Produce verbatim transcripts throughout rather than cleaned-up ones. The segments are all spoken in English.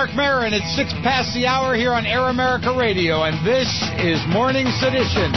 Marc Maron. It's six past the hour here on Air America Radio, and this is Morning Sedition.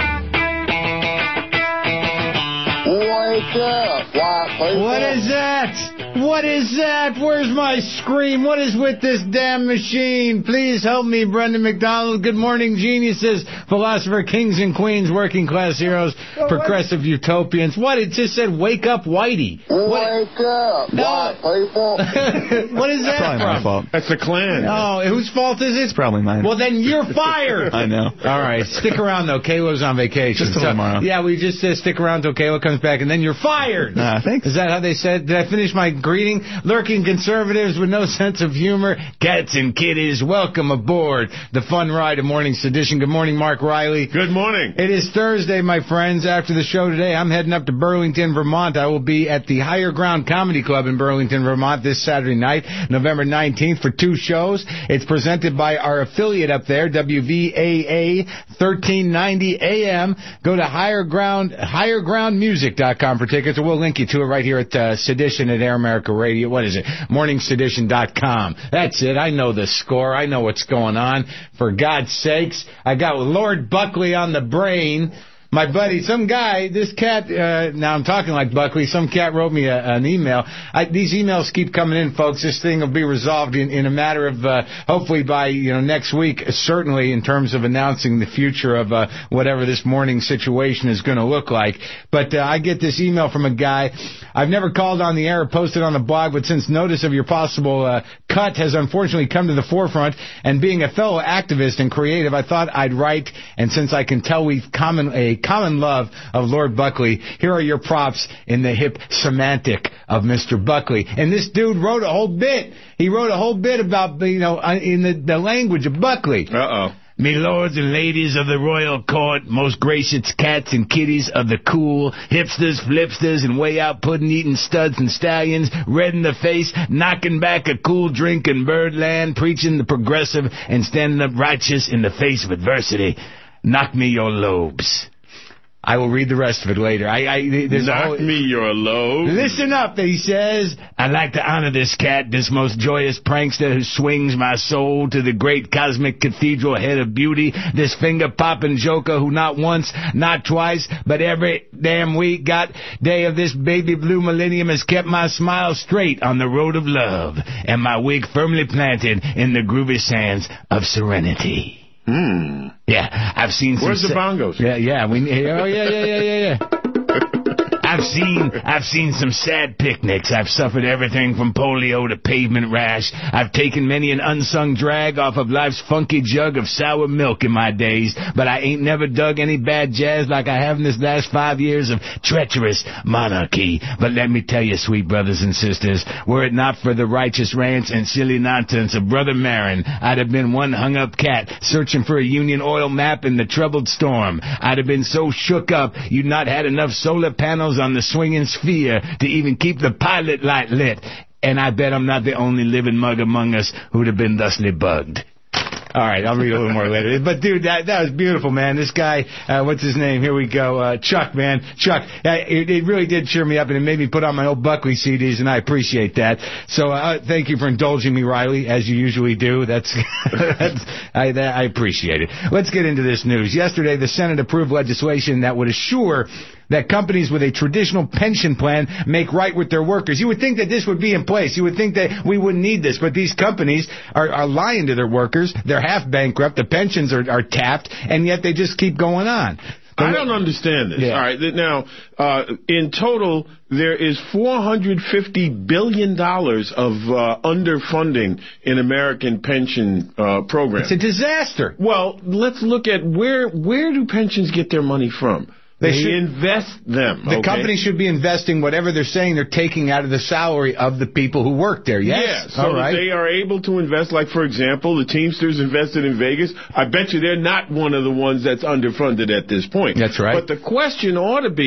Wake up, white people. What is that? What is that? Where's my scream? What is with this damn machine? Please help me, Brendan McDonald. Good morning, geniuses, philosopher, kings and queens, working class heroes, progressive utopians. What? It just said, wake up, Whitey. Wake up, No. white people. What is that Probably from? my fault. That's the Klan. Oh, whose fault is it? It's probably mine. Well, then you're fired. I know. All right, stick around, though. Kayla's on vacation. Just till tomorrow. Yeah, we just said stick around till Kayla comes back, and then you're fired. Nah, thanks. Is that how they said? Did I finish my greeting? Lurking conservatives with no sense of humor, cats and kitties, welcome aboard the fun ride of Morning Sedition. Good morning, Mark Riley. Good morning. It is Thursday, my friends. After the show today, I'm heading up to Burlington, Vermont. I will be at the Higher Ground Comedy Club in Burlington, Vermont this Saturday night, November nineteenth, for two shows. It's presented by our affiliate up there, W V A A thirteen ninety A M. Go to higher ground, higher ground music dot com for tickets, or we'll link you to it right here at uh, Sedition at Air America Radio. What is it? morning sedition dot com. That's it. I know the score. I know what's going on. For God's sakes, I got Lord Buckley on the brain. My buddy, some guy, this cat, uh, now I'm talking like Buckley, some cat wrote me a, an email. I, these emails keep coming in, folks. This thing will be resolved in, in a matter of, uh, hopefully by, you know, next week, certainly in terms of announcing the future of uh, whatever this morning situation is going to look like. But uh, I get this email from a guy. I've never called on the air or posted on the blog, but since notice of your possible uh, cut has unfortunately come to the forefront, and being a fellow activist and creative, I thought I'd write, and since I can tell we've common a common love of Lord Buckley, here are your props in the hip semantic of Mister Buckley. And this dude wrote a whole bit. He wrote a whole bit about, you know, in the, the language of Buckley. Uh-oh. Me lords and ladies of the royal court, most gracious cats and kitties of the cool, hipsters, flipsters, and way out pudding-eating studs and stallions, red in the face, knocking back a cool drink in birdland, preaching the progressive and standing up righteous in the face of adversity. Knock me your lobes. I will read the rest of it later. I, I there's Knock whole, me your load. Listen up, he says. I'd like to honor this cat, this most joyous prankster who swings my soul to the great cosmic cathedral head of beauty, this finger-popping joker who not once, not twice, but every damn week, got day of this baby blue millennium has kept my smile straight on the road of love and my wig firmly planted in the groovy sands of serenity. Hmm. Yeah, I've seen some... Where's the bongos? Yeah, yeah, we... Oh, yeah, yeah, yeah, yeah, yeah. I've seen I've seen some sad picnics. I've suffered everything from polio to pavement rash. I've taken many an unsung drag off of life's funky jug of sour milk in my days, but I ain't never dug any bad jazz like I have in this last five years of treacherous monarchy. But let me tell you, sweet brothers and sisters, were it not for the righteous rants and silly nonsense of Brother Marin, I'd have been one hung-up cat searching for a Union oil map in the troubled storm. I'd have been so shook up you'd not had enough solar panels on the swinging sphere to even keep the pilot light lit. And I bet I'm not the only living mug among us who'd have been thusly bugged. All right, I'll read a little more later. But, dude, that that was beautiful, man. This guy, uh, what's his name? Here we go. Uh, Chuck, man. Chuck. Uh, it, it really did cheer me up, and it made me put on my old Buckley C Ds, and I appreciate that. So uh, thank you for indulging me, Riley, as you usually do. That's, that's I, that, I appreciate it. Let's get into this news. Yesterday, the Senate approved legislation that would assure that companies with a traditional pension plan make right with their workers. You would think that this would be in place. You would think that we wouldn't need this, but these companies are, are lying to their workers. They're half bankrupt. The pensions are, are tapped, and yet they just keep going on. I don't understand this. Yeah. All right. Now, uh, in total, there is four hundred fifty billion dollars of uh, underfunding in American pension uh, programs. It's a disaster. Well, let's look at where where do pensions get their money from? They, they should invest them. The okay? company should be investing whatever they're saying they're taking out of the salary of the people who work there. Yes. Yeah, so all right. that they are able to invest. Like, for example, the Teamsters invested in Vegas. I bet you they're not one of the ones that's underfunded at this point. That's right. But the question ought to be,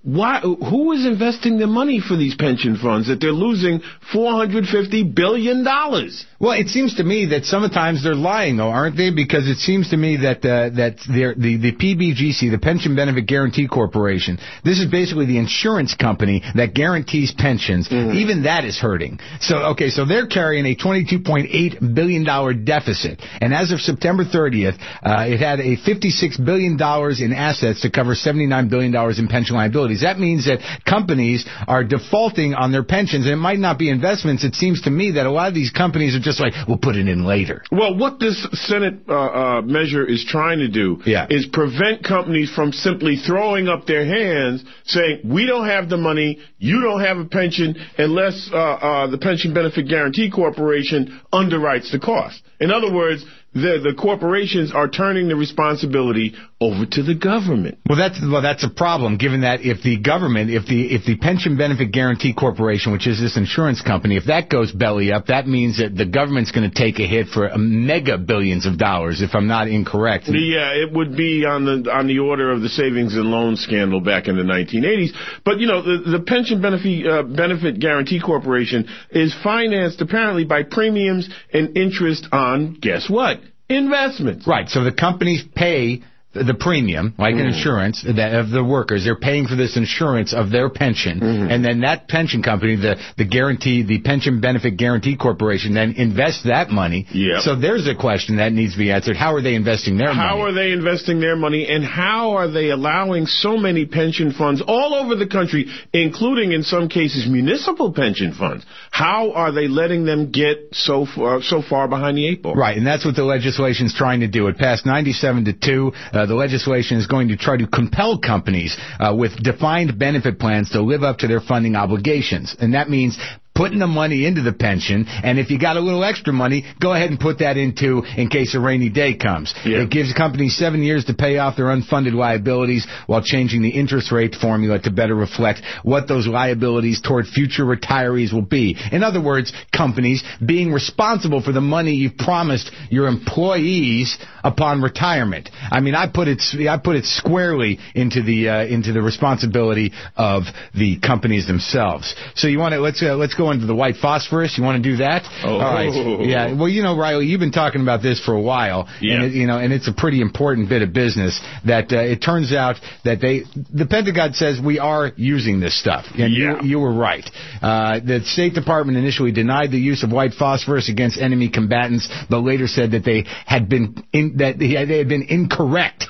why? Who is investing the money for these pension funds that they're losing four hundred fifty billion dollars? Well, it seems to me that sometimes they're lying, though, aren't they? Because it seems to me that uh, that they're, the the P B G C, the Pension Benefit Guaranty Corporation, this is basically the insurance company that guarantees pensions. Mm-hmm. Even that is hurting. So, okay, so they're carrying a twenty-two point eight billion dollars deficit, and as of September thirtieth, uh, it had a fifty-six billion dollars in assets to cover seventy-nine billion dollars in pension liabilities. That means that companies are defaulting on their pensions, and it might not be investments. It seems to me that a lot of these companies are just like, we'll put it in later. Well, what this Senate uh, uh, measure is trying to do yeah. is prevent companies from simply throwing up their hands, saying, we don't have the money, you don't have a pension, unless uh, uh, the Pension Benefit Guaranty Corporation underwrites the cost. In other words, the the corporations are turning the responsibility over to the government. Well, that's well, that's a problem, given that if the government, if the if the Pension Benefit Guaranty Corporation, which is this insurance company, if that goes belly up, that means that the government's going to take a hit for a mega billions of dollars, if I'm not incorrect. Yeah, it would be on the on the order of the savings and loan scandal back in the nineteen eighties. But you know, the the Pension Benefit uh, Benefit Guaranty Corporation is financed apparently by premiums and interest on, guess what? Investments. Right. So the companies pay the premium, like an insurance that of the workers. They're paying for this insurance of their pension, mm-hmm. and then that pension company, the the guarantee, the Pension Benefit Guaranty Corporation, then invests that money. Yep. So there's a question that needs to be answered. How are they investing their how money? How are they investing their money, and how are they allowing so many pension funds all over the country, including in some cases municipal pension funds? How are they letting them get so far so far behind the eight ball? Right, and that's what the legislation's trying to do. It passed ninety-seven to two. Uh, the legislation is going to try to compel companies uh, with defined benefit plans to live up to their funding obligations. And that means putting the money into the pension, and if you got a little extra money, go ahead and put that into in case a rainy day comes. Yeah. It gives companies seven years to pay off their unfunded liabilities while changing the interest rate formula to better reflect what those liabilities toward future retirees will be. In other words, companies being responsible for the money you've promised your employees upon retirement. I mean, I put it I put it squarely into the uh, into the responsibility of the companies themselves. So you want to let's uh, let's go into the white phosphorus. You want to do that? Oh. All right. Yeah. Well, you know, Riley, you've been talking about this for a while. Yeah. And it, you know, and it's a pretty important bit of business that uh, it turns out that they, the Pentagon says we are using this stuff. And yeah. you, you were right. Uh, the State Department initially denied the use of white phosphorus against enemy combatants, but later said that they had been in, that they had been incorrect.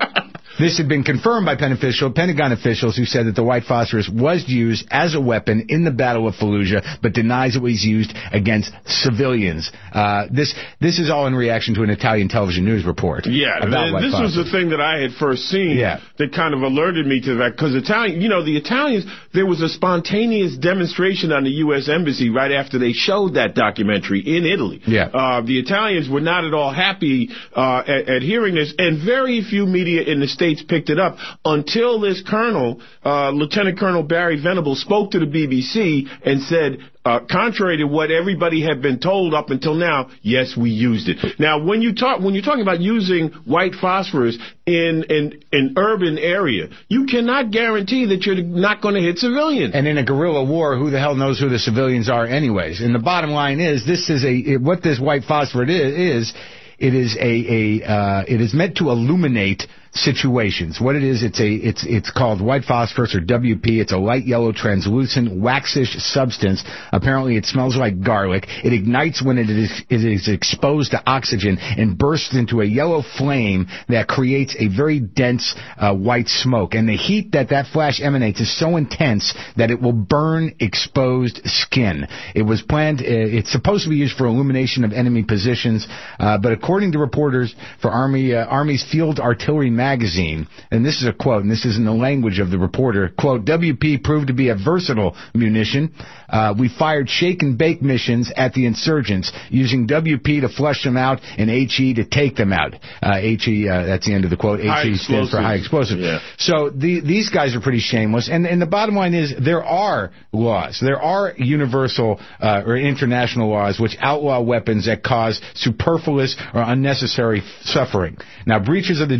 This had been confirmed by Pentagon officials who said that the white phosphorus was used as a weapon in the Battle of Fallujah, but denies it was used against civilians. Uh, this this is all in reaction to an Italian television news report. Yeah, about white this phosphorus. was the thing that I had first seen yeah. that kind of alerted me to that, because Italian, you know, the Italians, there was a spontaneous demonstration on the U S Embassy right after they showed that documentary in Italy. Yeah. Uh, the Italians were not at all happy uh, at, at hearing this, and very few media in the States picked it up until this colonel, uh, Lieutenant Colonel Barry Venable, spoke to the B B C and said, uh, contrary to what everybody had been told up until now, yes, we used it. Now, when you talk, when you're talking about using white phosphorus in in an urban area, you cannot guarantee that you're not going to hit civilians. And in a guerrilla war, who the hell knows who the civilians are anyways? And the bottom line is, this is a what this white phosphorus is. is It is a, a uh, it is meant to illuminate situations. What it is, it's a it's it's called white phosphorus, or W P. It's a light yellow, translucent, waxish substance. Apparently, it smells like garlic. It ignites when it is it is exposed to oxygen and bursts into a yellow flame that creates a very dense uh, white smoke. And the heat that that flash emanates is so intense that it will burn exposed skin. It was planned. Uh, it's supposed to be used for illumination of enemy positions, uh, but according to reporters for Army uh, Army's Field Artillery magazine, and this is a quote, and this is in the language of the reporter, quote, W P proved to be a versatile munition. Uh, we fired shake and bake missions at the insurgents using W P to flush them out and H E to take them out. Uh, H E, uh, that's the end of the quote. High H E stands for high explosive. Yeah. So the, these guys are pretty shameless, and, and the bottom line is there are laws. There are universal uh, or international laws which outlaw weapons that cause superfluous or unnecessary suffering. Now, breaches of the Geneva Convention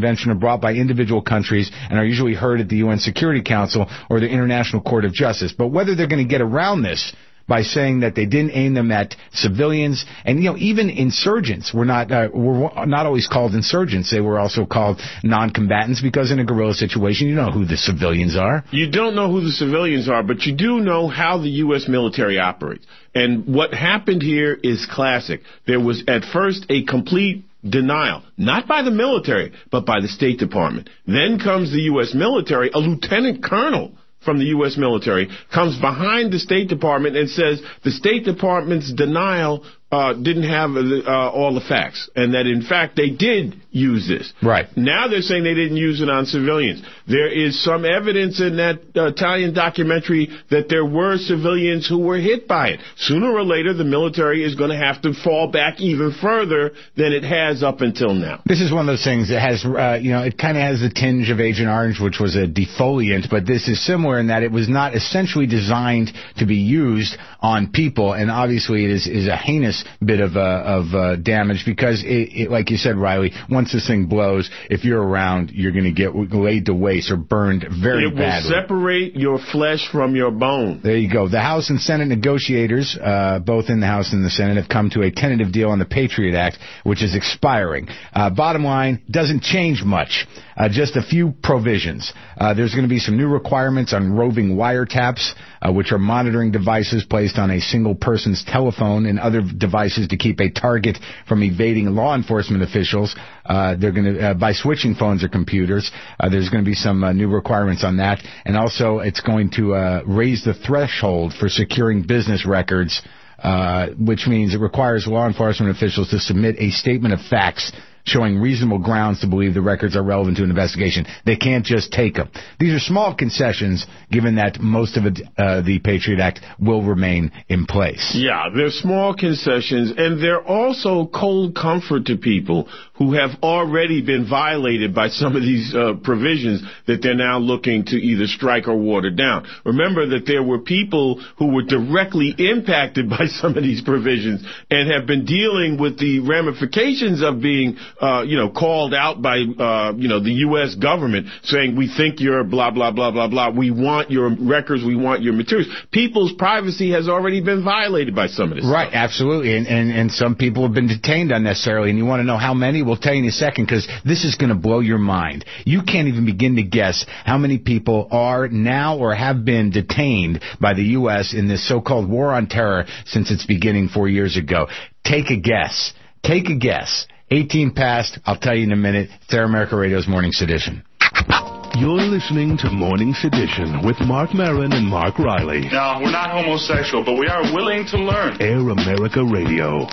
Convention are brought by individual countries and are usually heard at the U N Security Council or the International Court of Justice. But whether they're going to get around this by saying that they didn't aim them at civilians, and, you know, even insurgents were not uh, were not always called insurgents. They were also called non-combatants, because in a guerrilla situation, you know who the civilians are. You don't know who the civilians are, but you do know how the U S military operates. And what happened here is classic. There was at first a complete denial, not by the military, but by the State Department. Then comes the U S military, a lieutenant colonel from the U S military comes behind the State Department and says the State Department's denial uh, didn't have uh, all the facts, and that, in fact, they did use this. Right. Now they're saying they didn't use it on civilians. There is some evidence in that uh, Italian documentary that there were civilians who were hit by it. Sooner or later, the military is going to have to fall back even further than it has up until now. This is one of those things that has, uh, you know, it kind of has the tinge of Agent Orange, which was a defoliant, but this is similar in that it was not essentially designed to be used on people, and obviously it is, is a heinous bit of uh, of uh, damage, because, it, it, like you said, Riley, once this thing blows, if you're around, you're going to get laid to waste or burned very it badly. It will separate your flesh from your bone. There you go. The House and Senate negotiators, uh, both in the House and the Senate, have come to a tentative deal on the Patriot Act, which is expiring. Uh, bottom line, doesn't change much. Uh, just a few provisions. Uh, there's going to be some new requirements on roving wiretaps, uh, which are monitoring devices placed on a single person's telephone and other devices to keep a target from evading law enforcement officials. Uh, they're going to, uh, by switching phones or computers. Uh, there's going to be some uh, new requirements on that. And also, it's going to uh, raise the threshold for securing business records, uh, which means it requires law enforcement officials to submit a statement of facts showing reasonable grounds to believe the records are relevant to an investigation. They can't just take them. These are small concessions, given that most of it, uh, the Patriot Act will remain in place. Yeah, they're small concessions, and they're also cold comfort to people who have already been violated by some of these uh, provisions that they're now looking to either strike or water down. Remember that there were people who were directly impacted by some of these provisions and have been dealing with the ramifications of being Uh, you know, called out by, uh, you know, the U S government saying, we think you're blah, blah, blah, blah, blah. We want your records. We want your materials. People's privacy has already been violated by some of this Right, stuff. absolutely. And, and, and some people have been detained unnecessarily. And you want to know how many? We'll tell you in a second, because this is going to blow your mind. You can't even begin to guess how many people are now or have been detained by the U S in this so-called war on terror since its beginning four years ago. Take a guess. Take a guess. eighteen past, I'll tell you in a minute. It's Air America Radio's Morning Sedition. You're listening to Morning Sedition with Mark Maron and Mark Riley. No, we're not homosexual, but we are willing to learn. Air America Radio.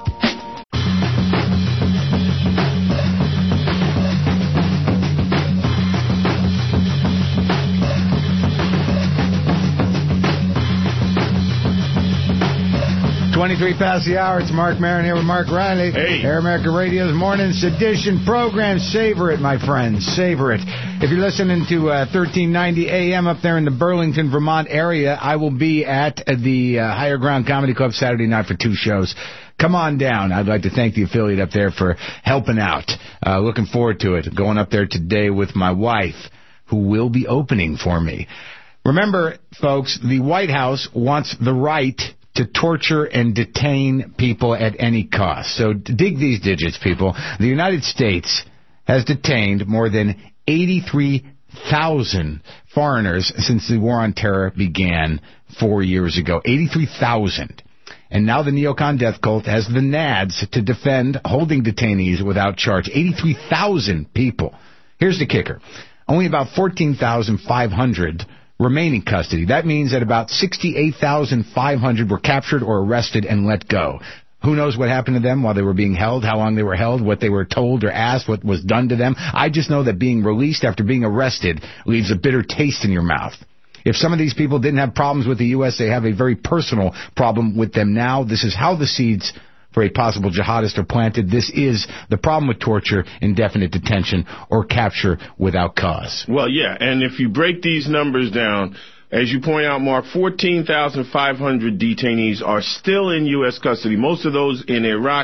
twenty-three past the hour. It's Mark Maron here with Mark Riley. Hey. Air America Radio's Morning Sedition program. Savor it, my friends. Savor it. If you're listening to uh, thirteen ninety A M up there in the Burlington, Vermont area, I will be at the uh, Higher Ground Comedy Club Saturday night for two shows. Come on down. I'd like to thank the affiliate up there for helping out. Uh, looking forward to it. Going up there today with my wife, who will be opening for me. Remember, folks, the White House wants the right to torture and detain people at any cost. So dig these digits, people. The United States has detained more than eighty-three thousand foreigners since the war on terror began four years ago. eighty-three thousand. And now the neocon death cult has the nads to defend holding detainees without charge. eighty-three thousand people. Here's the kicker. Only about fourteen thousand five hundred remain in custody. That means that about sixty-eight thousand five hundred were captured or arrested and let go. Who knows what happened to them while they were being held, how long they were held, what they were told or asked, what was done to them. I just know that being released after being arrested leaves a bitter taste in your mouth. If some of these people didn't have problems with the U S, they have a very personal problem with them now. This is how the seeds for a possible jihadist are planted. This is the problem with torture, indefinite detention, or capture without cause. Well, yeah, and if you break these numbers down, as you point out, Mark, fourteen thousand five hundred detainees are still in U S custody, most of those in Iraq,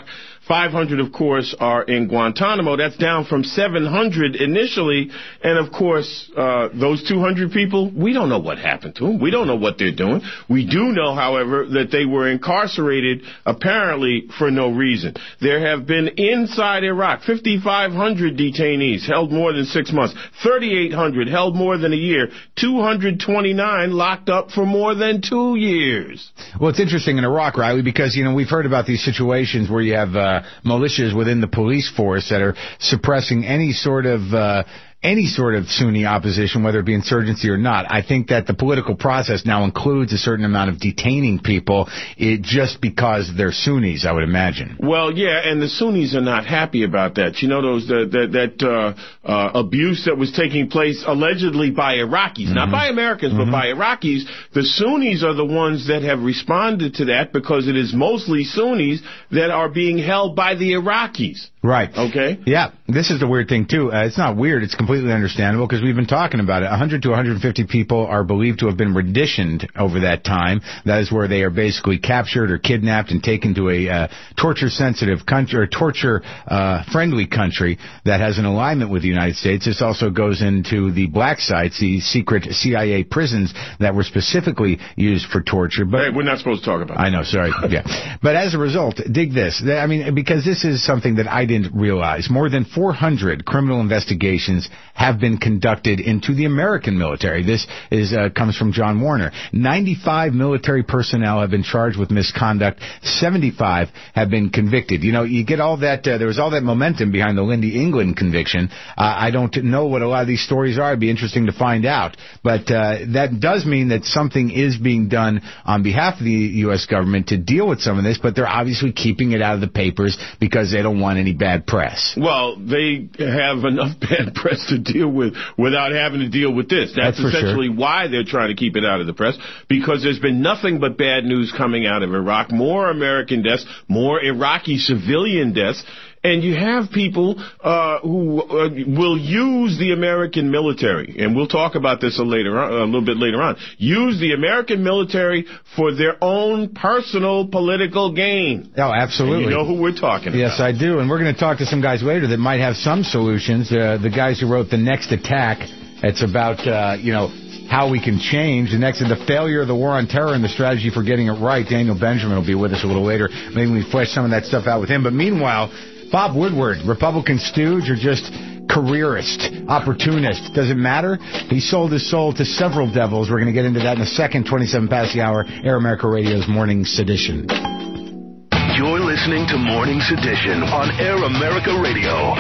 five hundred, of course, are in Guantanamo. That's down from seven hundred initially. And, of course, uh, those two hundred people, we don't know what happened to them. We don't know what they're doing. We do know, however, that they were incarcerated apparently for no reason. There have been inside Iraq fifty-five hundred detainees held more than six months, thirty-eight hundred held more than a year, two hundred twenty-nine locked up for more than two years. Well, it's interesting in Iraq, Riley, because, you know, we've heard about these situations where you have uh, militias within the police force that are suppressing any sort of uh, any sort of Sunni opposition, whether it be insurgency or not. I think that the political process now includes a certain amount of detaining people it, just because they're Sunnis, I would imagine. Well, yeah, and the Sunnis are not happy about that. You know, those that that, that uh, uh, abuse that was taking place allegedly by Iraqis, mm-hmm. not by Americans, mm-hmm. but by Iraqis. The Sunnis are the ones that have responded to that because it is mostly Sunnis that are being held by the Iraqis. Right. Okay. Yeah. This is the weird thing, too. Uh, it's not weird. It's completely understandable because we've been talking about it. one hundred to one hundred fifty people are believed to have been renditioned over that time. That is where they are basically captured or kidnapped and taken to a uh, torture-sensitive country or torture-friendly uh, country that has an alignment with the United States. This also goes into the black sites, the secret C I A prisons that were specifically used for torture. But hey, we're not supposed to talk about that. I know, sorry. Yeah. But as a result, dig this. I mean, because this is something that I didn't realize. More than four hundred criminal investigations have been conducted into the American military. This is uh, comes from John Warner. ninety-five military personnel have been charged with misconduct. seventy-five have been convicted. You know, you get all that, uh, there was all that momentum behind the Lindy England conviction. Uh, I don't know what a lot of these stories are. It'd be interesting to find out. But uh, that does mean that something is being done on behalf of the U S government to deal with some of this, but they're obviously keeping it out of the papers because they don't want any bad press. Well, they have enough bad press to deal with without having to deal with this. That's, That's essentially sure. why they're trying to keep it out of the press, because there's been nothing but bad news coming out of Iraq. More American deaths, more Iraqi civilian deaths. And you have people uh, who uh, will use the American military, and we'll talk about this a, later on, a little bit later on, use the American military for their own personal political gain. Oh, absolutely. And you know who we're talking about. Yes, I do. And we're going to talk to some guys later that might have some solutions. Uh, the guys who wrote The Next Attack. It's about, uh, you know, how we can change. The next is The Failure of the War on Terror and the Strategy for Getting It Right. Daniel Benjamin will be with us a little later. Maybe we flesh some of that stuff out with him. But meanwhile, Bob Woodward, Republican stooge or just careerist, opportunist, does it matter? He sold his soul to several devils. We're going to get into that in a second. twenty-seven past the hour, Air America Radio's Morning Sedition. You're listening to Morning Sedition on Air America Radio.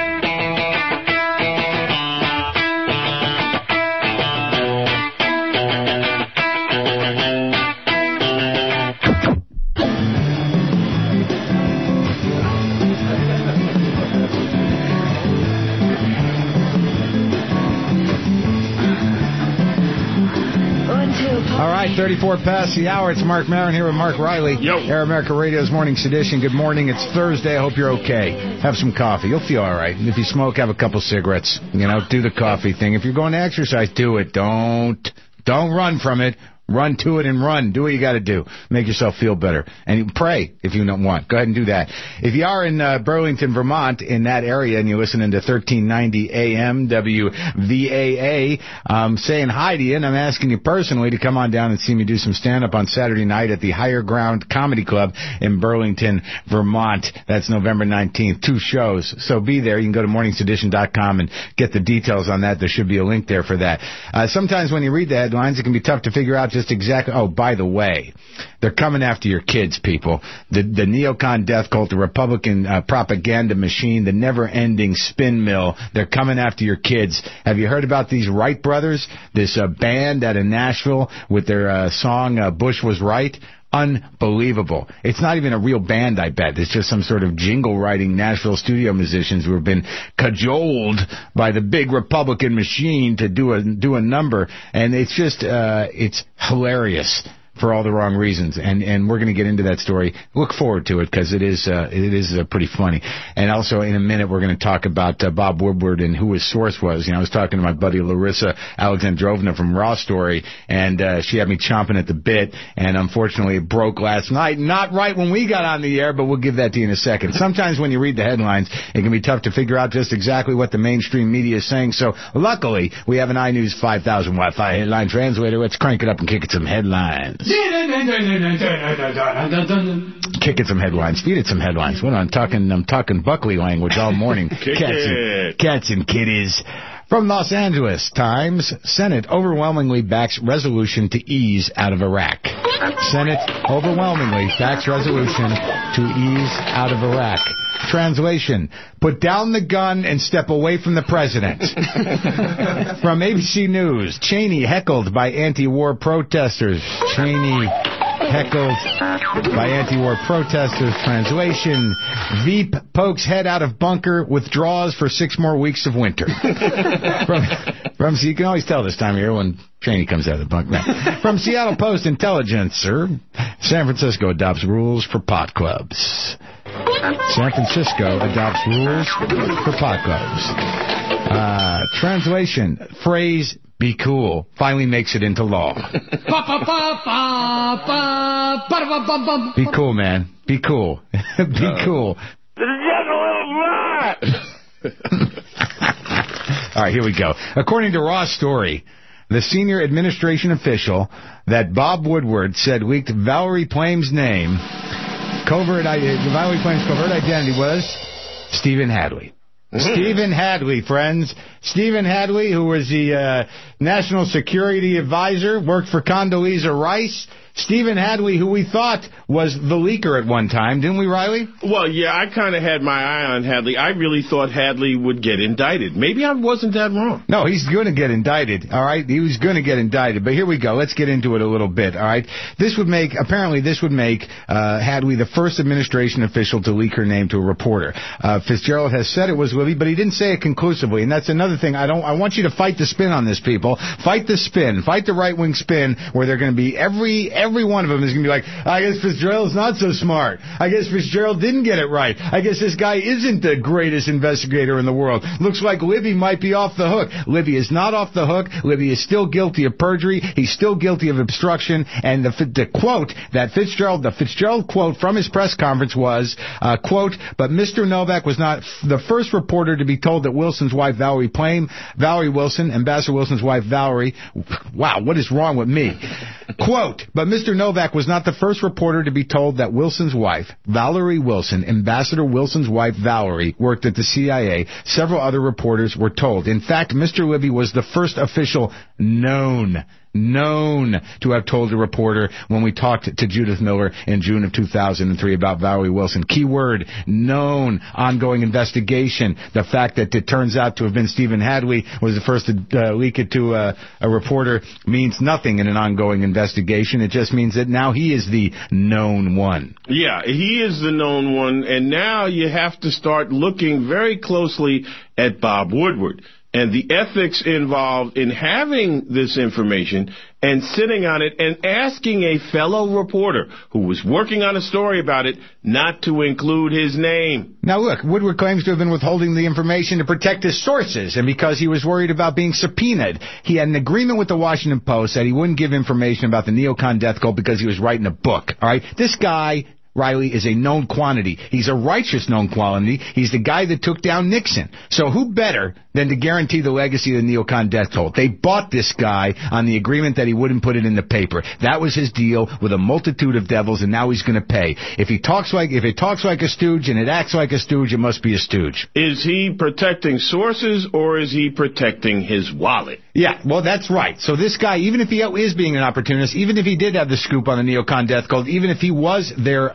thirty-four past the hour. It's Mark Maron here with Mark Riley. Yo. Air America Radio's Morning Sedition. Good morning. It's Thursday. I hope you're okay. Have some coffee. You'll feel all right. If you smoke, have a couple cigarettes. You know, do the coffee thing. If you're going to exercise, do it. Don't, don't run from it. Run to it and run. Do what you got to do. Make yourself feel better. And pray if you don't want. Go ahead and do that. If you are in uh, Burlington, Vermont, in that area, and you're listening to thirteen ninety A M W V A A, um, saying hi to you, and I'm asking you personally to come on down and see me do some stand-up on Saturday night at the Higher Ground Comedy Club in Burlington, Vermont. That's November nineteenth. Two shows. So be there. You can go to morning sedition dot com and get the details on that. There should be a link there for that. Uh, sometimes when you read the headlines, it can be tough to figure out just exactly. Oh, by the way, they're coming after your kids, people. The the neocon death cult, the Republican uh, propaganda machine, the never-ending spin mill. They're coming after your kids. Have you heard about these Wright brothers? This uh, band out of Nashville with their uh, song uh, "Bush Was Right." Unbelievable. It's not even a real band, I bet. It's just some sort of jingle-writing Nashville studio musicians who have been cajoled by the big Republican machine to do a do a number. And it's just, uh, it's hilarious. for all the wrong reasons. And and we're going to get into that story. Look forward to it because it is uh, it is uh, pretty funny. And also in a minute we're going to talk about uh, Bob Woodward and who his source was. You know, I was talking to my buddy Larissa Alexandrovna from Raw Story, and uh, she had me chomping at the bit. And unfortunately, it broke last night. Not right when we got on the air, but we'll give that to you in a second. Sometimes when you read the headlines, it can be tough to figure out just exactly what the mainstream media is saying. So luckily, we have an iNews five thousand Wi-Fi headline translator. Let's crank it up and kick it some headlines. Kick it some headlines. Feed it some headlines. What I'm talking, I'm talking Buckley language all morning. Cats and, cats and kitties. From Los Angeles Times, Senate overwhelmingly backs resolution to ease out of Iraq. Senate overwhelmingly backs resolution to ease out of Iraq. Translation, put down the gun and step away from the president. From A B C News, Cheney heckled by anti-war protesters. Cheney heckled by anti-war protesters. Translation, Veep pokes head out of bunker, withdraws for six more weeks of winter. From, from so you can always tell this time of year when Cheney comes out of the bunker. From Seattle Post Intelligencer, San Francisco adopts rules for pot clubs. San Francisco adopts rules for pot clubs. Uh, translation, phrase, be cool, finally makes it into law. Be cool, man. Be cool. Be cool. All right, here we go. According to Raw Story, the senior administration official that Bob Woodward said leaked Valerie Plame's name, covert, Valerie Plame's covert identity was Stephen Hadley. Stephen Hadley, friends. Stephen Hadley, who was the uh, National Security Advisor, worked for Condoleezza Rice. Stephen Hadley, who we thought was the leaker at one time, didn't we, Riley? Well, yeah, I kind of had my eye on Hadley. I really thought Hadley would get indicted. Maybe I wasn't that wrong. No, he's going to get indicted, all right? He was going to get indicted. But here we go. Let's get into it a little bit, all right? This would make, apparently this would make uh, Hadley the first administration official to leak her name to a reporter. Uh, Fitzgerald has said it was Libby, but he didn't say it conclusively. And that's another thing. I don't. I want you to fight the spin on this, people. Fight the spin. Fight the right-wing spin where they're going to be every... Every one of them is going to be like, I guess Fitzgerald's not so smart. I guess Fitzgerald didn't get it right. I guess this guy isn't the greatest investigator in the world. Looks like Libby might be off the hook. Libby is not off the hook. Libby is still guilty of perjury. He's still guilty of obstruction. And the, the quote that Fitzgerald, the Fitzgerald quote from his press conference was, uh, quote, but Mister Novak was not the first reporter to be told that Wilson's wife, Valerie Plame, Valerie Wilson, Ambassador Wilson's wife, Valerie, wow, what is wrong with me? Quote, but Mister Novak was not the first reporter to be told that Wilson's wife, Valerie Wilson, Ambassador Wilson's wife, Valerie, worked at the C I A. Several other reporters were told. In fact, Mister Libby was the first official known known to have told a reporter when we talked to Judith Miller in June of two thousand three about Valerie Wilson. Key word, known, ongoing investigation. The fact that it turns out to have been Stephen Hadley was the first to uh, leak it to a, a reporter means nothing in an ongoing investigation. It just means that now he is the known one. Yeah, he is the known one, and now you have to start looking very closely at Bob Woodward and the ethics involved in having this information and sitting on it and asking a fellow reporter who was working on a story about it not to include his name. Now, look, Woodward claims to have been withholding the information to protect his sources and because he was worried about being subpoenaed. He had an agreement with the Washington Post that he wouldn't give information about the neocon death cult because he was writing a book. All right, this guy, Riley, is a known quantity. He's a righteous known quantity. He's the guy that took down Nixon. So who better than to guarantee the legacy of the neocon death cult? They bought this guy on the agreement that he wouldn't put it in the paper. That was his deal with a multitude of devils, and now he's going to pay. If he talks like, if it talks like a stooge and it acts like a stooge, it must be a stooge. Is he protecting sources or is he protecting his wallet? Yeah, well, that's right. So this guy, even if he is being an opportunist, even if he did have the scoop on the neocon death cult, even if he was their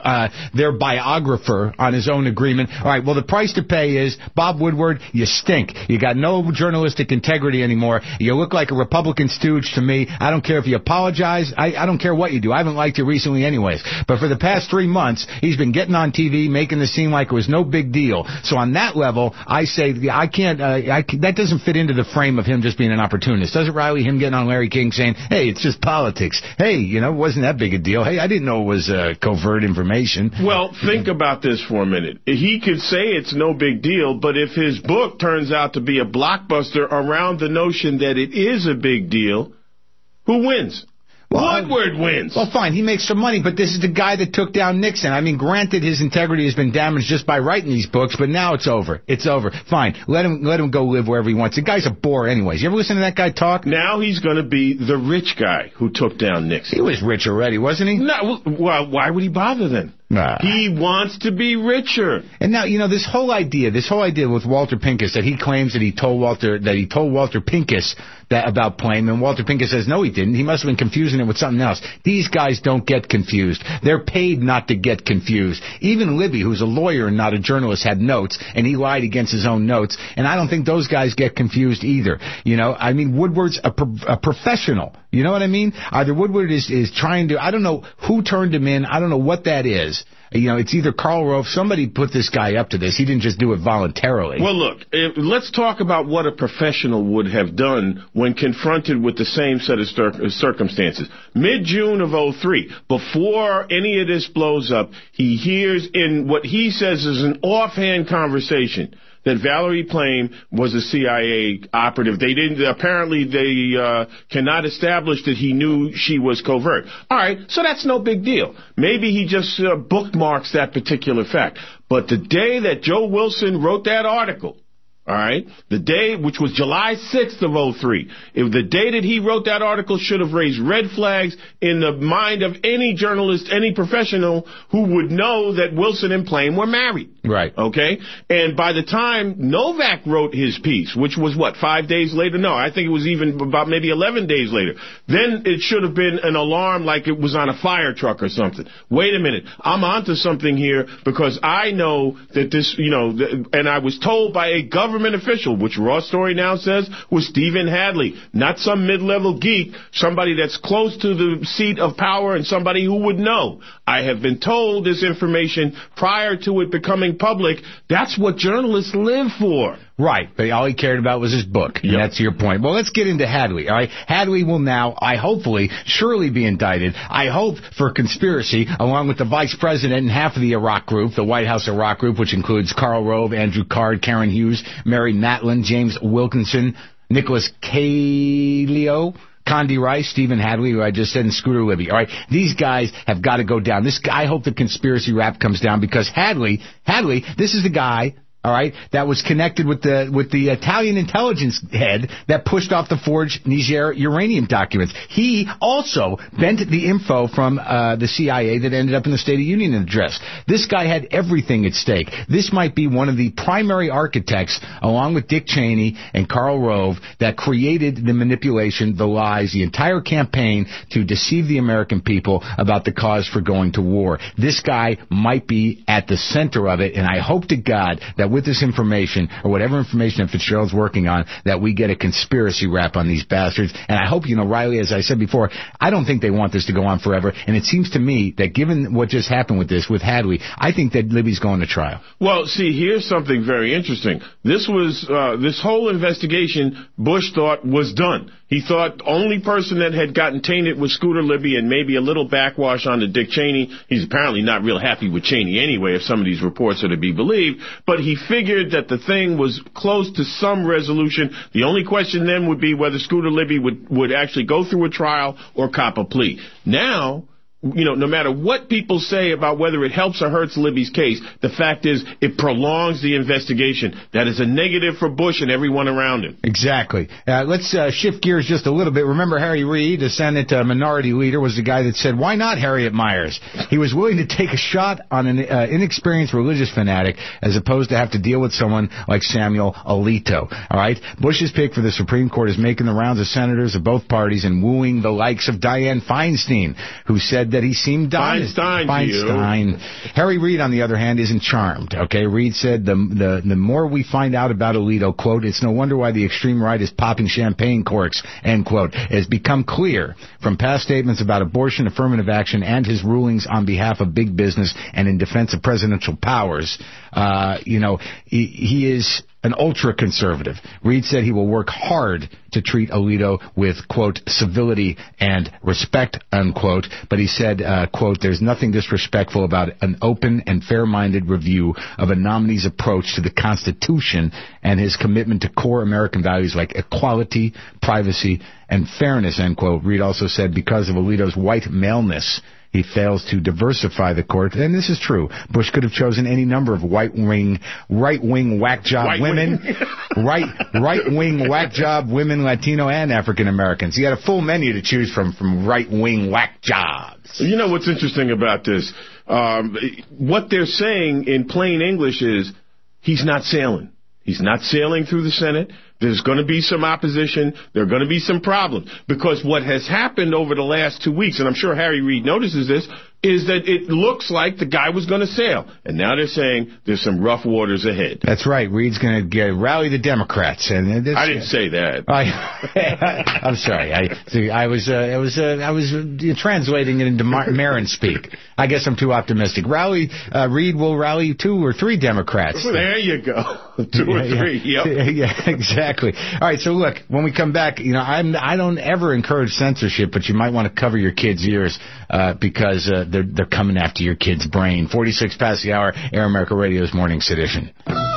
uh, their biographer on his own agreement. All right, well, the price to pay is, Bob Woodward, you stink. You got no journalistic integrity anymore. You look like a Republican stooge to me. I don't care if you apologize. I, I don't care what you do. I haven't liked you recently anyways. But for the past three months, he's been getting on T V, making this seem like it was no big deal. So on that level, I say I can't, uh, I, that doesn't fit into the frame of him just being an opportunist. Does it, Riley, him getting on Larry King saying, hey, it's just politics. Hey, you know, it wasn't that big a deal. Hey, I didn't know it was uh, covert information. Well, think about this for a minute. He could say it's no big deal, but if his book turns out to be a blockbuster around the notion that it is a big deal, who wins? Well, Woodward wins. Well, fine, he makes some money, but this is the guy that took down Nixon. I mean, granted, his integrity has been damaged just by writing these books, but now it's over. It's over. Fine, let him let him go live wherever he wants. The guy's a bore anyways. You ever listen to that guy talk? Now he's going to be the rich guy who took down Nixon. He was rich already, wasn't he? No, well, why would he bother then? Nah. He wants to be richer. And now, you know, this whole idea, this whole idea with Walter Pincus, that he claims that he told Walter, that he told Walter Pincus that about Plame, and Walter Pincus says, no, he didn't. He must have been confusing it with something else. These guys don't get confused. They're paid not to get confused. Even Libby, who's a lawyer and not a journalist, had notes, and he lied against his own notes, and I don't think those guys get confused either. You know, I mean, Woodward's a, pro- a professional. You know what I mean? Either Woodward is, is trying to, I don't know who turned him in. I don't know what that is. You know, it's either Karl Rove. Somebody put this guy up to this. He didn't just do it voluntarily. Well, look, if, let's talk about what a professional would have done when confronted with the same set of cir- circumstances. Mid-June of oh three, before any of this blows up, he hears in what he says is an offhand conversation that Valerie Plame was a C I A operative. They didn't, apparently they uh, cannot establish that he knew she was covert. All right, so that's no big deal. Maybe he just uh, bookmarks that particular fact. But the day that Joe Wilson wrote that article, all right, the day, which was July sixth of oh three, if the day that he wrote that article should have raised red flags in the mind of any journalist, any professional who would know that Wilson and Plame were married. Right. Okay? And by the time Novak wrote his piece, which was, what, five days later? No, I think it was even about maybe eleven days later. Then it should have been an alarm like it was on a fire truck or something. Wait a minute. I'm onto something here because I know that this, you know, and I was told by a government official, which Raw Story now says was Stephen Hadley, not some mid-level geek, somebody that's close to the seat of power and somebody who would know. I have been told this information prior to it becoming public. That's what journalists live for. Right, but all he cared about was his book. And yep. That's your point. Well, let's get into Hadley, all right? Hadley will now, I hopefully, surely be indicted. I hope for conspiracy, along with the vice president and half of the Iraq group, the White House Iraq group, which includes Karl Rove, Andrew Card, Karen Hughes, Mary Matlin, James Wilkinson, Nicholas Caleo, Condi Rice, Stephen Hadley, who I just said, and Scooter Libby. All right, these guys have got to go down. This guy, I hope the conspiracy rap comes down because Hadley, Hadley, this is the guy, all right, that was connected with the with the Italian intelligence head that pushed off the forged Niger uranium documents. He also bent the info from uh, the C I A that ended up in the State of the Union address. This guy had everything at stake. This might be one of the primary architects, along with Dick Cheney and Karl Rove, that created the manipulation, the lies, the entire campaign to deceive the American people about the cause for going to war. This guy might be at the center of it, and I hope to God that with this information, or whatever information that Fitzgerald's working on, that we get a conspiracy rap on these bastards. And I hope, you know, Riley, as I said before, I don't think they want this to go on forever. And it seems to me that given what just happened with this, with Hadley, I think that Libby's going to trial. Well, see, here's something very interesting. This was, uh, this whole investigation, Bush thought was done. He thought the only person that had gotten tainted was Scooter Libby and maybe a little backwash onto Dick Cheney. He's apparently not real happy with Cheney anyway, if some of these reports are to be believed. But he figured that the thing was close to some resolution. The only question then would be whether Scooter Libby would, would actually go through a trial or cop a plea. Now, you know, no matter what people say about whether it helps or hurts Libby's case, the fact is it prolongs the investigation. That is a negative for Bush and everyone around him. Exactly. Uh, let's uh, shift gears just a little bit. Remember Harry Reid, the Senate uh, minority leader, was the guy that said, why not Harriet Miers? He was willing to take a shot on an uh, inexperienced religious fanatic as opposed to have to deal with someone like Samuel Alito. All right? Bush's pick for the Supreme Court is making the rounds of senators of both parties and wooing the likes of Dianne Feinstein, who said that he seemed honest. Feinstein, Feinstein. Harry Reid, on the other hand, isn't charmed. Okay, Reid said the, the the more we find out about Alito, quote, it's no wonder why the extreme right is popping champagne corks, end quote. It has become clear from past statements about abortion, affirmative action, and his rulings on behalf of big business and in defense of presidential powers. Uh, you know, he, he is an ultra-conservative. Reid said he will work hard to treat Alito with, quote, civility and respect, unquote. But he said, uh, quote, there's nothing disrespectful about an open and fair-minded review of a nominee's approach to the Constitution and his commitment to core American values like equality, privacy, and fairness, end quote. Reid also said because of Alito's white maleness, he fails to diversify the court, and this is true. Bush could have chosen any number of right-wing, right-wing whack job White women, right, right-wing whack job women, Latino and African Americans. He had a full menu to choose from from right-wing whack jobs. You know what's interesting about this? Um, what they're saying in plain English is he's not sailing. He's not sailing through the Senate. There's going to be some opposition. There are going to be some problems. Because what has happened over the last two weeks, and I'm sure Harry Reid notices this, is that it looks like the guy was going to sail. And now they're saying there's some rough waters ahead. That's right. Reid's going to rally the Democrats. And this, I didn't say that. I, I'm sorry. I see, I was uh, I was uh, I was uh, translating it into Mar- Marin speak. I guess I'm too optimistic. Rally uh, Reid will rally two or three Democrats. There you go. Two or yeah, three. Yeah. Yep. Yeah, exactly. All right. So look, when we come back, you know, I'm I don't ever encourage censorship, but you might want to cover your kids' ears uh, because uh, they're they're coming after your kid's brain. forty-six past the hour. Air America Radio's Morning Sedition.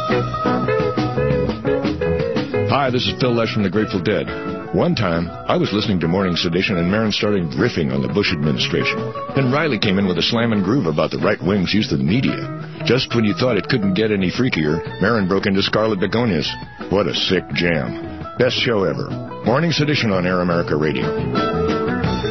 Hi, this is Phil Lesh from the Grateful Dead. One time, I was listening to Morning Sedition and Marin started riffing on the Bush administration. Then Riley came in with a slam and groove about the right wing's use of the media. Just when you thought it couldn't get any freakier, Marin broke into Scarlet Begonias. What a sick jam. Best show ever. Morning Sedition on Air America Radio.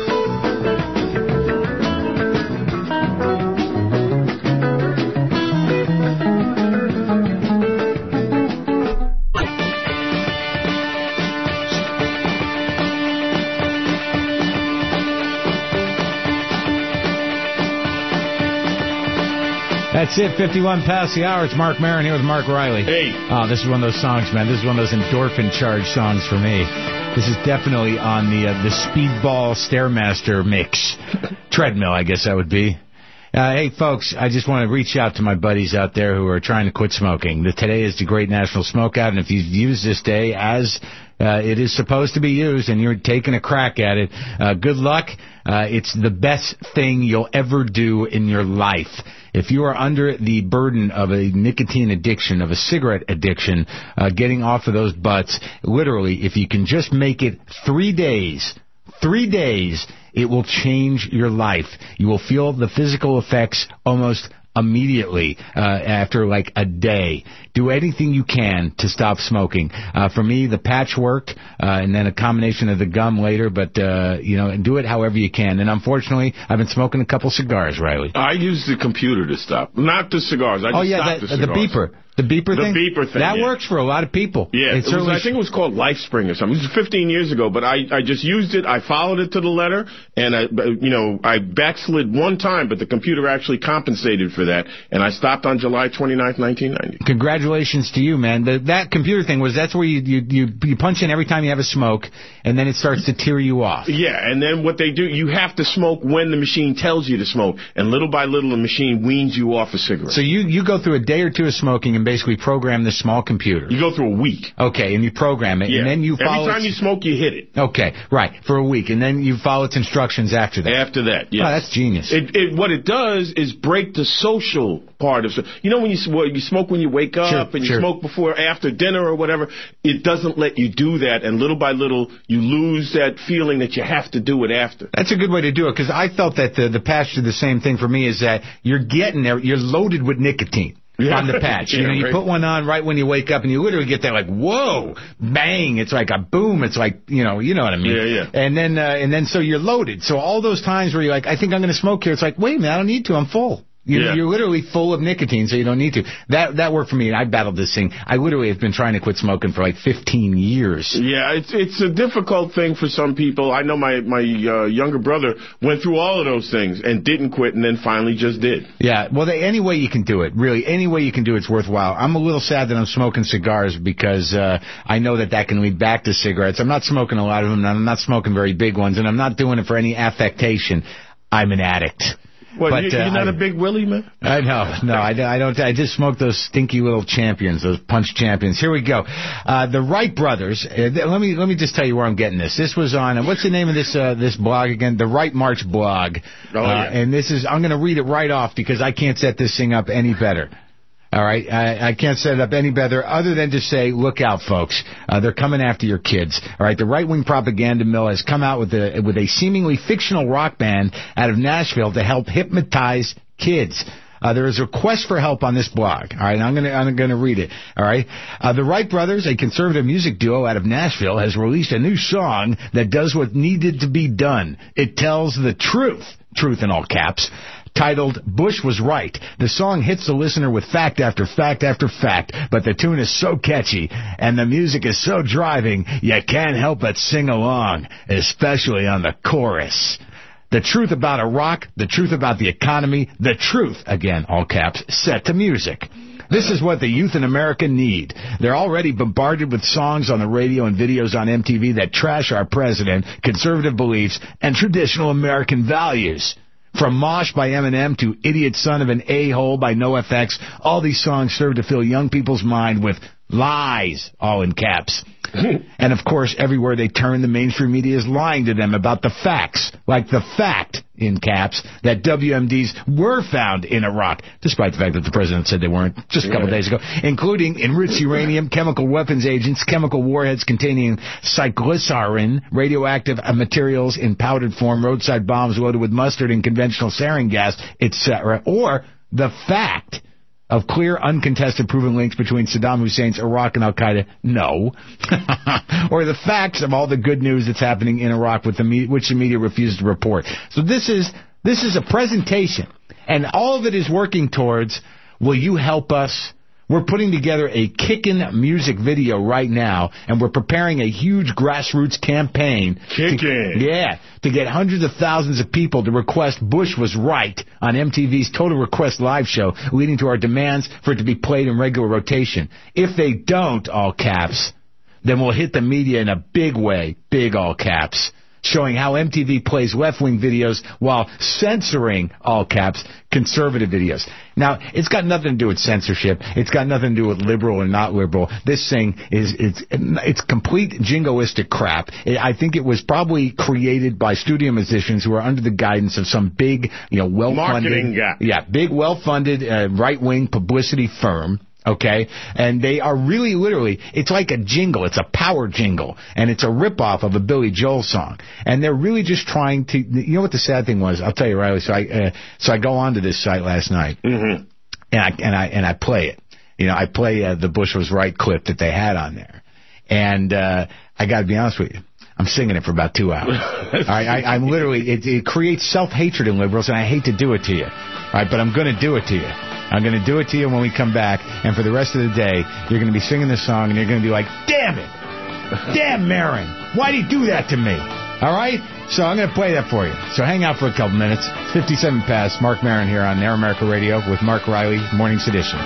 That's it, fifty-one past the hour. It's Mark Maron here with Mark Riley. Hey. Oh, this is one of those songs, man. This is one of those endorphin-charged songs for me. This is definitely on the uh, the Speedball Stairmaster mix. Treadmill, I guess that would be. Uh, hey, folks, I just want to reach out to my buddies out there who are trying to quit smoking. The, today is the Great National Smokeout, and if you've used this day as uh, it is supposed to be used and you're taking a crack at it, uh, good luck. Uh, it's the best thing you'll ever do in your life. If you are under the burden of a nicotine addiction, of a cigarette addiction, uh, getting off of those butts, literally, if you can just make it three days, three days, it will change your life. You will feel the physical effects almost immediately uh, after like a day. Do anything you can to stop smoking. Uh, for me, the patch worked, uh, and then a combination of the gum later, but, uh, you know, do it however you can. And unfortunately, I've been smoking a couple cigars, Riley. I use the computer to stop. Not the cigars. I just oh, yeah, stopped that, the cigars. the beeper. The beeper the thing? The beeper thing, That yeah. works for a lot of people. Yeah, it it was, I think it was called LifeSpring or something. It was fifteen years ago, but I, I just used it. I followed it to the letter, and, I, you know, I backslid one time, but the computer actually compensated for that, and I stopped on July twenty-ninth, nineteen ninety. Congratulations to you, man. The, that computer thing was, that's where you, you, you, you punch in every time you have a smoke, and then it starts to tear you off. Yeah, and then what they do, you have to smoke when the machine tells you to smoke, and little by little the machine weans you off a cigarette. So you, you go through a day or two of smoking and basically program this small computer. You go through a week. Okay, and you program it, yeah. and then you follow Every time its... you smoke, you hit it. Okay, right, for a week, and then you follow its instructions after that. After that, yeah. Oh, that's genius. It, it, what it does is break the social part of... You know when you, well, you smoke when you wake up, sure, and you sure. smoke before, after dinner or whatever, it doesn't let you do that, and little by little, you lose that feeling that you have to do it after. That's a good way to do it, because I felt that the, the patch did the same thing for me, is that you're getting there, you're loaded with nicotine. Yeah. On the patch. You yeah, know, you right. put one on right when you wake up, and you literally get that like, whoa, bang. It's like a boom. It's like, you know, you know what I mean. Yeah, yeah. And then, uh, and then so you're loaded. So all those times where you're like, I think I'm going to smoke here, it's like, wait a minute, I don't need to. I'm full. You, Yeah. You're literally full of nicotine, so you don't need to. That that worked for me, and I battled this thing. I literally have been trying to quit smoking for like fifteen years. Yeah, it's it's a difficult thing for some people. I know my my uh, younger brother went through all of those things and didn't quit, and then finally just did. Yeah, well, they, any way you can do it, really, any way you can do it's worthwhile. I'm a little sad that I'm smoking cigars because uh, I know that that can lead back to cigarettes. I'm not smoking a lot of them, and I'm not smoking very big ones, and I'm not doing it for any affectation. I'm an addict. What, But, you, you're uh, not I, a big Willie, man? I know. No, I, I don't. I just smoke those stinky little champions, those punch champions. Here we go. Uh, the Wright brothers. Uh, th- let me let me just tell you where I'm getting this. This was on. Uh, what's the name of this uh, this blog again? The Wright March blog. Oh, yeah. Uh, and this is. I'm going to read it right off because I can't set this thing up any better. All right, I, I can't set it up any better other than to say, look out, folks. Uh, they're coming after your kids. All right, the right-wing propaganda mill has come out with a with a seemingly fictional rock band out of Nashville to help hypnotize kids. Uh, there is a request for help on this blog. All right, I'm gonna I'm gonna read it. All right, uh, the Wright brothers, a conservative music duo out of Nashville, has released a new song that does what needed to be done. It tells the truth, truth in all caps. Titled Bush Was Right. The song hits the listener with fact after fact after fact, but the tune is so catchy and the music is so driving you can't help but sing along, especially on the chorus. The truth about Iraq, the truth about the economy, the truth, again, all caps, set to music. This is what the youth in America need. They're already bombarded with songs on the radio and videos on M T V that trash our president, conservative beliefs, and traditional American values. From Mosh by Eminem to Idiot Son of an A-Hole by NoFX, all these songs serve to fill young people's mind with lies, all in caps. And, of course, everywhere they turn, the mainstream media is lying to them about the facts, like the fact, in caps, that W M Ds were found in Iraq, despite the fact that the president said they weren't just a couple Yeah. days ago, including enriched uranium, chemical weapons agents, chemical warheads containing cyclosarin, radioactive materials in powdered form, roadside bombs loaded with mustard and conventional sarin gas, et cetera, or the fact of clear, uncontested, proven links between Saddam Hussein's Iraq and Al-Qaeda? No. Or the facts of all the good news that's happening in Iraq with the me- which the media refuses to report. So this is this is a presentation, and all of it is working towards, will you help us? We're putting together a kickin' music video right now, and we're preparing a huge grassroots campaign. Kickin'. To, yeah, to get hundreds of thousands of people to request Bush Was Right on M T V's Total Request live show, leading to our demands for it to be played in regular rotation. If they don't, all caps, then we'll hit the media in a big way, big all caps, showing how M T V plays left-wing videos while censoring, all caps, conservative videos. Now, it's got nothing to do with censorship. It's got nothing to do with liberal or not liberal. This thing is it's it's complete jingoistic crap. I think it was probably created by studio musicians who are under the guidance of some big, you know, well-funded, Marketing guy. yeah, big, well-funded uh, right-wing publicity firm. Okay, and they are really, literally, it's like a jingle. It's a power jingle, and it's a ripoff of a Billy Joel song. And they're really just trying to, you know what the sad thing was? I'll tell you, Riley. So I, uh, so I go onto this site last night, Mm-hmm. and I and I and I play it. You know, I play uh, the Bush Was Right clip that they had on there, and uh, I got to be honest with you. I'm singing it for about two hours. All right, I, I'm literally, it, it creates self-hatred in liberals, and I hate to do it to you. All right, but I'm going to do it to you. I'm going to do it to you when we come back, and for the rest of the day, you're going to be singing this song, and you're going to be like, damn it! Damn, Marin! Why'd he do that to me? All right? So I'm going to play that for you. So hang out for a couple minutes. fifty-seven past, Mark Marin here on Air America Radio with Mark Riley, Morning Sedition.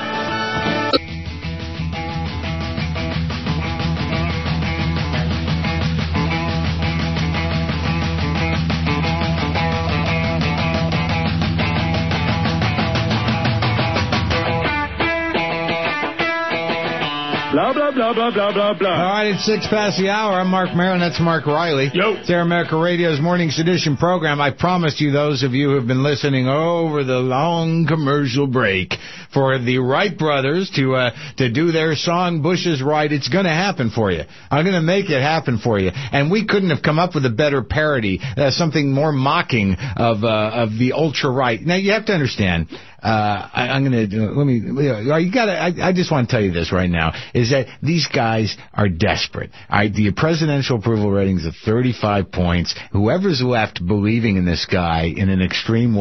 Blah, blah, blah, blah, blah, blah, blah. All right, it's six past the hour. I'm Mark Maron. That's Mark Riley. Yo. It's Air America Radio's Morning Sedition program. I promised you, those of you who have been listening over the long commercial break, for the Wright brothers to uh, to do their song Bush Is Right. It's going to happen for you. I'm going to make it happen for you. And we couldn't have come up with a better parody, uh, something more mocking of uh, of the ultra-right. Now, you have to understand, uh, I, I'm going to, let me, you got to, I, I just want to tell you this right now, is that these guys are desperate. All right, the presidential approval ratings of thirty-five points. Whoever's left believing in this guy in an extreme way,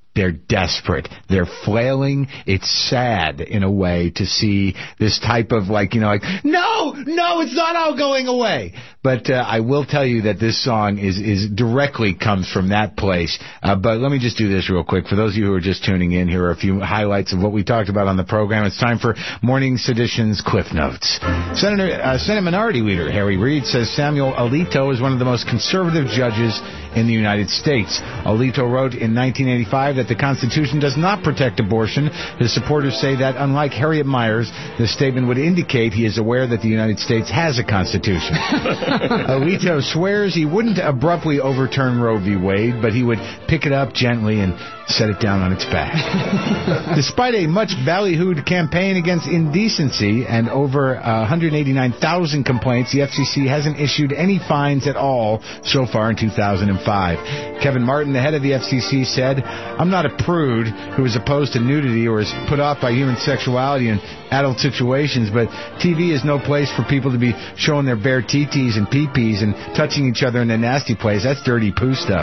They're desperate. They're flailing. It's sad, in a way, to see this type of, like, you know, like, no, no, it's not all going away. But uh, I will tell you that this song is, is directly comes from that place. Uh, but let me just do this real quick. For those of you who are just tuning in, here are a few highlights of what we talked about on the program. It's time for Morning Sedition's Cliff Notes. Senator, uh, Senate Minority Leader Harry Reid says Samuel Alito is one of the most conservative judges in the United States. Alito wrote in nineteen eighty-five that the Constitution does not protect abortion. His supporters say that, unlike Harriet Miers, this statement would indicate he is aware that the United States has a Constitution. Alito swears he wouldn't abruptly overturn Roe v. Wade, but he would pick it up gently and set it down on its back. Despite a much ballyhooed campaign against indecency and over uh, one hundred eighty-nine thousand complaints, the F C C hasn't issued any fines at all so far in two thousand five. Kevin Martin, the head of the F C C, said, "I'm not a prude who is opposed to nudity or is put off by human sexuality in adult situations, but T V is no place for people to be showing their bare T-Ts and P-Ps and touching each other in their nasty place. That's dirty poo stuff."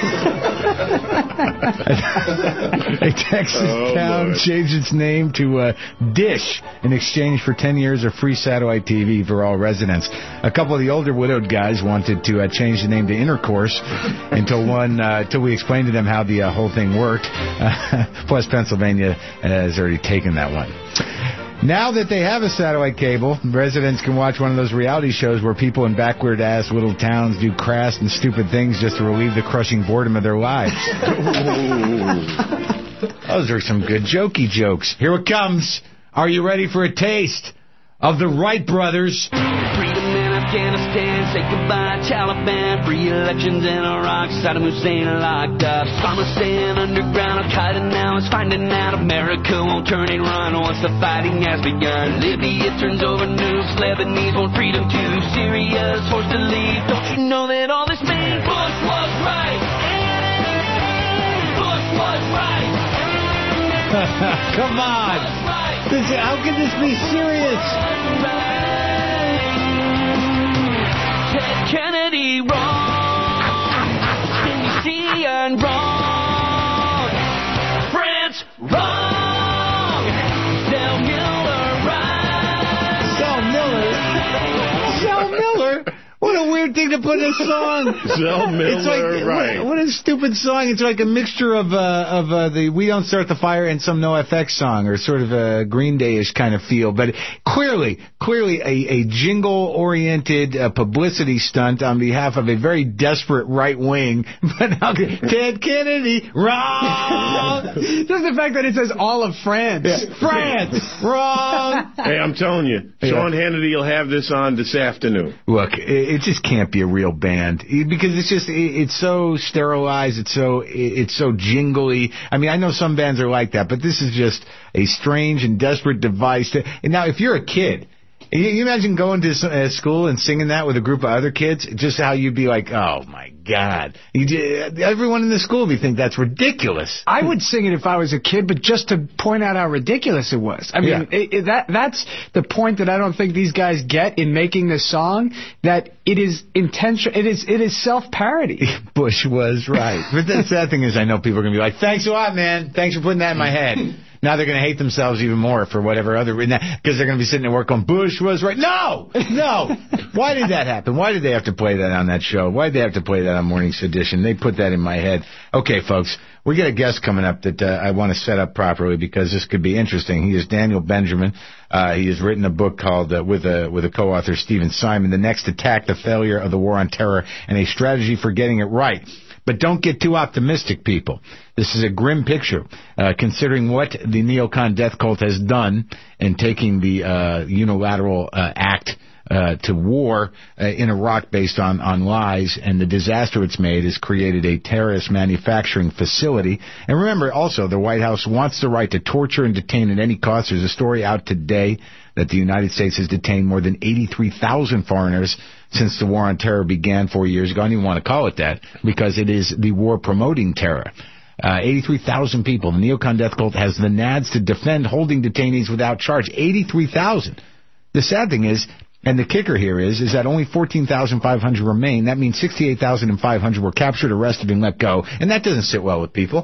A Texas oh, town Lord. changed its name to uh, Dish in exchange for ten years of free satellite T V for all residents. A couple of the older widowed guys wanted to uh, change the name to Intercourse until one uh, until we explained to them how the uh, whole thing worked. Uh, plus, Pennsylvania has already taken that one. Now that they have a satellite cable, residents can watch one of those reality shows where people in backward-ass little towns do crass and stupid things just to relieve the crushing boredom of their lives. Those are some good jokey jokes. Here it comes. Are you ready for a taste of the Wright brothers? Freedom in Afghanistan, say goodbye Taliban, free elections in Iraq, Saddam Hussein locked up, Osama staying underground, Al-Qaeda now is finding out America won't turn and run once the fighting has begun. Libya turns over nukes, Lebanese want freedom too, Syria is forced to leave, don't you know that all this means Bush was right, Bush was right. Come on, this, how can this be serious? Ted Kennedy wrong, Nixon wrong, France wrong, Zell Miller right. Zell Miller? Zell Miller? What a weird thing to put in a song. Zell Miller, it's like, right. What, what a stupid song. It's like a mixture of uh, of uh, the We Don't Start the Fire and some NoFX song, or sort of a Green Day-ish kind of feel. But clearly, clearly a, a jingle-oriented uh, publicity stunt on behalf of a very desperate right wing. But now, Ted Kennedy, wrong. Just the fact that it says all of France. Yeah. France, wrong. Hey, I'm telling you, Sean yeah. Hannity will have this on this afternoon. Look, it, it just can't be a real band because it's just it, it's so sterilized. It's so it, it's so jingly. I mean, I know some bands are like that, but this is just a strange and desperate device. To, and now, if you're a kid, you, you imagine going to uh, school and singing that with a group of other kids. Just how you'd be like, oh my God! You, everyone in the school would think that's ridiculous. I would sing it if I was a kid, but just to point out how ridiculous it was. I mean, Yeah. it, it, that that's the point that I don't think these guys get in making this song. That it is intentional. It is it is self-parody. Bush was right. But the sad thing is, I know people are going to be like, thanks a lot, man. Thanks for putting that in my head. Now they're going to hate themselves even more for whatever other reason, because they're going to be sitting there working on Bush was right. No! No! Why did that happen? Why did they have to play that on that show? Why did they have to play that on Morning Sedition? They put that in my head. Okay, folks, we got a guest coming up that uh, I want to set up properly because this could be interesting. He is Daniel Benjamin. Uh, he has written a book called, uh, with a with a co-author, Stephen Simon, The Next Attack, The Failure of the War on Terror, and a Strategy for Getting It Right. But don't get too optimistic, people. This is a grim picture, uh, considering what the neocon death cult has done in taking the uh, unilateral uh, act uh, to war uh, in Iraq based on, on lies, and the disaster it's made has created a terrorist manufacturing facility. And remember, also, the White House wants the right to torture and detain at any cost. There's a story out today that the United States has detained more than eighty-three thousand foreigners since the war on terror began four years ago. I don't even want to call it that because it is the war promoting terror. Uh, eighty-three thousand people. The neocon death cult has the nads to defend holding detainees without charge. eighty-three thousand. The sad thing is, and the kicker here is, is that only fourteen thousand five hundred remain. That means sixty-eight thousand five hundred were captured, arrested, and let go. And that doesn't sit well with people.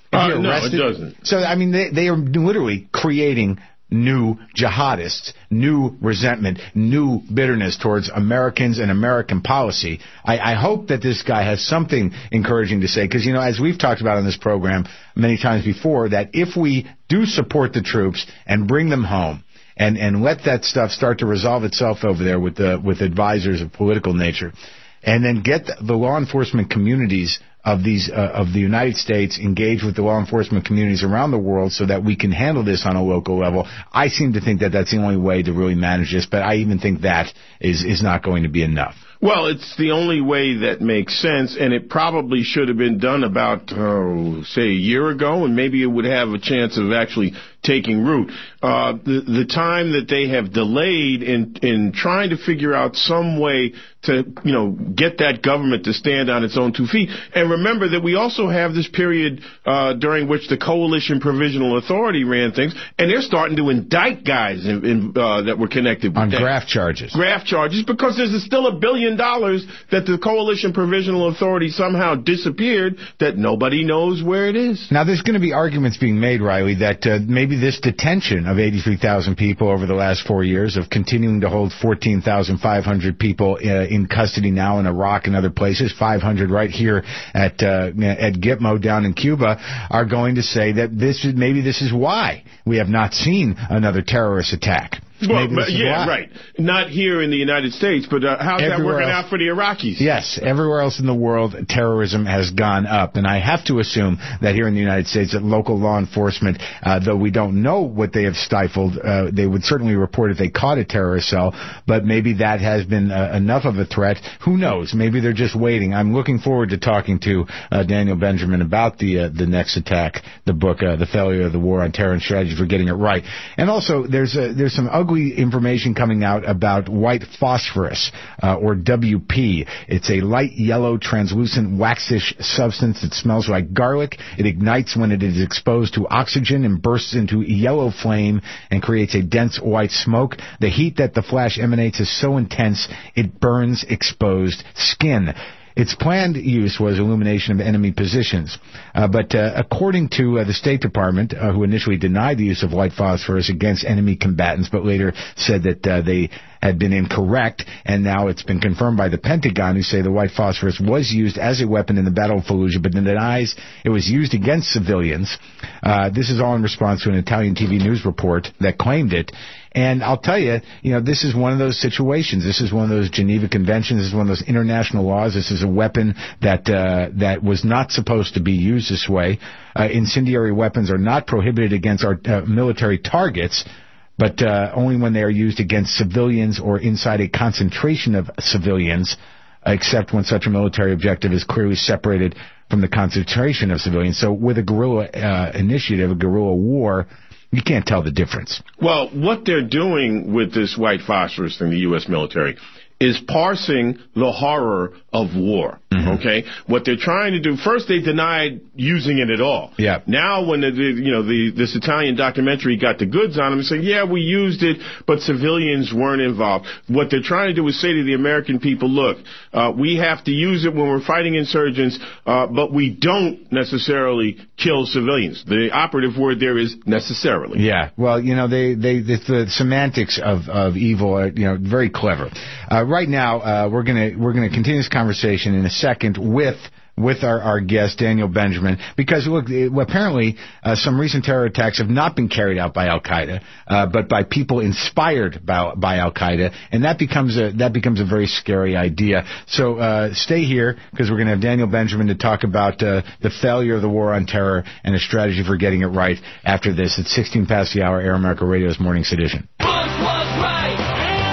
Uh, he no, arrested? it doesn't. So, I mean, they, they are literally creating new jihadists, new resentment, new bitterness towards Americans and American policy. I, I hope that this guy has something encouraging to say, because, you know, as we've talked about on this program many times before, that if we do support the troops and bring them home, and, and let that stuff start to resolve itself over there with the, with advisors of political nature, and then get the, the law enforcement communities of these uh, of the United States engaged with the law enforcement communities around the world so that we can handle this on a local level. I seem to think that that's the only way to really manage this, but I even think that is is not going to be enough. Well, it's the only way that makes sense, and it probably should have been done about, oh, say, a year ago, and maybe it would have a chance of actually taking root. Uh, the, the time that they have delayed in, in trying to figure out some way to, you know, get that government to stand on its own two feet. And remember that we also have this period uh, during which the Coalition Provisional Authority ran things, and they're starting to indict guys in, in, uh, that were connected with on that. graft charges. Graft charges, because there's still a billion dollars that the Coalition Provisional Authority somehow disappeared that nobody knows where it is. Now, there's going to be arguments being made, Riley, that uh, maybe this detention of eighty-three thousand people over the last four years, of continuing to hold fourteen thousand five hundred people uh, in custody now in Iraq and other places, five hundred right here at uh, at Gitmo down in Cuba, are going to say that this is, maybe this is why we have not seen another terrorist attack. Well, but, yeah, why. right. Not here in the United States, but uh, how's everywhere that working else, out for the Iraqis? Yes, everywhere else in the world, terrorism has gone up. And I have to assume that here in the United States, that local law enforcement, uh, though we don't know what they have stifled, uh, they would certainly report if they caught a terrorist cell, but maybe that has been uh, enough of a threat. Who knows? Maybe they're just waiting. I'm looking forward to talking to uh, Daniel Benjamin about the uh, the next attack, the book, uh, The Failure of the War on Terror and Strategy for Getting It Right. And also, there's uh, there's some ugly information coming out about white phosphorus, uh, or W P. It's a light yellow, translucent, waxish substance that smells like garlic. It ignites when it is exposed to oxygen and bursts into yellow flame and creates a dense white smoke. The heat that the flash emanates is so intense it burns exposed skin. Its planned use was illumination of enemy positions. Uh, but uh, according to uh, the State Department, uh, who initially denied the use of white phosphorus against enemy combatants, but later said that uh, they had been incorrect, and now it's been confirmed by the Pentagon, who say the white phosphorus was used as a weapon in the Battle of Fallujah, but denies it was used against civilians. Uh, this is all in response to an Italian T V news report that claimed it. And I'll tell you, you know, this is one of those situations. This is one of those Geneva Conventions. This is one of those international laws. This is a weapon that uh, that was not supposed to be used this way. Uh, incendiary weapons are not prohibited against our uh, military targets, but uh, only when they are used against civilians or inside a concentration of civilians, except when such a military objective is clearly separated from the concentration of civilians. So with a guerrilla uh, initiative, a guerrilla war, you can't tell the difference. Well, what they're doing with this white phosphorus in the U S military is parsing the horror of war. Mm-hmm. Okay, what they're trying to do, first they denied using it at all. Yeah. Now, when the, the you know the this Italian documentary got the goods on them, and said, yeah, we used it, but civilians weren't involved. What they're trying to do is say to the American people, look, uh, we have to use it when we're fighting insurgents, uh, but we don't necessarily kill civilians. The operative word there is necessarily. Yeah. Well, you know, they they the, the semantics of of evil are, you know, very clever. Uh, right now, uh, we're gonna we're gonna continue this conversation in a second with with our, our guest, Daniel Benjamin, because, look, apparently uh, some recent terror attacks have not been carried out by Al-Qaeda, uh, but by people inspired by, by Al-Qaeda, and that becomes a that becomes a very scary idea. So uh, stay here, because we're going to have Daniel Benjamin to talk about uh, the failure of the war on terror and a strategy for getting it right after this. It's sixteen past the hour, Air America Radio's Morning Sedition. Bush was right.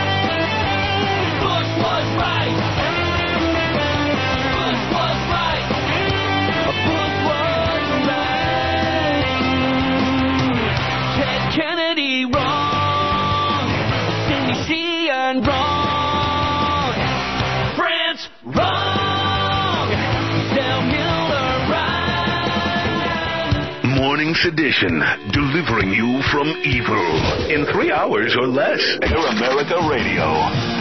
Bush was right. Bush was right. Bush was right. Ted Kennedy wrong. Cindy Sheehan wrong. France wrong. Del Mueller right. Morning Sedition, delivering you from evil in three hours or less. Air America Radio.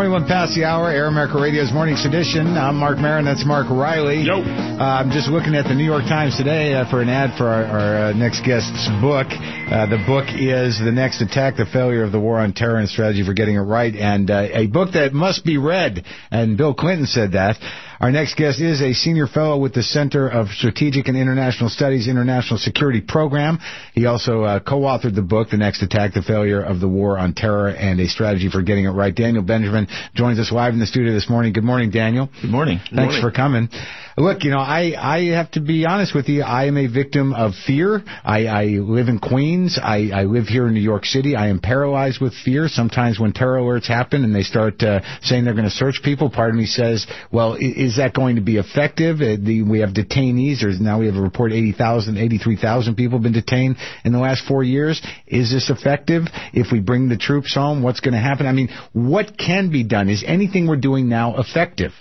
twenty-one past the hour, Air America Radio's Morning Sedition. I'm Mark Maron. That's Mark Riley. Yo. Uh, I'm just looking at the New York Times today uh, for an ad for our, our uh, next guest's book. Uh, the book is The Next Attack, The Failure of the War on Terror and Strategy for Getting It Right, and uh, a book that must be read. And Bill Clinton said that. Our next guest is a senior fellow with the Center of Strategic and International Studies International Security Program. He also uh, co-authored the book, The Next Attack, The Failure of the War on Terror and a Strategy for Getting It Right. Daniel Benjamin joins us live in the studio this morning. Good morning, Daniel. Good morning. Thanks Good morning. for coming. Look, you know, I, I have to be honest with you. I am a victim of fear. I, I live in Queens. I, I live here in New York City. I am paralyzed with fear. Sometimes when terror alerts happen and they start uh, saying they're going to search people, part of me says, well, is that going to be effective? Uh, the, we have detainees. There's now we have a report eighty thousand, eighty-three thousand people have been detained in the last four years. Is this effective? If we bring the troops home, what's going to happen? I mean, what can be done? Is anything we're doing now effective?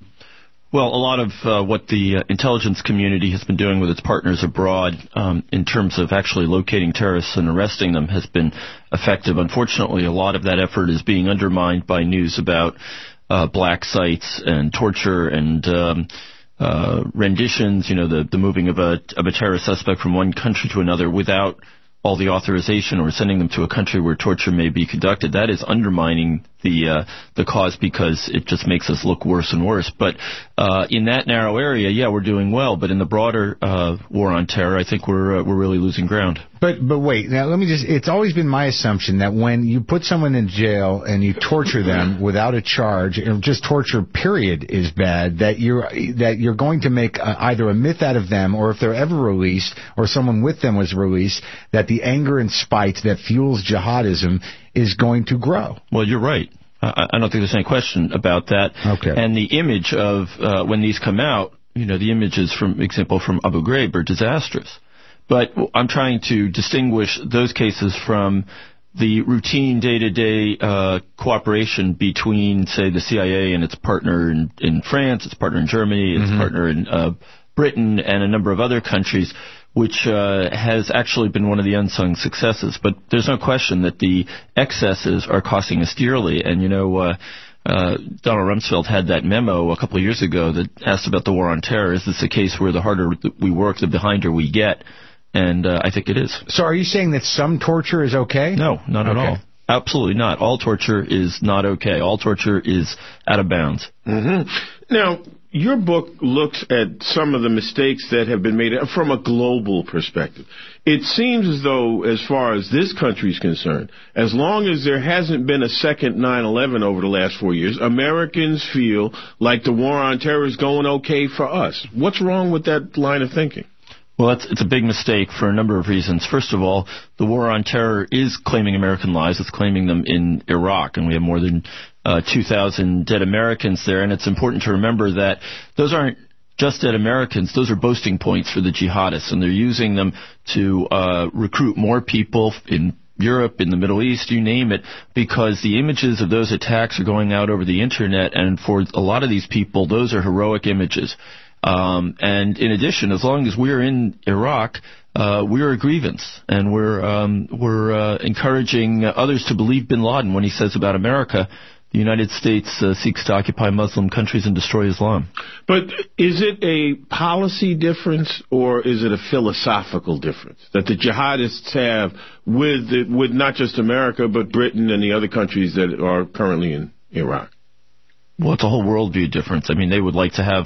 Well, a lot of uh, what the uh, intelligence community has been doing with its partners abroad um, in terms of actually locating terrorists and arresting them has been effective. Unfortunately, a lot of that effort is being undermined by news about uh, black sites and torture and um, uh, renditions, you know, the, the moving of a, of a terrorist suspect from one country to another without all the authorization or sending them to a country where torture may be conducted. That is undermining the uh, the cause because it just makes us look worse and worse. But uh, in that narrow area, yeah, we're doing well. But in the broader uh, war on terror, I think we're uh, we're really losing ground. But but wait, now let me just, it's always been my assumption that when you put someone in jail and you torture them without a charge, or just torture period is bad, that you're that you're going to make uh, either a myth out of them, or if they're ever released, or someone with them was released, that the anger and spite that fuels jihadism is going to grow. Well, you're right. I, I don't think there's any question about that. Okay. And the image of uh, when these come out, you know, the images, from example, from Abu Ghraib are disastrous. But I'm trying to distinguish those cases from the routine day-to-day uh, cooperation between, say, the C I A and its partner in, in France, its partner in Germany, its mm-hmm. partner in uh, Britain, and a number of other countries, which uh, has actually been one of the unsung successes. But there's no question that the excesses are costing us dearly. And, you know, uh, uh, Donald Rumsfeld had that memo a couple of years ago that asked about the war on terror. Is this a case where the harder we work, the behinder we get? And uh, I think it is. So are you saying that some torture is okay? No, not okay. at all. Absolutely not. All torture is not okay. All torture is out of bounds. Mm-hmm. Now, your book looks at some of the mistakes that have been made from a global perspective. It seems as though, as far as this country is concerned, as long as there hasn't been a second nine eleven over the last four years, Americans feel like the war on terror is going okay for us. What's wrong with that line of thinking? Well, it's, it's a big mistake for a number of reasons. First of all, the war on terror is claiming American lives. It's claiming them in Iraq, and we have more than uh, two thousand dead Americans there. And it's important to remember that those aren't just dead Americans. Those are boasting points for the jihadists, and they're using them to uh, recruit more people in Europe, in the Middle East, you name it, because the images of those attacks are going out over the Internet, and for a lot of these people, those are heroic images. Um, and in addition, as long as we're in Iraq, uh, we're a grievance, and we're um, we're uh, encouraging others to believe bin Laden when he says about America, the United States uh, seeks to occupy Muslim countries and destroy Islam. But is it a policy difference, or is it a philosophical difference that the jihadists have with the, with not just America, but Britain and the other countries that are currently in Iraq? Well, it's a whole worldview difference. I mean, they would like to have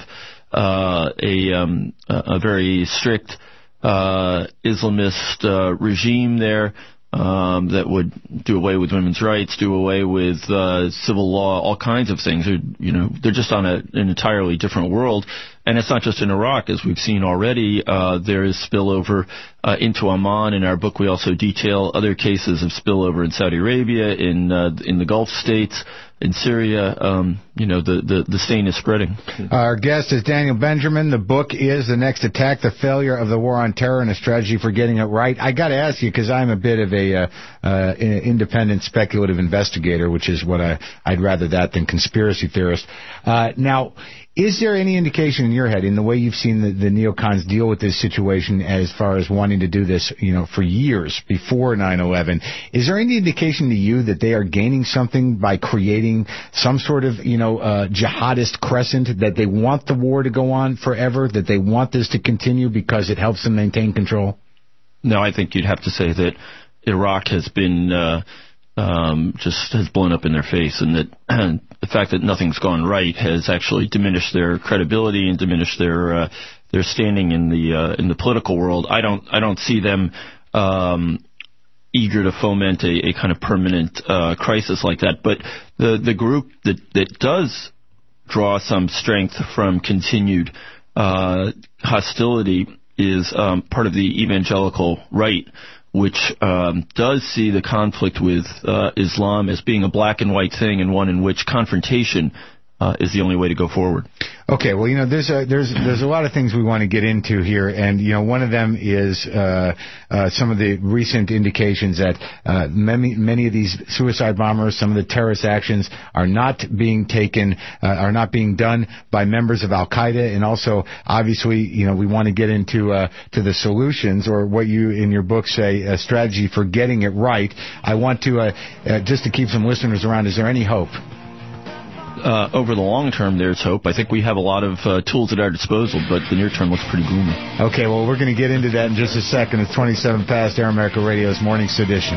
Uh, a, um, a very strict uh, Islamist uh, regime there um, that would do away with women's rights, do away with uh, civil law, all kinds of things. They're, you know, they're just on a, an entirely different world. And it's not just in Iraq, as we've seen already. Uh, there is spillover uh, into Oman. In our book, we also detail other cases of spillover in Saudi Arabia, in uh, in the Gulf states, in Syria. Um, you know, the, the, the stain is spreading. Our guest is Daniel Benjamin. The book is The Next Attack, The Failure of the War on Terror and a Strategy for Getting It Right. I got to ask you, because I'm a bit of a uh, uh, independent speculative investigator, which is what I, I'd rather that than conspiracy theorist. Uh, now, Is there any indication in your head, in the way you've seen the, the neocons deal with this situation as far as wanting to do this, you know, for years before nine eleven, is there any indication to you that they are gaining something by creating some sort of, you know, uh, jihadist crescent, that they want the war to go on forever, that they want this to continue because it helps them maintain control? No, I think you'd have to say that Iraq has been uh, um, just has blown up in their face, and that and the fact that nothing's gone right has actually diminished their credibility and diminished their uh, their standing in the uh, in the political world. I don't I don't see them um, eager to foment a, a kind of permanent uh, crisis like that. But the the group that that does draw some strength from continued uh, hostility is um, part of the evangelical right, which um, does see the conflict with uh, Islam as being a black and white thing, and one in which confrontation uh, is the only way to go forward. Okay, well, you know, there's a, there's there's a lot of things we want to get into here, and you know, one of them is uh, uh, some of the recent indications that uh, many many of these suicide bombers, some of the terrorist actions, are not being taken, uh, are not being done by members of Al Qaeda, and also, obviously, you know, we want to get into uh, to the solutions, or what you in your book say, a strategy for getting it right. I want to uh, uh, just to keep some listeners around. Is there any hope? Uh, over the long term, there's hope. I think we have a lot of uh, tools at our disposal, but the near term looks pretty gloomy. Okay, well, we're going to get into that in just a second. It's twenty-seven past Air America Radio's Morning Sedition.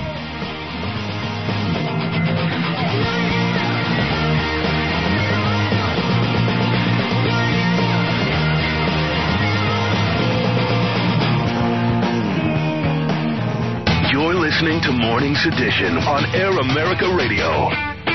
You're listening to Morning Sedition on Air America Radio.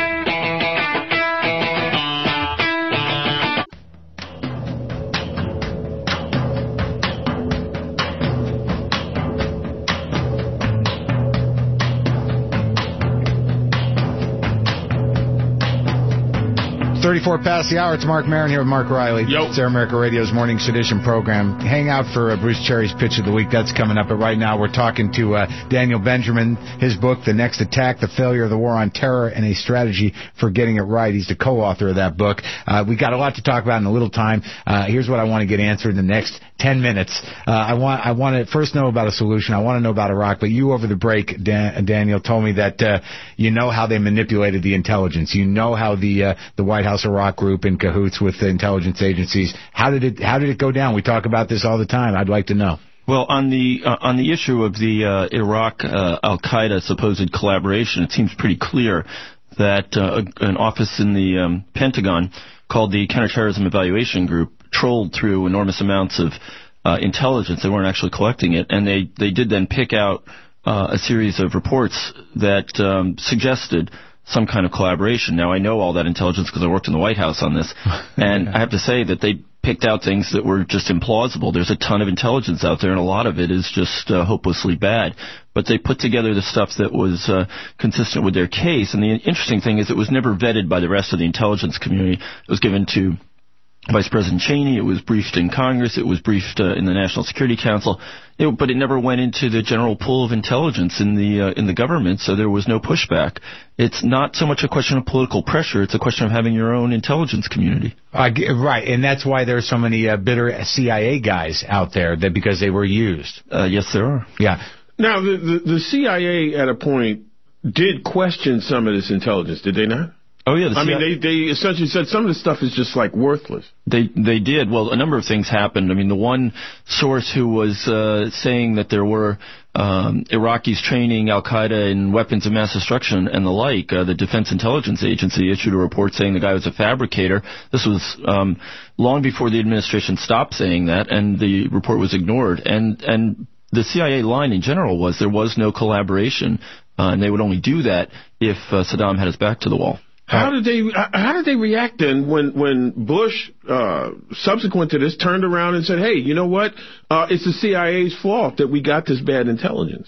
thirty-four past the hour. It's Mark Maron here with Mark Riley. Yo. It's Air America Radio's Morning Sedition program. Hang out for uh, Bruce Cherry's Pitch of the Week. That's coming up. But right now we're talking to uh, Daniel Benjamin, his book, The Next Attack, The Failure of the War on Terror, and a Strategy for Getting It Right. He's the co-author of that book. Uh, we got a lot to talk about in a little time. Uh, here's what I want to get answered in the next ten minutes. Uh, I want I want to first know about a solution. I want to know about Iraq. But you, over the break, Dan, Daniel, told me that uh, you know how they manipulated the intelligence. You know how the uh, the White House Iraq group in cahoots with the intelligence agencies. How did it How did it go down? We talk about this all the time. I'd like to know. Well, on the uh, on the issue of the uh, Iraq uh, Al Qaeda supposed collaboration, it seems pretty clear that uh, an office in the um, Pentagon called the Counterterrorism Evaluation Group trolled through enormous amounts of uh, intelligence. They weren't actually collecting it, and they they did then pick out uh, a series of reports that um, suggested some kind of collaboration. Now, I know all that intelligence because I worked in the White House on this, and I have to say that they picked out things that were just implausible. There's a ton of intelligence out there, and a lot of it is just uh, hopelessly bad. But they put together the stuff that was uh, consistent with their case, and the interesting thing is it was never vetted by the rest of the intelligence community. It was given to Vice President Cheney. It was briefed in Congress. It was briefed uh, in the National Security Council. It, but it never went into the general pool of intelligence in the uh, in the government, so there was no pushback. It's not so much a question of political pressure. It's a question of having your own intelligence community. Uh, right, and that's why there's so many uh, bitter C I A guys out there, that because they were used. Uh, yes, there are. Yeah. Now, the, the, the C I A at a point did question some of this intelligence, did they not? Oh, yeah. The I mean, they, they essentially said some of this stuff is just, like, worthless. They they did. Well, a number of things happened. I mean, the one source who was uh, saying that there were um, Iraqis training al-Qaeda in weapons of mass destruction and the like, uh, the Defense Intelligence Agency issued a report saying the guy was a fabricator. This was um, long before the administration stopped saying that, and the report was ignored. And, and the C I A line in general was there was no collaboration, uh, and they would only do that if uh, Saddam had his back to the wall. How did they How did they react then when when Bush, uh, subsequent to this, turned around and said, "Hey, you know what? Uh, it's the C I A's fault that we got this bad intelligence."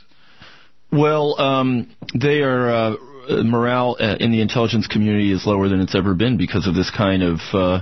Well, um, they are uh, morale in the intelligence community is lower than it's ever been because of this kind of uh,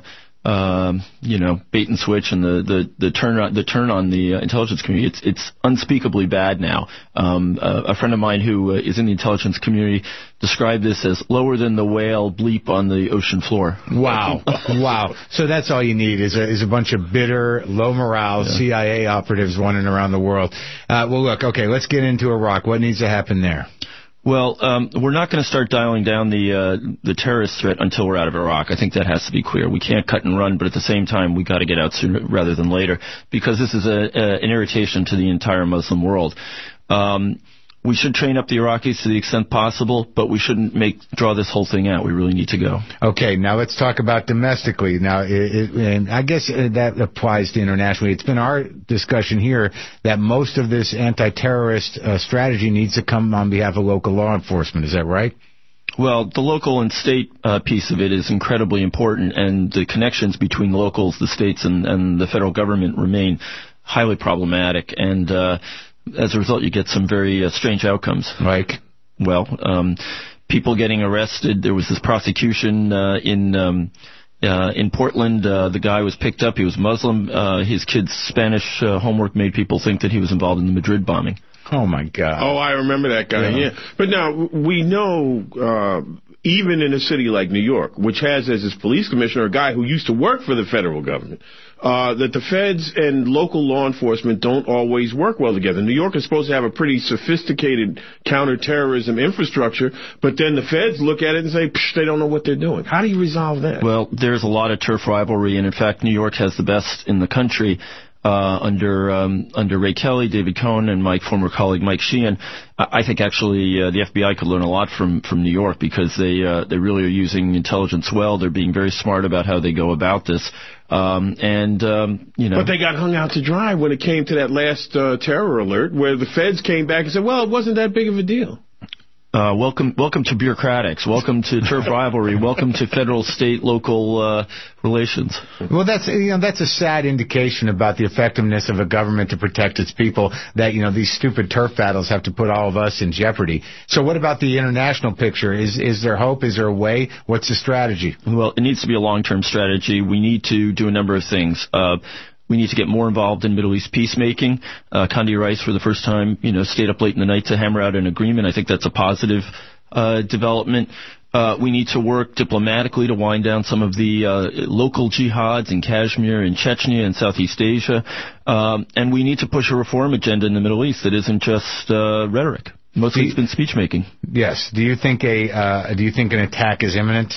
um, you know, bait and switch and the, the, the turn on the turn on the uh, intelligence community. It's it's unspeakably bad now. Um, uh, a friend of mine who uh, is in the intelligence community described this as lower than the whale bleep on the ocean floor. Wow, wow. So that's all you need is a, is a bunch of bitter, low morale yeah. C I A operatives running around the world. Uh, well, look, okay, let's get into Iraq. What needs to happen there? Well, um, we're not going to start dialing down the uh, the terrorist threat until we're out of Iraq. I think that has to be clear. We can't cut and run, but at the same time, we got to get out sooner rather than later because this is a, a, an irritation to the entire Muslim world. Um, we should train up the Iraqis to the extent possible, but we shouldn't make draw this whole thing out. We really need to go. Okay, now let's talk about domestically. Now, it, it, and I guess that applies to internationally. It's been our discussion here that most of this anti-terrorist uh, strategy needs to come on behalf of local law enforcement. Is that right? Well, the local and state uh, piece of it is incredibly important, and the connections between the locals, the states, and, and the federal government remain highly problematic. And uh, as a result, you get some very uh, strange outcomes. Like? Well, um, people getting arrested. There was this prosecution uh, in um, uh, in Portland. Uh, the guy was picked up. He was Muslim. Uh, his kid's Spanish uh, homework made people think that he was involved in the Madrid bombing. Oh, my God. Oh, I remember that guy, yeah. yeah. But now, we know, uh, even in a city like New York, which has as its police commissioner a guy who used to work for the federal government, uh, that the feds and local law enforcement don't always work well together. New York is supposed to have a pretty sophisticated counterterrorism infrastructure, but then the feds look at it and say, psh, they don't know what they're doing. How do you resolve that? Well, there's a lot of turf rivalry, and in fact, New York has the best in the country. Uh, under um, under Ray Kelly, David Cohn, and my former colleague Mike Sheehan. I think actually uh, the F B I could learn a lot from, from New York because they uh, they really are using intelligence well. They're being very smart about how they go about this. Um, and, um, you know. But they got hung out to dry when it came to that last uh, terror alert where the feds came back and said, well, it wasn't that big of a deal. Uh, welcome, welcome to bureaucratics. Welcome to turf rivalry. Welcome to federal, state, local uh, relations. Well, that's you know that's a sad indication about the effectiveness of a government to protect its people. That you know these stupid turf battles have to put all of us in jeopardy. So, what about the international picture? Is is there hope? Is there a way? What's the strategy? Well, it needs to be a long-term strategy. We need to do a number of things. Uh, We need to get more involved in Middle East peacemaking. Uh, Condi Rice, for the first time, you know, stayed up late in the night to hammer out an agreement. I think that's a positive uh, development. Uh, we need to work diplomatically to wind down some of the uh, local jihads in Kashmir and Chechnya and Southeast Asia. Um, and we need to push a reform agenda in the Middle East that isn't just uh, rhetoric. Mostly it's been speech making. Yes. Do you think a uh, do you think an attack is imminent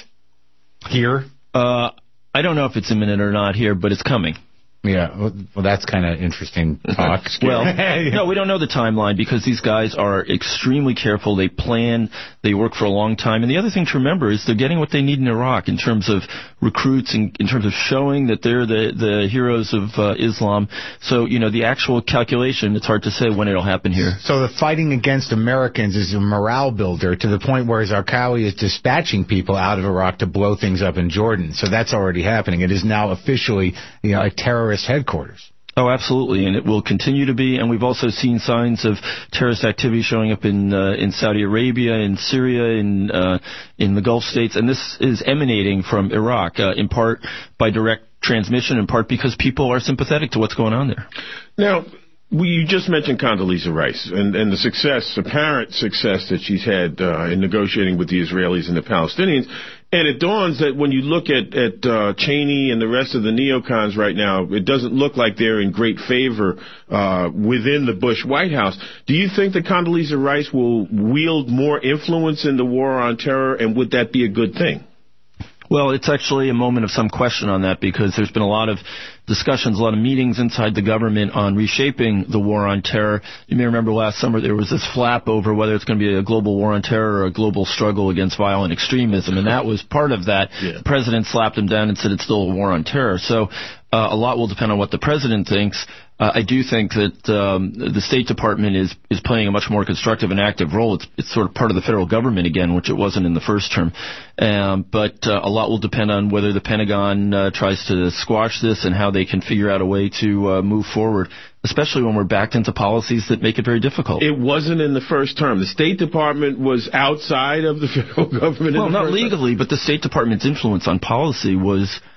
here? Uh, I don't know if it's imminent or not here, but it's coming. Yeah, well, that's kind of interesting talk. Well, no, we don't know the timeline because these guys are extremely careful. They plan. They work for a long time. And the other thing to remember is they're getting what they need in Iraq in terms of recruits and in terms of showing that they're the, the heroes of uh, Islam. So, you know, the actual calculation, it's hard to say when it'll happen here. So the fighting against Americans is a morale builder to the point where Zarqawi is dispatching people out of Iraq to blow things up in Jordan. So that's already happening. It is now officially, you know, a terrorist headquarters. Oh, absolutely, and it will continue to be. And we've also seen signs of terrorist activity showing up in uh, in Saudi Arabia, in Syria, in uh, in the Gulf states, and this is emanating from Iraq, uh, in part by direct transmission, in part because people are sympathetic to what's going on there. Now, we, you just mentioned Condoleezza Rice and, and the success, apparent success that she's had uh, in negotiating with the Israelis and the Palestinians. And it dawns that when you look at, at uh, Cheney and the rest of the neocons right now, it doesn't look like they're in great favor uh, within the Bush White House. Do you think that Condoleezza Rice will wield more influence in the war on terror, and would that be a good thing? Well, it's actually a moment of some question on that because there's been a lot of discussions, a lot of meetings inside the government on reshaping the war on terror. You may remember last summer there was this flap over whether it's going to be a global war on terror or a global struggle against violent extremism, and that was part of that. Yeah. The president slapped him down and said it's still a war on terror. So uh, a lot will depend on what the president thinks. Uh, I do think that um, the State Department is is playing a much more constructive and active role. It's it's sort of part of the federal government again, which it wasn't in the first term. Um, but uh, a lot will depend on whether the Pentagon uh, tries to squash this and how they can figure out a way to uh, move forward, especially when we're backed into policies that make it very difficult. It wasn't in the first term. The State Department was outside of the federal government. Well, in the not first legally, term. But the State Department's influence on policy was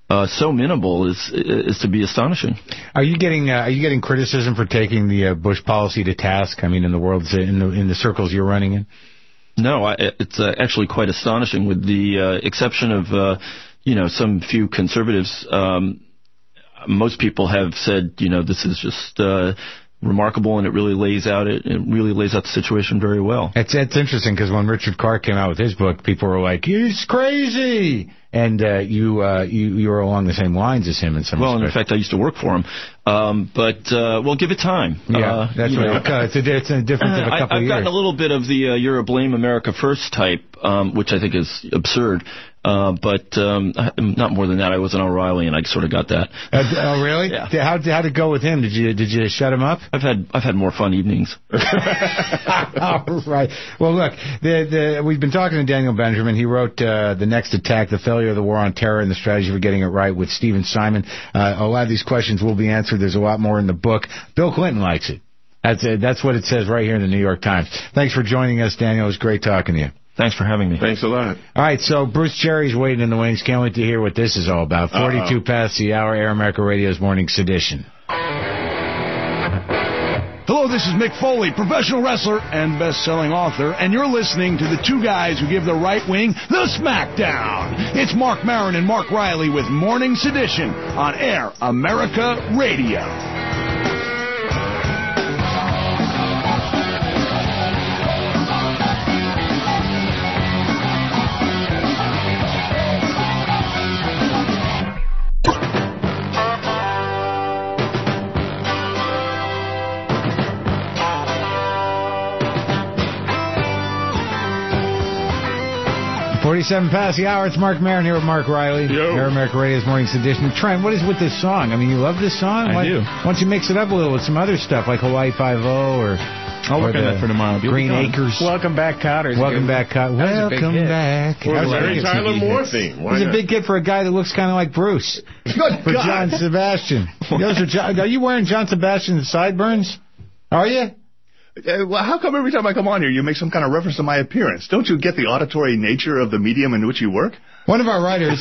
uh, so minimal is is to be astonishing. Are you getting uh, are you getting criticism for taking the uh, Bush policy to task? I mean, in the world, in the in the circles you're running in. No, I, it's uh, actually quite astonishing, with the uh, exception of uh, you know some few conservatives. Um, most people have said, you know, this is just uh, remarkable, and it really lays out it, it really lays out the situation very well. It's it's interesting because when Richard Clark came out with his book, people were like, "He's crazy," and uh, you uh, you you were along the same lines as him in some. Well, and in respect. fact, I used to work for him. Um, but uh, well, give it time. Yeah, uh, that's you right. know, It's a, it's a difference of a couple I, I've of years. gotten a little bit of the uh, "you're a blame America first" type, um, which I think is absurd. Uh, but um, not more than that. I was an O'Reilly, and I sort of got that. Uh, oh, really? Yeah. How how'd it go with him? Did you did you shut him up? I've had I've had more fun evenings. All right. Well, look, the, the, we've been talking to Daniel Benjamin. He wrote uh, The Next Attack, The Failure of the War on Terror and the Strategy for Getting It Right with Stephen Simon. Uh, a lot of these questions will be answered. There's a lot more in the book. Bill Clinton likes it. That's it. That's what it says right here in the New York Times. Thanks for joining us, Daniel. It was great talking to you. Thanks for having me. Thanks a lot. All right, so Bruce Cherry's waiting in the wings. Can't wait to hear what this is all about. forty-two Uh-oh. Past the hour, Air America Radio's Morning Sedition. Hello, this is Mick Foley, professional wrestler and best-selling author, and you're listening to the two guys who give the right wing the smackdown. It's Mark Maron and Mark Riley with Morning Sedition on Air America Radio. forty-seven past the hour. It's Mark Maron here with Mark Riley. Yo. Air America Radio's Morning Sedition. Trent, what is with this song? I mean, you love this song? I why, do. Why don't you mix it up a little with some other stuff like Hawaii Five-O or... I'll work on that for tomorrow. Green Acres. Welcome back, Cotter. Welcome back, Cotter. Welcome back. Or That the was a Mary big Tyler hit. Moore theme. Why He's a not? big hit for a guy that looks kind of like Bruce. Good For God. John Sebastian. Those are, John, are you wearing John Sebastian's sideburns? Are you? Uh, well, how come every time I come on here you make some kind of reference to my appearance? Don't you get the auditory nature of the medium in which you work? One of our writers,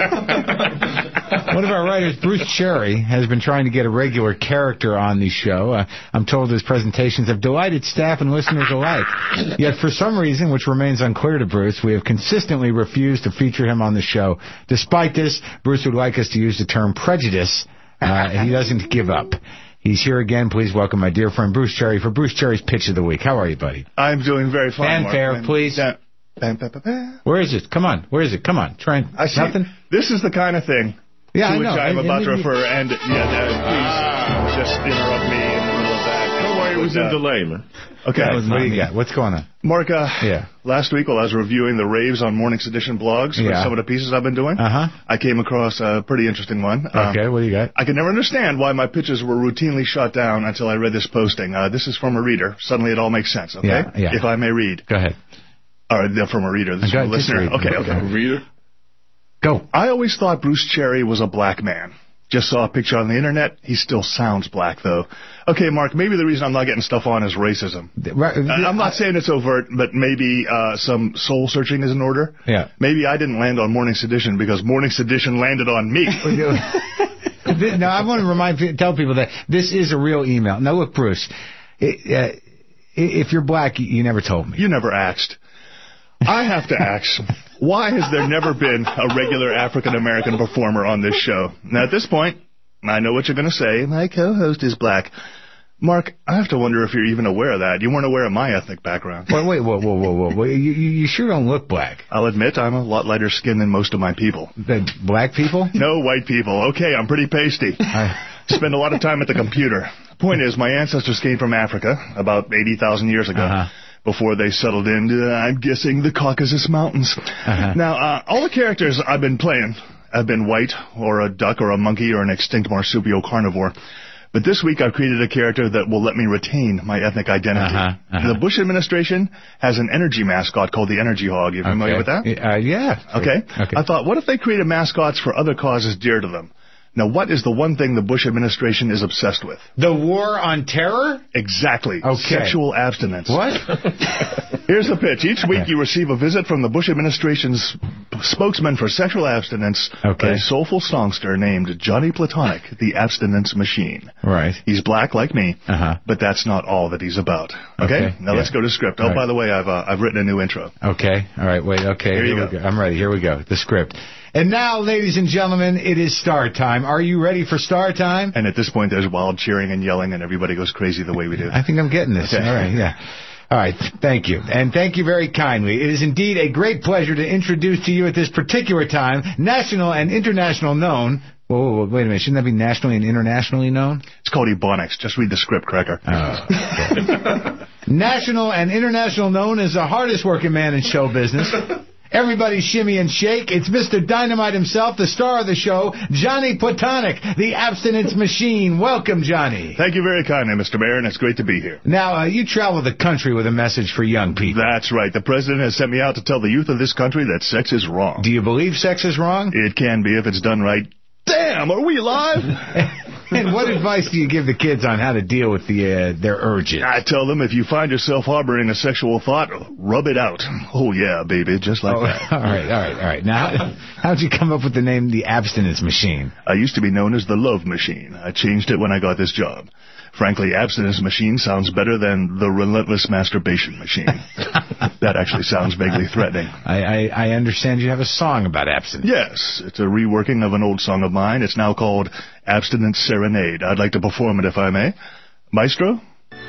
one of our writers, Bruce Cherry, has been trying to get a regular character on the show. Uh, I'm told his presentations have delighted staff and listeners alike. Yet for some reason, which remains unclear to Bruce, we have consistently refused to feature him on the show. Despite this, Bruce would like us to use the term prejudice. Uh, he doesn't give up. He's here again. Please welcome my dear friend Bruce Cherry for Bruce Cherry's Pitch of the Week. How are you, buddy? I'm doing very fine, Fanfare, Mark. please. Uh, bam, bam, bam, bam. Where is it? Come on. Where is it? Come on. Try and... I see. Nothing? This is the kind of thing Yeah, to I which know. I'm I- I about to mean, refer. And, yeah, uh, please just interrupt me in the middle of that. Don't worry, it was in Uh, delay, man. Okay. What do you got? What's going on? Mark, uh, Yeah. last week while I was reviewing the raves on Morning Sedition blogs for Yeah. some of the pieces I've been doing, Uh-huh. I came across a pretty interesting one. Uh, Okay, what do you got? I could never understand why my pitches were routinely shut down until I read this posting. Uh, this is from a reader. Suddenly it all makes sense, okay? Yeah, yeah. If I may read. Go ahead. All right, they're from a reader. This is Go from a ahead, just listener. read. Okay, okay. Reader? Go. I always thought Bruce Cherry was a black man. Just saw a picture on the internet. He still sounds black, though. Okay, Mark, maybe the reason I'm not getting stuff on is racism. Right, Uh, I'm not saying it's overt, but maybe uh, some soul-searching is in order. Yeah. Maybe I didn't land on Morning Sedition because Morning Sedition landed on me. Now, I want to remind, tell people that this is a real email. Now, look, Bruce, it, uh, if you're black, you never told me. You never asked. I have to ask, why has there never been a regular African-American performer on this show? Now, at this point, I know what you're going to say. My co-host is black. Mark, I have to wonder if you're even aware of that. You weren't aware of my ethnic background. Wait, wait, whoa, whoa, whoa, whoa. whoa. You, you, you sure don't look black. I'll admit I'm a lot lighter skinned than most of my people. The black people? No white people. Okay, I'm pretty pasty. I, Spend a lot of time at the computer. Point is, my ancestors came from Africa about eighty thousand years ago. Uh-huh. Before they settled into, uh, I'm guessing, the Caucasus Mountains. Uh-huh. Now, uh, all the characters I've been playing have been white, or a duck, or a monkey, or an extinct marsupial carnivore. But this week I've created a character that will let me retain my ethnic identity. Uh-huh, uh-huh. The Bush administration has an energy mascot called the Energy Hog. You familiar with that? Uh, yeah. Okay. Okay. I thought, what if they created mascots for other causes dear to them? Now, what is the one thing the Bush administration is obsessed with? The war on terror? Exactly. Okay. Sexual abstinence. What? Here's the pitch. Each week you receive a visit from the Bush administration's spokesman for sexual abstinence, Okay. a soulful songster named Johnny Platonic, the abstinence machine. Right. He's black like me, Uh-huh. but that's not all that he's about. Okay? Okay, Now yeah. let's go to script. Oh, All right. by the way, I've uh, I've written a new intro. Okay. All right. Wait. Okay. Here you we go. I'm ready. Here we go. The script. And now, ladies and gentlemen, it is star time. Are you ready for star time? And at this point, there's wild cheering and yelling, and everybody goes crazy the way we do. I think I'm getting this. Okay. All right. Yeah. All right. Thank you. And thank you very kindly. It is indeed a great pleasure to introduce to you at this particular time, national and international known. Whoa, whoa, whoa, wait a minute. Shouldn't that be nationally and internationally known? It's called Ebonics. Just read the script, Cracker. Oh, okay. National and international known as the hardest working man in show business. Everybody shimmy and shake. It's Mister Dynamite himself, the star of the show, Johnny Platonic, the abstinence machine. Welcome, Johnny. Thank you very kindly, Mister Mayor, and it's great to be here. Now, uh, you travel the country with a message for young people. That's right. The president has sent me out to tell the youth of this country that sex is wrong. Do you believe sex is wrong? It can be if it's done right. Damn, are we live? And what advice do you give the kids on how to deal with the uh, their urges? I tell them if you find yourself harboring a sexual thought, rub it out. Oh, yeah, baby, just like Oh, that. all right, all right, all right. Now, how'd you come up with the name the abstinence machine? I used to be known as the love machine. I changed it when I got this job. Frankly, abstinence machine sounds better than the relentless masturbation machine. That actually sounds vaguely threatening. I, I, I understand you have a song about abstinence. Yes, it's a reworking of an old song of mine. It's now called Abstinence Serenade. I'd like to perform it if I may. Maestro?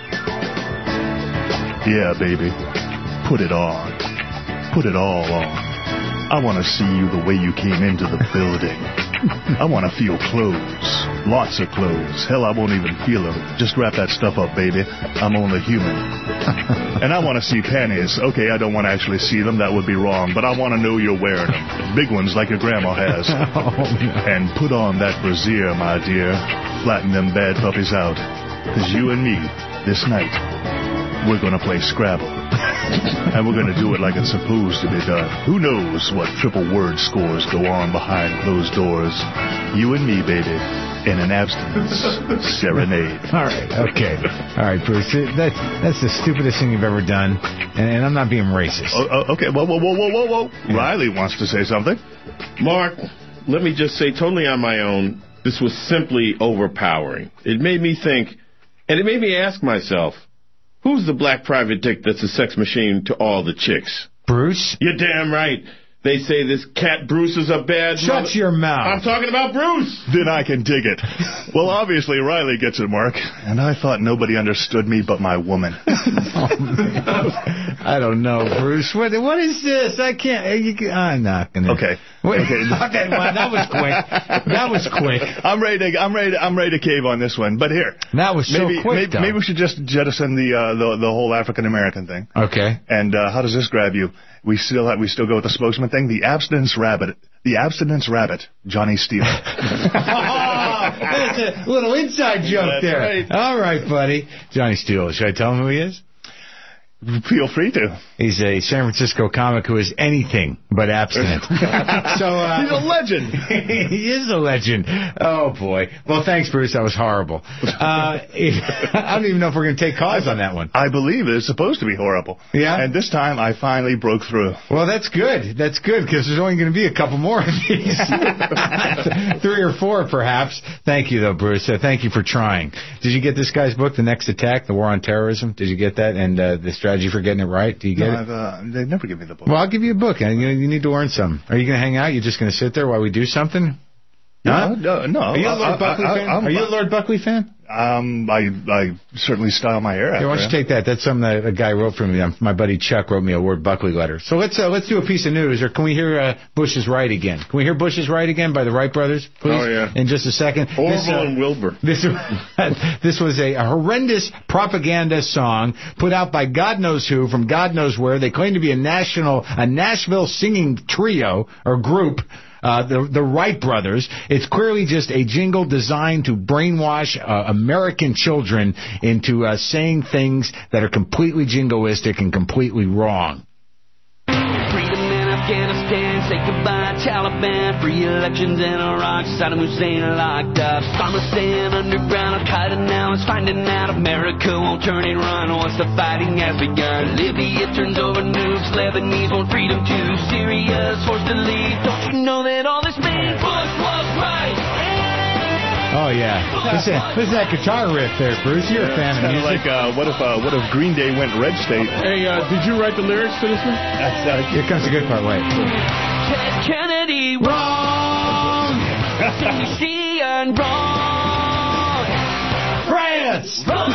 Yeah, baby. Put it on. Put it all on. I want to see you the way you came into the building. I want to feel clothes. Lots of clothes. Hell, I won't even feel them. Just wrap that stuff up, baby. I'm only human. And I want to see panties. Okay, I don't want to actually see them. That would be wrong. But I want to know you're wearing them. Big ones like your grandma has. Oh, no. And put on that brassiere, my dear. Flatten them bad puppies out. Because you and me, this night, we're going to play Scrabble. And we're going to do it like it's supposed to be done. Who knows what triple word scores go on behind closed doors? You and me, baby, in an abstinence serenade. All right, okay. All right, Bruce, that's, that's the stupidest thing you've ever done, and, and I'm not being racist. Oh, oh, okay, whoa, whoa, whoa, whoa, whoa, whoa. Yeah. Riley wants to say something. Mark, let me just say, totally on my own, this was simply overpowering. It made me think, and it made me ask myself, who's the black private dick that's a sex machine to all the chicks? Bruce? You're damn right. They say this cat Bruce is a bad... Shut mother- your mouth. I'm talking about Bruce. Then I can dig it. Well, obviously, Riley gets it, Mark. And I thought nobody understood me but my woman. I don't know, Bruce. What What is this? I can't... You, I'm not going to... Okay. Wait, okay. okay, well, that was quick. That was quick. I'm ready to I'm ready to, I'm ready to cave on this one. But here. That was so maybe, quick, maybe, though. maybe we should just jettison the uh, the, the whole African American thing. Okay. And uh, how does this grab you? We still have, we still go with the spokesman thing. The abstinence rabbit. The abstinence rabbit. Johnny Steele. That's a little inside joke That's there. right. All right, buddy. Johnny Steele. Should I tell him who he is? Feel free to. He's a San Francisco comic who is anything but abstinent. so uh, He's a legend. He is a legend. Oh, boy. Well, thanks, Bruce. That was horrible. Uh, if, I don't even know if we're going to take calls on that one. I believe it's supposed to be horrible. Yeah? And this time I finally broke through. Well, that's good. That's good, because there's only going to be a couple more of these. Three or four, perhaps. Thank you, though, Bruce. Uh, thank you for trying. Did you get this guy's book, The Next Attack, The War on Terrorism? Did you get that? And uh, the strategy for getting it right? Do you get no, it? I've, uh, they never give me the book. Well, I'll give you a book. And you, you need to learn something. Are you going to hang out? You're just going to sit there while we do something? No, no, no. Are you a Lord I, Buckley I, fan? I, Are you a Lord Buckley fan? Um, I I certainly style my hair. Here, why don't you take that? That's something that a guy wrote for me. Um, My buddy Chuck wrote me a Lord Buckley letter. So let's uh, let's do a piece of news, or can we hear uh, Bush is Right again? Can we hear Bush is Right again by the Wright brothers, please? Oh, yeah. In just a second. Orville This, uh, and Wilbur. This, this was a, a horrendous propaganda song put out by God knows who from God knows where. They claim to be a national, a Nashville singing trio or group. Uh, the, the Wright brothers. It's clearly just a jingle designed to brainwash uh, American children into uh, saying things that are completely jingoistic and completely wrong. Freedom in Afghanistan, say goodbye, Taliban, free elections in Iraq, Saddam Hussein locked up. Osama staying underground, Al-Qaeda now is finding out America won't turn and run once the fighting has begun. Libya turns over nukes, Lebanese want freedom too, Syria's forced to leave. Don't you know that all this means Bush was right? Oh yeah, listen, listen to that guitar riff there, Bruce. You're a fan of Kind of music. like uh, what if uh, what if Green Day went Red State? Hey, uh, did you write the lyrics to this one? That's, uh, Here comes the good part. Wait. Ted Kennedy wrong, Cindy Sheehan wrong, France. wrong.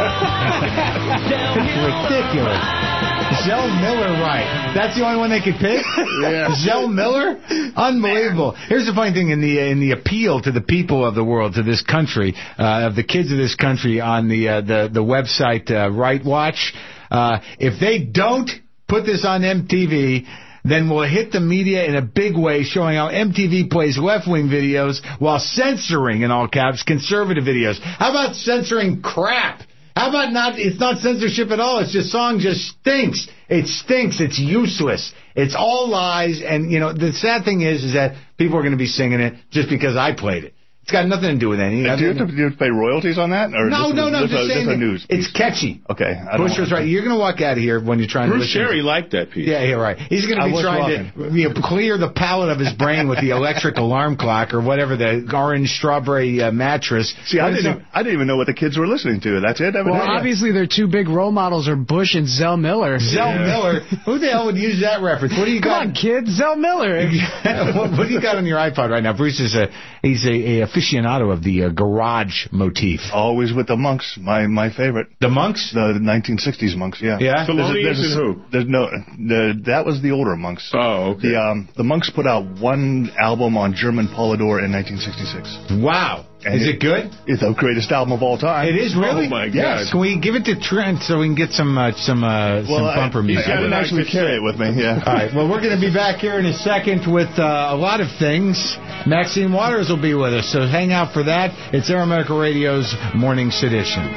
It's ridiculous. Zell Miller, right? That's the only one they could pick. Yeah. Zell Miller, unbelievable. Here's the funny thing: in the in the appeal to the people of the world, to this country, uh, of the kids of this country, on the uh, the the website uh, Right Watch, uh, if they don't put this on M T V, then we'll hit the media in a big way, showing how M T V plays left-wing videos while censoring, in all caps, conservative videos. How about censoring crap? How about not, it's not censorship at all. It's just song just stinks. It stinks. It's useless. It's all lies. And, you know, the sad thing is, is that people are going to be singing it just because I played it. It's got nothing to do with anything. Do you, have to, do you have to pay royalties on that? Or No, just, no, no. Just, Just a, saying just a that news it's piece? catchy. Okay. I don't Bush was want- right. You're going to walk out of here when you're trying Bruce to listen. Sherry liked that piece. Yeah, yeah, right. He's going to I be was trying to you know, clear the palate of his brain with the electric alarm clock or whatever, the orange strawberry uh, mattress. See, I What is didn't, it? I didn't even know what the kids were listening to. That's it? Well, obviously their two big role models are Bush and Zell Miller. Zell Miller? Who the hell would use that reference? What do you got? Come on, kids, Zell Miller. what, what do you got on your iPod right now? Bruce is a he's a, a aficionado of the uh, garage motif. Always with the Monks, my my favorite. The Monks? The nineteen sixties Monks, yeah. Yeah? Thelonious and who? There's no, the, that was the older Monks. Oh, okay. The, um, the Monks put out one album on German Polydor in nineteen sixty-six. Wow. And is it, it good? It's the greatest album of all time. It is really? Oh, my God. Yes. Can we give it to Trent so we can get some uh, some uh, well, some bumper I, music? I, I didn't with it? actually carry it with me, yeah. All right. Well, we're going to be back here in a second with uh, a lot of things. Maxine Waters will be with us, so hang out for that. It's Air America Radio's Morning Sedition.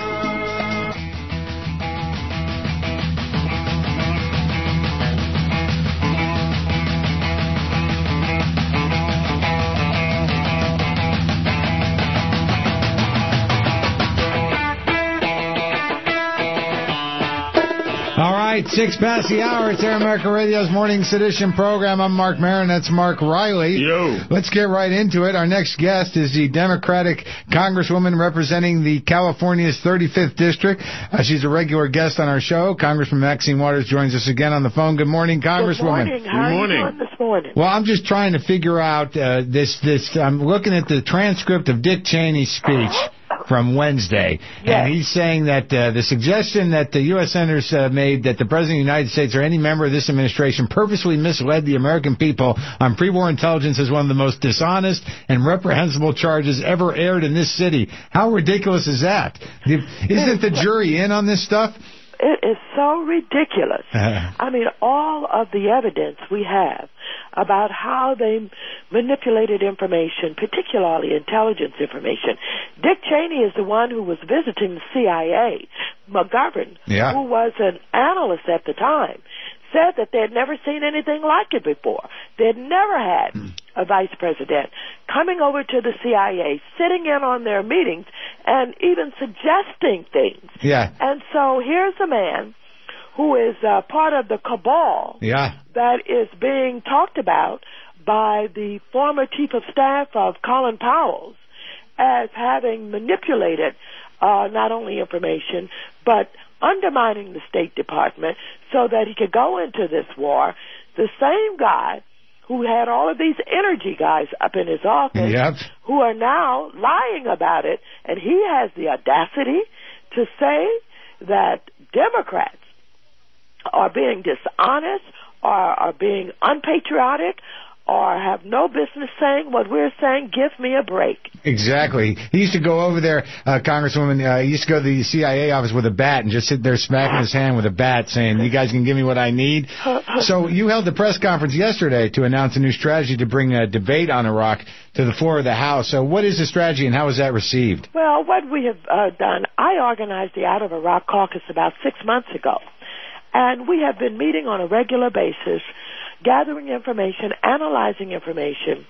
All right, six past the hour. It's Air America Radio's Morning Sedition program. I'm Mark Maron. That's Mark Riley. Yo. Let's get right into it. Our next guest is the Democratic Congresswoman representing the California's thirty-fifth District. Uh, she's a regular guest on our show. Congressman Maxine Waters joins us again on the phone. Good morning, Congresswoman. Good morning. How are morning. you doing this morning? Well, I'm just trying to figure out uh, this. This I'm looking at the transcript of Dick Cheney's speech from Wednesday, Yes. and he's saying that uh, the suggestion that the U S senators uh, made that the President of the United States or any member of this administration purposely misled the American people on pre-war intelligence is one of the most dishonest and reprehensible charges ever aired in this city. How ridiculous is that? Isn't the jury in on this stuff? It is so ridiculous. I mean, all of the evidence we have about how they manipulated information, particularly intelligence information. Dick Cheney is the one who was visiting the C I A. McGovern, Yeah. who was an analyst at the time, said that they had never seen anything like it before. They had never had a vice president coming over to the C I A, sitting in on their meetings, and even suggesting things. Yeah. And so here's a man who is uh, part of the cabal Yeah. that is being talked about by the former chief of staff of Colin Powell as having manipulated uh, not only information, but undermining the State Department so that he could go into this war. The same guy who had all of these energy guys up in his office Yep. who are now lying about it, and he has the audacity to say that Democrats are being dishonest or are being unpatriotic or have no business saying what we're saying. Give me a break. Exactly. He used to go over there, uh, Congresswoman, uh, he used to go to the C I A office with a bat and just sit there smacking his hand with a bat saying, you guys can give me what I need. So you held the press conference yesterday to announce a new strategy to bring a debate on Iraq to the floor of the House. So what is the strategy and how was that received? Well, what we have uh, done, I organized the Out of Iraq Caucus about six months ago. And we have been meeting on a regular basis gathering information, analyzing information,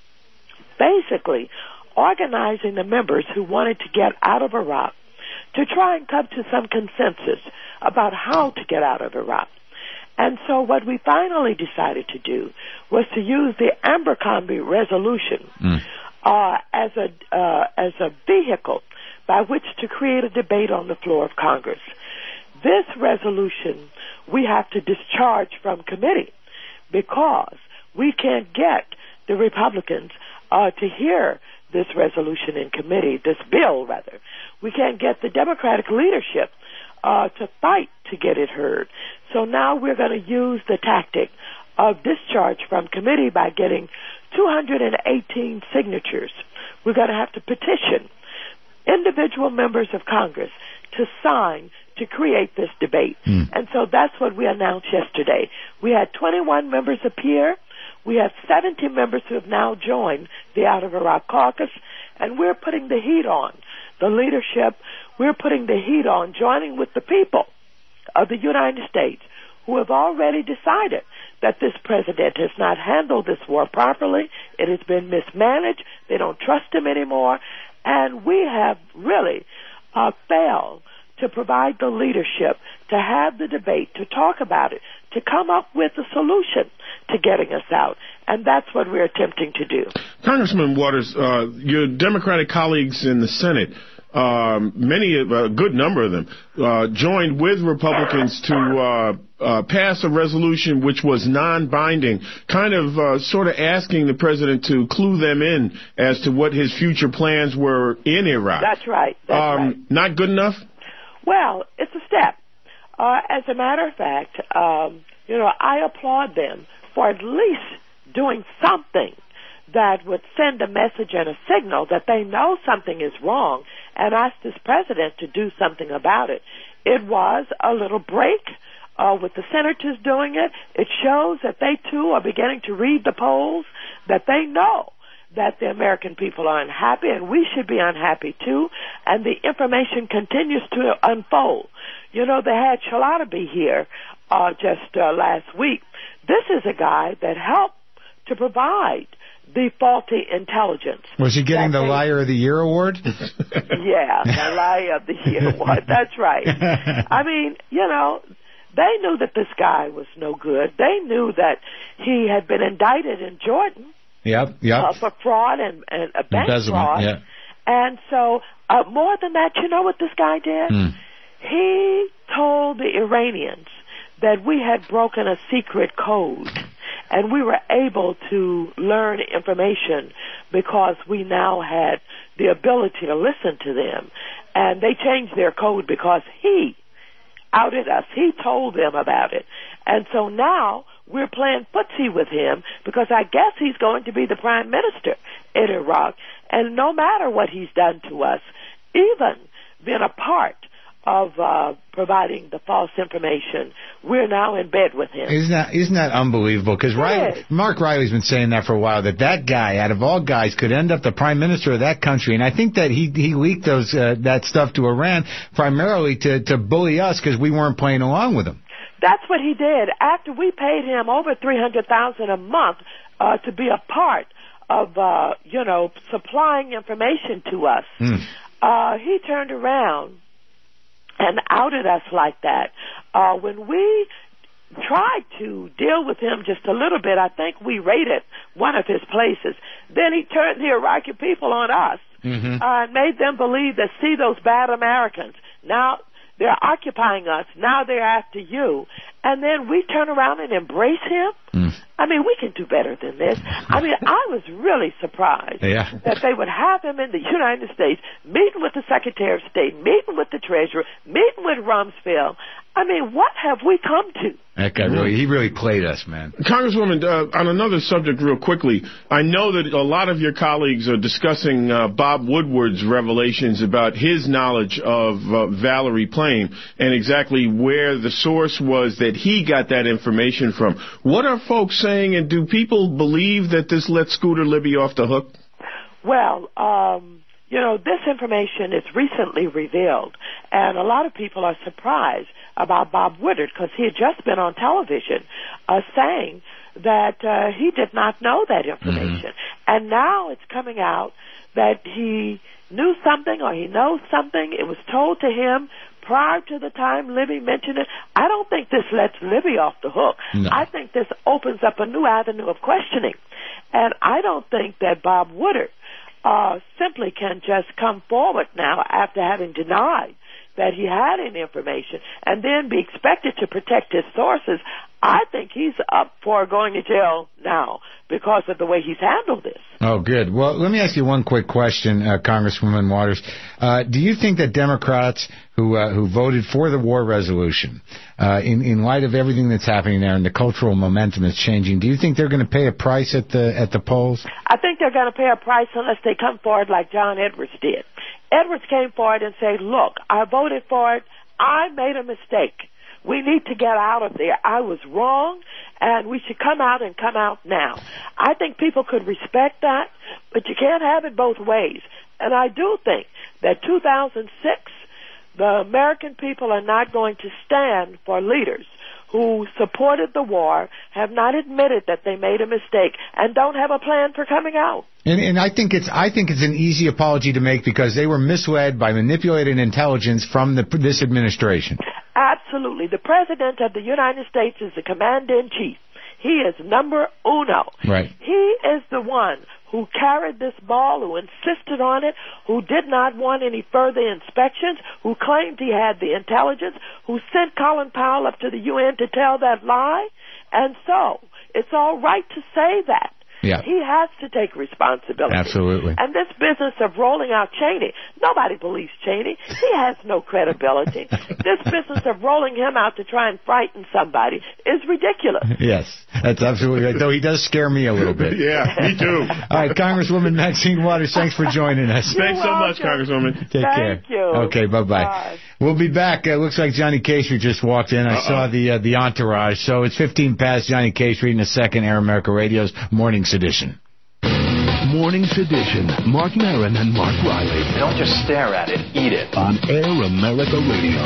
basically organizing the members who wanted to get out of Iraq to try and come to some consensus about how to get out of Iraq. And so what we finally decided to do was to use the Abercrombie resolution mm. uh, as a uh, as a vehicle by which to create a debate on the floor of Congress. This resolution we have to discharge from committee because we can't get the Republicans uh, to hear this resolution in committee, this bill rather. We can't get the Democratic leadership uh, to fight to get it heard. So now we're going to use the tactic of discharge from committee by getting two hundred eighteen signatures. We're going to have to petition individual members of Congress to sign to create this debate. Mm. And so that's what we announced yesterday. We had twenty-one members appear. We have seventy members who have now joined the Out of Iraq Caucus, and we're putting the heat on. The leadership, we're putting the heat on, joining with the people of the United States who have already decided that this president has not handled this war properly. It has been mismanaged. They don't trust him anymore. And we have really uh, failed to provide the leadership, to have the debate, to talk about it, to come up with a solution to getting us out. And that's what we're attempting to do. Congressman Waters, uh, your Democratic colleagues in the Senate, um, many, a good number of them, uh, joined with Republicans to uh, uh, pass a resolution which was non-binding, kind of uh, sort of asking the president to clue them in as to what his future plans were in Iraq. That's right. That's um, right. Not good enough? Well, it's a step. Uh, as a matter of fact, um, you know, I applaud them for at least doing something that would send a message and a signal that they know something is wrong and ask this president to do something about it. It was a little break uh, with the senators doing it. It shows that they, too, are beginning to read the polls, that they know that the American people are unhappy, and we should be unhappy, too, and the information continues to unfold. You know, they had Chalabi here uh, just uh, last week. This is a guy that helped to provide the faulty intelligence. Was he getting the they, Liar of the Year award? Yeah, the Liar of the Year award. That's right. I mean, you know, they knew that this guy was no good. They knew that he had been indicted in Jordan. Yep, yep. Uh, for fraud and, and uh, bank fraud. Yeah. And so, uh, more than that, you know what this guy did? Mm. He told the Iranians that we had broken a secret code, and we were able to learn information because we now had the ability to listen to them. And they changed their code because he outed us. He told them about it. And so now we're playing footsie with him because I guess he's going to be the prime minister in Iraq. And no matter what he's done to us, even being a part of uh, providing the false information, we're now in bed with him. Isn't that, isn't that unbelievable? Because Riley, Mark Riley's been saying that for a while, that that guy, out of all guys, could end up the prime minister of that country. And I think that he he leaked those uh, that stuff to Iran primarily to, to bully us because we weren't playing along with him. That's what he did. After we paid him over three hundred thousand dollars a month uh, to be a part of, uh, you know, supplying information to us, mm. uh, he turned around and outed us like that. Uh, when we tried to deal with him just a little bit, I think we raided one of his places. Then he turned the Iraqi people on us mm-hmm. uh, and made them believe that, see those bad Americans. Now they're occupying us. Now they're after you. And then we turn around and embrace him? Mm. I mean, we can do better than this. I mean, I was really surprised yeah. that they would have him in the United States, meeting with the Secretary of State, meeting with the Treasurer, meeting with Rumsfeld. I mean, what have we come to? That guy really, he really played us, man. Congresswoman, uh, on another subject real quickly, I know that a lot of your colleagues are discussing uh, Bob Woodward's revelations about his knowledge of uh, Valerie Plame and exactly where the source was that he got that information from. What are folks saying, and do people believe that this let Scooter Libby off the hook? Well, um... you know, this information is recently revealed, and a lot of people are surprised about Bob Woodward because he had just been on television uh, saying that uh, he did not know that information. Mm-hmm. And now it's coming out that he knew something or he knows something. It was told to him prior to the time Libby mentioned it. I don't think this lets Libby off the hook. No. I think this opens up a new avenue of questioning. And I don't think that Bob Woodward uh, simply can just come forward now after having denied that he had any information and then be expected to protect his sources. I think he's up for going to jail now because of the way he's handled this. Oh, good. Well, let me ask you one quick question, uh, Congresswoman Waters. Uh, do you think that Democrats who uh, who voted for the war resolution, uh, in, in light of everything that's happening there and the cultural momentum that's changing, do you think they're going to pay a price at the at the polls? I think they're going to pay a price unless they come forward like John Edwards did. Edwards came forward and said, look, I voted for it. I made a mistake. We need to get out of there. I was wrong, and we should come out and come out now. I think people could respect that, but you can't have it both ways. And I do think that two thousand six, the American people are not going to stand for leaders who supported the war, have not admitted that they made a mistake, and don't have a plan for coming out. And, and I think it's I think it's an easy apology to make because they were misled by manipulated intelligence from the, this administration. Absolutely. The President of the United States is the Commander-in-Chief. He is number uno. Right. He is the one who carried this ball, who insisted on it, who did not want any further inspections, who claimed he had the intelligence, who sent Colin Powell up to the U N to tell that lie. And so it's all right to say that. Yeah. He has to take responsibility. Absolutely. And this business of rolling out Cheney, nobody believes Cheney. He has no credibility. This business of rolling him out to try and frighten somebody is ridiculous. Yes, that's absolutely right. Though he does scare me a little bit. Yeah, me too. All right, Congresswoman Maxine Waters, thanks for joining us. You're Thanks so welcome. much, Congresswoman. Take Thank care. you. Okay, bye-bye. Bye. We'll be back. It uh, looks like Johnny K Street just walked in. I Uh-oh. saw the uh, the entourage. So it's fifteen past Johnny K Street in a second. Air America Radio's Morning Sedition. Morning Sedition. Mark Maron and Mark Riley. Don't just stare at it, eat it. On Air America Radio.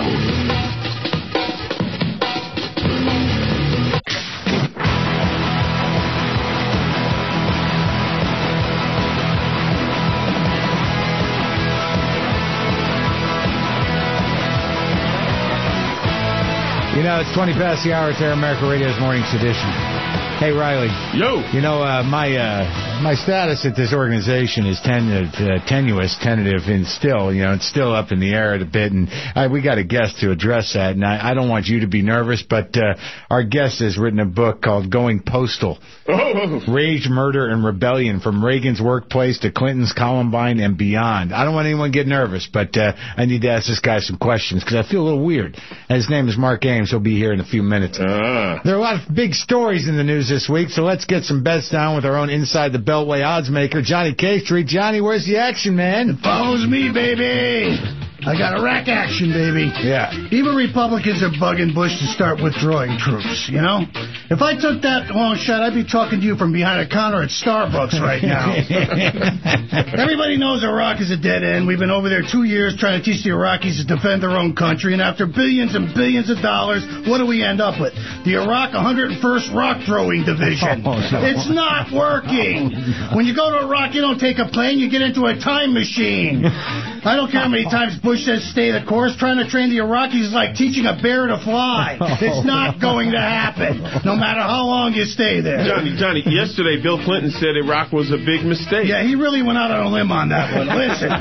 You know, it's twenty past the hour. It's Air America Radio's Morning Sedition. Hey, Riley. Yo. You know, uh, my uh, my status at this organization is ten, uh, tenuous, tentative, and still, you know, it's still up in the air a bit. And I, we got a guest to address that. And I, I don't want you to be nervous, but uh, our guest has written a book called Going Postal. Oh. Rage, Murder, and Rebellion from Reagan's workplace to Clinton's Columbine and beyond. I don't want anyone to get nervous, but uh, I need to ask this guy some questions because I feel a little weird. And his name is Mark Ames. He'll be here in a few minutes. Uh. There are a lot of big stories in the news this week, so let's get some bets down with our own Inside the Beltway odds maker, Johnny K Street. Johnny, where's the action, man? It follows me, baby. I got a rack action, baby. Yeah. Even Republicans are bugging Bush to start withdrawing troops, you know? If I took that long shot, I'd be talking to you from behind a counter at Starbucks right now. Everybody knows Iraq is a dead end. We've been over there two years trying to teach the Iraqis to defend their own country, and after billions and billions of dollars, what do we end up with? The Iraq one hundred first Rock Throwing Division. Oh, no. It's not working. When you go to Iraq, you don't take a plane, you get into a time machine. I don't care how many times Bush says stay the course. Trying to train the Iraqis is like teaching a bear to fly. It's not going to happen, no matter how long you stay there. Johnny, Johnny, yesterday Bill Clinton said Iraq was a big mistake. Yeah, he really went out on a limb on that one.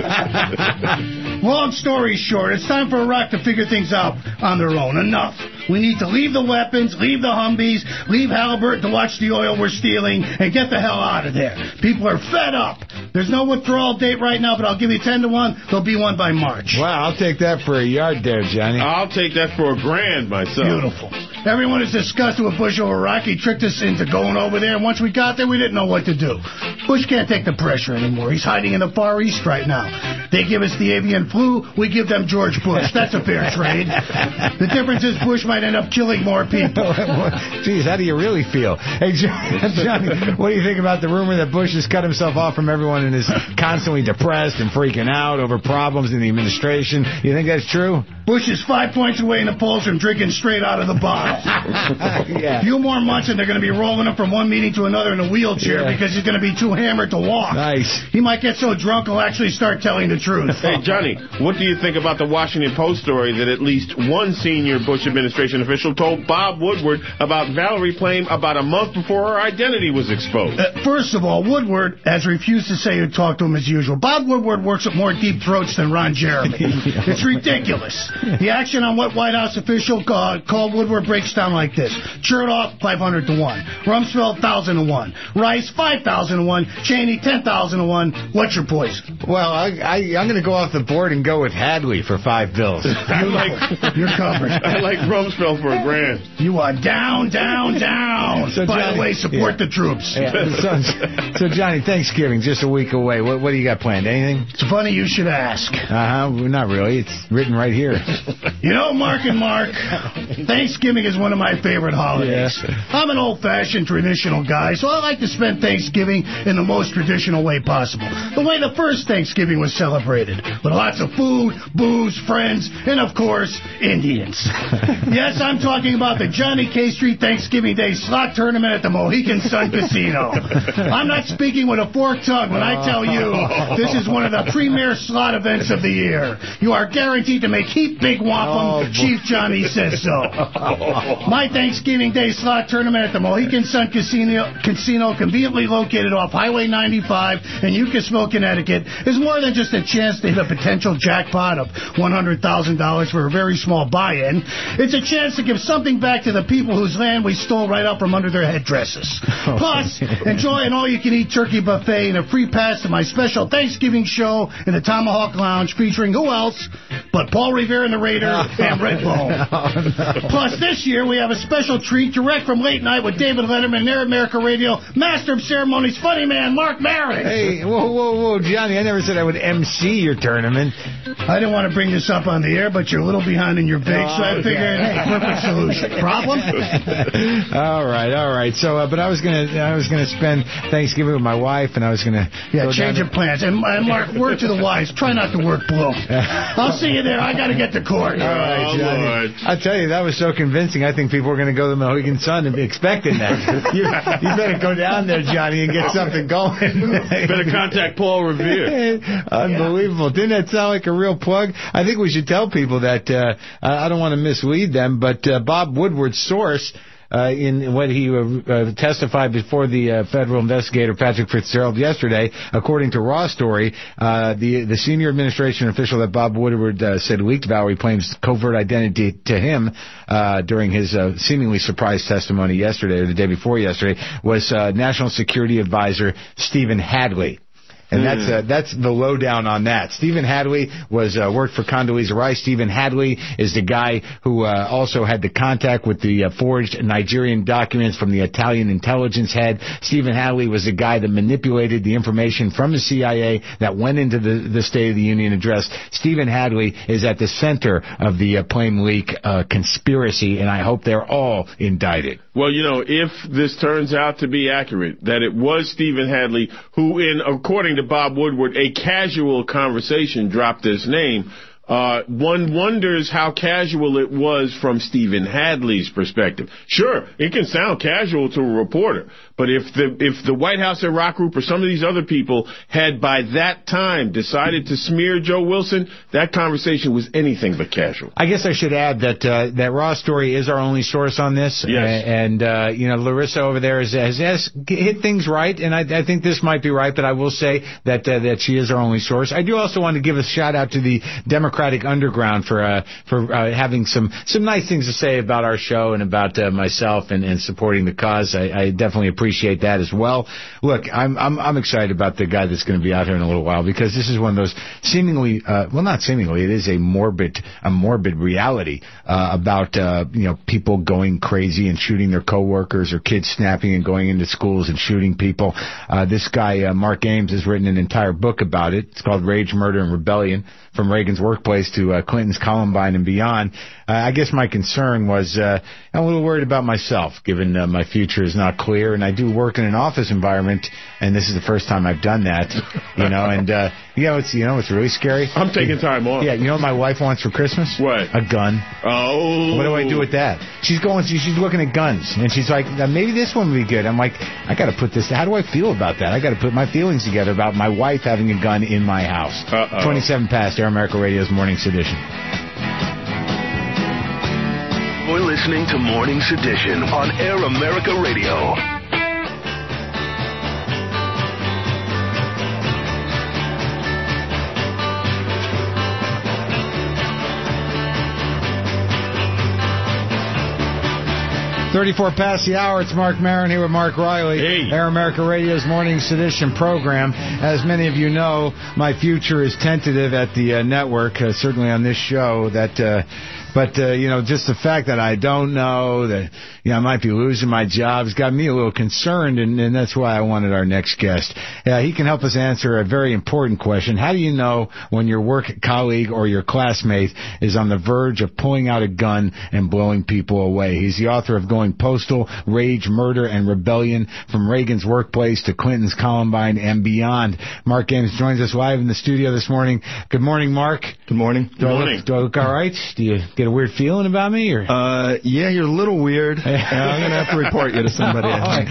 Listen, long story short, it's time for Iraq to figure things out on their own. Enough. We need to leave the weapons, leave the Humvees, leave Halliburton to watch the oil we're stealing, and get the hell out of there. People are fed up. There's no withdrawal date right now, but I'll give you ten to one. There'll be one by March. Wow, I'll take that for a yard there, Johnny. I'll take that for a grand myself. Beautiful. Everyone is disgusted with Bush over Iraq. He tricked us into going over there, and once we got there, we didn't know what to do. Bush can't take the pressure anymore. He's hiding in the Far East right now. They give us the avian flu, we give them George Bush. That's a fair trade. The difference is Bush might end up killing more people. Geez, how do you really feel? Hey, Johnny, what do you think about the rumor that Bush has cut himself off from everyone and is constantly depressed and freaking out over problems in the administration? You think that's true? Bush is five points away in the polls from drinking straight out of the bottle. Yeah. A few more months and they're going to be rolling him from one meeting to another in a wheelchair Yeah. because he's going to be too hammered to walk. Nice. He might get so drunk he'll actually start telling the truth. Hey, Johnny, what do you think about the Washington Post story that at least one senior Bush administration official told Bob Woodward about Valerie Plame about a month before her identity was exposed? Uh, first of all, Woodward has refused to say who talked to him as usual. Bob Woodward works with more deep throats than Ron Jeremy. It's ridiculous. The action on what White House official uh, called Woodward breaks down like this. Chertoff, five hundred to one. Rumsfeld, one thousand to one. Rice, five thousand to one. Cheney, ten thousand to one. What's your poison? Well, I, I, I'm going to go off the board and go with Hadley for five bills. I like, You're covered. I like Rumsfeld for a grand. You are down, down, down. So, By Johnny, the way, support yeah. the troops. Yeah. So, so, Johnny, Thanksgiving, just a week away. What, what do you got planned? Anything? It's funny you should ask. Uh-huh. Well, not really. It's written right here. You know, Mark and Mark, Thanksgiving is one of my favorite holidays. Yeah. I'm an old-fashioned traditional guy, so I like to spend Thanksgiving in the most traditional way possible. The way the first Thanksgiving was celebrated, with lots of food, booze, friends, and, of course, Indians. Yes, I'm talking about the Johnny K. Street Thanksgiving Day slot tournament at the Mohegan Sun Casino. I'm not speaking with a forked tongue when I tell you this is one of the premier slot events of the year. You are guaranteed to make heap big wampum. Oh, Chief Johnny says so. My Thanksgiving Day slot tournament at the Mohegan Sun Casino, Casino conveniently located off Highway ninety-five in Uncasville, Connecticut, is more than just a chance to hit a potential jackpot of one hundred thousand dollars for a very small buy-in. It's a chance to give something back to the people whose land we stole right out from under their headdresses. Plus, enjoy an all-you-can-eat turkey buffet and a free pass to my special Thanksgiving show in the Tomahawk Lounge featuring who else but Paul Revere and the Raider and Redbone. Plus, this year we have a special treat direct from Late Night with David Letterman and Air America Radio, Master of Ceremonies, funny man, Mark Maron. Hey, whoa, whoa, whoa, Johnny, I never said I would M C your tournament. I didn't want to bring this up on the air, but you're a little behind in your bake, so I okay. figured, hey, perfect solution. Problem? all right, all right. So, uh, but I was gonna, I was gonna spend Thanksgiving with my wife, and I was gonna Yeah, go change down of plans. And, and Mark, word to the wise, try not to work blue. I'll see you there. I got to get to court. All right, Johnny. I tell you, that was so convincing. I think people were going to go to the Mohegan Sun and be expecting that. you, you better go down there, Johnny, and get something going. Better contact Paul Revere. Unbelievable. Didn't that sound like a real plug? I think we should tell people that, uh, I don't want to mislead them, but uh, Bob Woodward's source, Uh, in when he uh, uh, testified before the uh, federal investigator Patrick Fitzgerald yesterday, according to Raw Story, uh, the the senior administration official that Bob Woodward uh, said leaked Valerie Plame's covert identity to him uh, during his uh, seemingly surprise testimony yesterday or the day before yesterday was uh, National Security Advisor Stephen Hadley. And that's uh, that's the lowdown on that. Stephen Hadley was uh, worked for Condoleezza Rice. Stephen Hadley is the guy who uh, also had the contact with the uh, forged Nigerian documents from the Italian intelligence head. Stephen Hadley was the guy that manipulated the information from the C I A that went into the, the State of the Union address. Stephen Hadley is at the center of the uh, Plame leak uh, conspiracy, and I hope they're all indicted. Well, you know, if this turns out to be accurate, that it was Stephen Hadley who, in according to Bob Woodward, a casual conversation dropped this name, uh, one wonders how casual it was from Stephen Hadley's perspective. Sure, it can sound casual to a reporter, but if the if the White House Iraq Group or some of these other people had by that time decided to smear Joe Wilson, that conversation was anything but casual. I guess I should add that uh, that Raw Story is our only source on this. Yes. Uh, and, uh, you know, Larissa over there has, has, has hit things right, and I, I think this might be right, but I will say that uh, that she is our only source. I do also want to give a shout-out to the Democratic Underground for uh, for uh, having some, some nice things to say about our show and about uh, myself and, and supporting the cause. I, I definitely appreciate Appreciate that as well. Look, I'm I'm I'm excited about the guy that's going to be out here in a little while because this is one of those seemingly, uh, well, not seemingly, it is a morbid a morbid reality uh, about uh, you know people going crazy and shooting their coworkers or kids snapping and going into schools and shooting people. Uh, this guy uh, Mark Ames has written an entire book about it. It's called Rage, Murder, and Rebellion: From Reagan's Workplace to uh, Clinton's Columbine and Beyond. Uh, I guess my concern was uh, I'm a little worried about myself, given uh, my future is not clear, and I do work in an office environment, and this is the first time I've done that, you know, and, uh, You know, it's you know what's really scary? I'm taking time off. Yeah, you know what my wife wants for Christmas? What? A gun. Oh. What do I do with that? She's going, she's looking at guns, and she's like, maybe this one would be good. I'm like, I got to put this, how do I feel about that? I got to put my feelings together about my wife having a gun in my house. Uh-oh. twenty-seven past, Air America Radio's Morning Sedition. You're listening to Morning Sedition on Air America Radio. thirty-four past the hour. It's Mark Maron here with Mark Riley. Hey. Air America Radio's Morning Sedition program. As many of you know, my future is tentative at the uh, network, uh, certainly on this show. That, uh, but uh, you know, just the fact that I don't know that, you know, I might be losing my job has got me a little concerned, and, and that's why I wanted our next guest. Uh, he can help us answer a very important question. How do you know when your work colleague or your classmate is on the verge of pulling out a gun and blowing people away? He's the author of Going Postal, Rage, Murder, and Rebellion, From Reagan's Workplace to Clinton's Columbine and Beyond. Mark Ames joins us live in the studio this morning. Good morning, Mark. Good morning. Do, Good I, morning. look, do I look all right? Do you get a weird feeling about me? Or? Uh, yeah, you're a little weird. uh, I'm going to have to report you to somebody.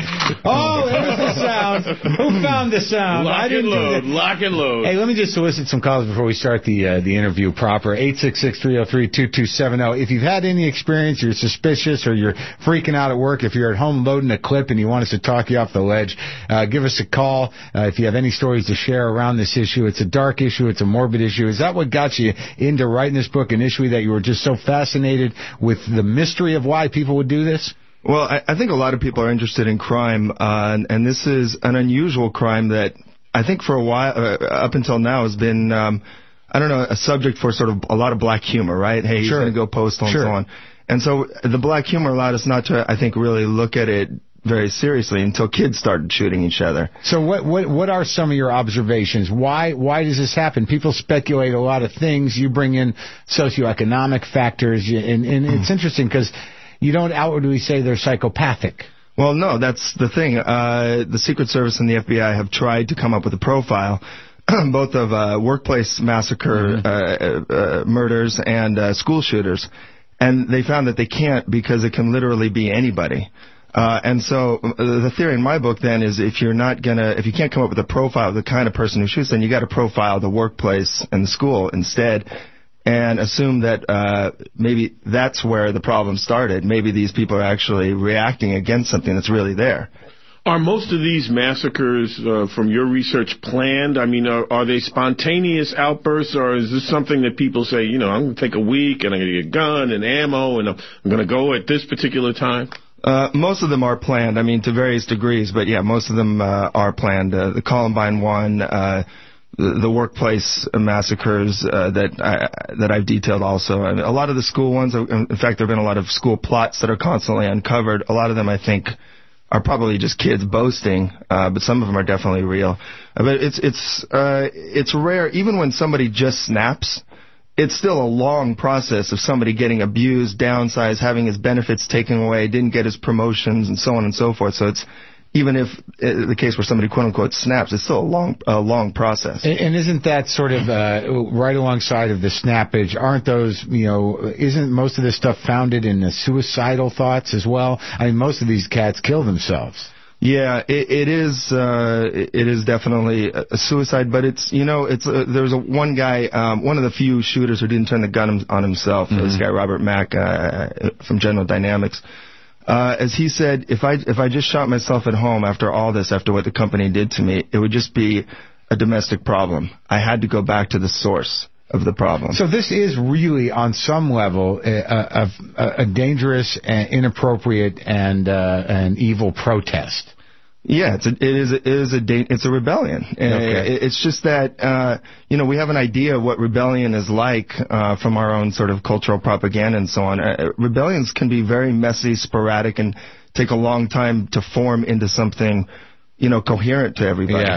Oh, there's the sound. Who found the sound? Lock I didn't and load. do Lock and load. Hey, let me just solicit some calls before we start the uh, the interview proper. eight six six, three oh three, two two seven oh. If you've had any experience, you're suspicious, or you're freaking out at work, if you're at home loading a clip and you want us to talk you off the ledge, uh, give us a call. Uh, if you have any stories to share around this issue, it's a dark issue, it's a morbid issue. Is that what got you into writing this book, an issue that you were just so fascinated with the mystery of why people would do this? Well, I, I think a lot of people are interested in crime, uh, and, and this is an unusual crime that I think for a while, uh, up until now, has been, um, I don't know, a subject for sort of a lot of black humor, right? Hey, he's Sure. going to go postal Sure. and so on. And so the black humor allowed us not to, I think, really look at it very seriously until kids started shooting each other. So what what what are some of your observations? Why why does this happen? People speculate a lot of things. You bring in socioeconomic factors, and, and it's interesting because you don't outwardly say they're psychopathic. Well, no, that's the thing. Uh, the Secret Service and the F B I have tried to come up with a profile, both of uh, workplace massacre mm-hmm. uh, uh, murders and uh, school shooters, and they found that they can't because it can literally be anybody. Uh, and so uh, the theory in my book then is if you're not gonna, if you can't come up with a profile of the kind of person who shoots, then you got to profile the workplace and the school instead, and assume that uh, maybe that's where the problem started. Maybe these people are actually reacting against something that's really there. Are most of these massacres, uh, from your research, planned? I mean, are, are they spontaneous outbursts, or is this something that people say, you know, I'm going to take a week and I'm going to get a gun and ammo and I'm going to go at this particular time? Uh, most of them are planned, I mean, to various degrees, but yeah, most of them uh, are planned. Uh, the Columbine one, uh, the, the workplace massacres uh, that I, that I've detailed also. I mean, a lot of the school ones, in fact, there have been a lot of school plots that are constantly uncovered. A lot of them, I think, are probably just kids boasting, uh, but some of them are definitely real. Uh, but it's it's uh, it's rare, even when somebody just snaps. It's still a long process of somebody getting abused, downsized, having his benefits taken away, didn't get his promotions, and so on and so forth. So it's, even if uh, the case where somebody quote-unquote snaps, it's still a long a long process. And, and isn't that sort of uh, right alongside of the snappage? Aren't those, you know, isn't most of this stuff founded in the suicidal thoughts as well? I mean, most of these cats kill themselves. Yeah, it, it is. Uh, it is definitely a suicide, but it's you know, it's uh, there was a one guy, um, one of the few shooters who didn't turn the gun on himself. Mm-hmm. This guy Robert Mack uh, from General Dynamics. Uh, as he said, if I if I just shot myself at home after all this, after what the company did to me, it would just be a domestic problem. I had to go back to the source of the problem. So this is really, on some level, a, a, a, a dangerous, and inappropriate, and uh, an evil protest. Yeah, it's a, it is a, it is a it's a rebellion. Okay. It's just that uh, you know, we have an idea of what rebellion is like uh, from our own sort of cultural propaganda and so on. Uh, rebellions can be very messy, sporadic, and take a long time to form into something, you know, coherent to everybody. Yeah.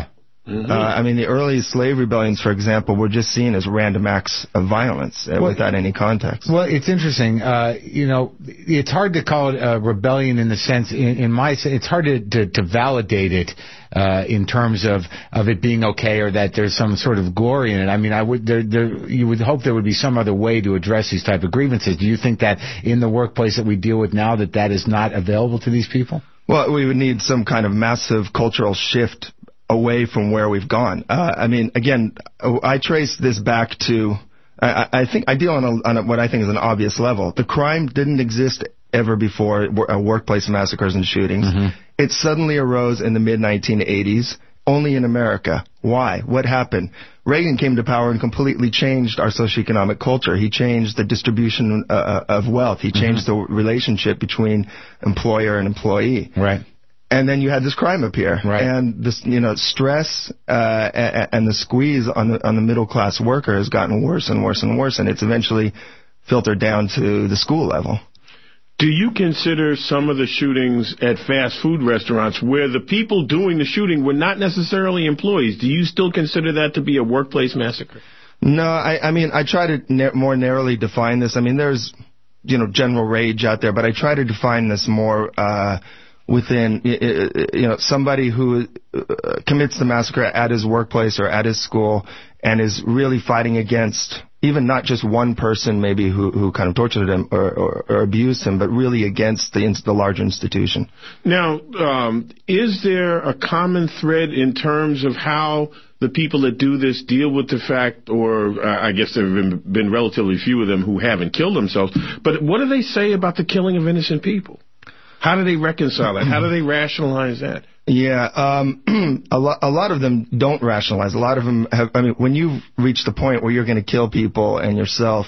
Mm-hmm. Uh, I mean, the early slave rebellions, for example, were just seen as random acts of violence uh, well, without any context. Well, it's interesting. Uh, you know, it's hard to call it a rebellion in the sense, in, in my sense, it's hard to, to, to validate it uh, in terms of, of it being okay or that there's some sort of glory in it. I mean, I would there, there, you would hope there would be some other way to address these type of grievances. Do you think that in the workplace that we deal with now that that is not available to these people? Well, we would need some kind of massive cultural shift away from where we've gone. Uh, I mean, again, I trace this back to, I, I think I deal on, a, on a, what I think is an obvious level. The crime didn't exist ever before uh, workplace massacres and shootings. Mm-hmm. It suddenly arose in the mid nineteen eighties, only in America. Why? What happened? Reagan came to power and completely changed our socioeconomic culture. He changed the distribution uh, of wealth. He changed mm-hmm. the relationship between employer and employee. Right. And then you had this crime appear, right. and this, you know, stress uh, and, and the squeeze on the on the middle class worker has gotten worse and worse and worse, and it's eventually filtered down to the school level. Do you consider some of the shootings at fast food restaurants where the people doing the shooting were not necessarily employees? Do you still consider that to be a workplace massacre? No, I, I mean I try to na- more narrowly define this. I mean, there's you know general rage out there, but I try to define this more. Uh, within, you know, somebody who commits the massacre at his workplace or at his school and is really fighting against even not just one person maybe who, who kind of tortured him or, or, or abused him, but really against the, the larger institution. Now, um, is there a common thread in terms of how the people that do this deal with the fact, or uh, I guess there have been, been relatively few of them who haven't killed themselves, but what do they say about the killing of innocent people? How do they reconcile that? How do they rationalize that? Yeah, um, a, lo- a lot of them don't rationalize. A lot of them have, I mean, when you've reached the point where you're going to kill people and yourself,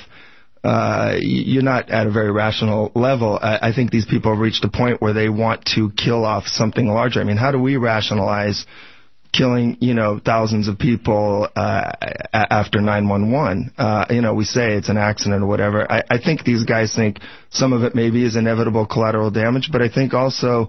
uh, you're not at a very rational level. I, I think these people have reached a point where they want to kill off something larger. I mean, how do we rationalize killing, you know, thousands of people uh, after nine one one? Uh, you know, we say it's an accident or whatever. I, I think these guys think some of it maybe is inevitable collateral damage, but I think also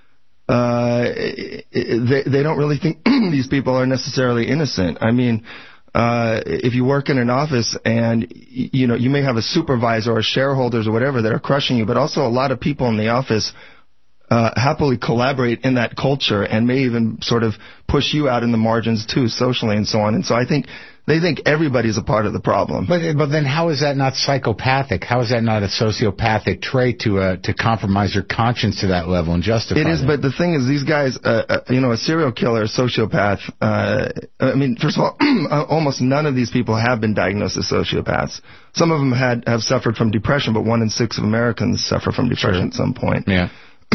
uh, they, they don't really think these people are necessarily innocent. I mean, uh, if you work in an office and, you know, you may have a supervisor or shareholders or whatever that are crushing you, but also a lot of people in the office Uh, happily collaborate in that culture and may even sort of push you out in the margins too, socially and so on. And so I think they think everybody's a part of the problem. But but then how is that not psychopathic? How is that not a sociopathic trait to uh, to compromise your conscience to that level and justify it? It is, that? but the thing is, these guys, uh, uh, you know, a serial killer, a sociopath, uh, I mean, first of all, almost none of these people have been diagnosed as sociopaths. Some of them had have suffered from depression, but one in six of Americans suffer from depression sure. at some point. Yeah.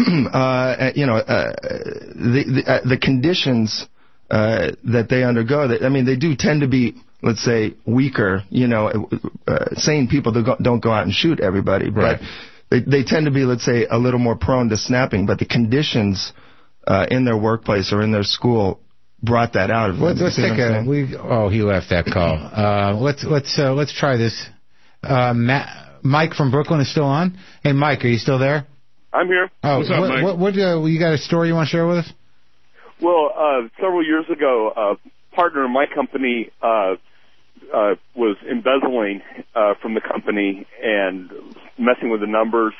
Uh, you know, uh, the the, uh, the conditions uh, that they undergo, they, I mean, they do tend to be, let's say, weaker. You know, uh, sane people don't go, don't go out and shoot everybody, but right. they they tend to be, let's say, a little more prone to snapping. But the conditions uh, in their workplace or in their school brought that out of them. Let's, let's take a. We, oh, he left that call. Uh, let's let's uh, let's try this. Uh, Matt, Mike from Brooklyn is still on. Hey, Mike, are you still there? I'm here. Oh, What's up, what, Mike? What, what uh, you got a story you want to share with us? Well, uh, several years ago, a partner in my company uh, uh, was embezzling uh, from the company and messing with the numbers.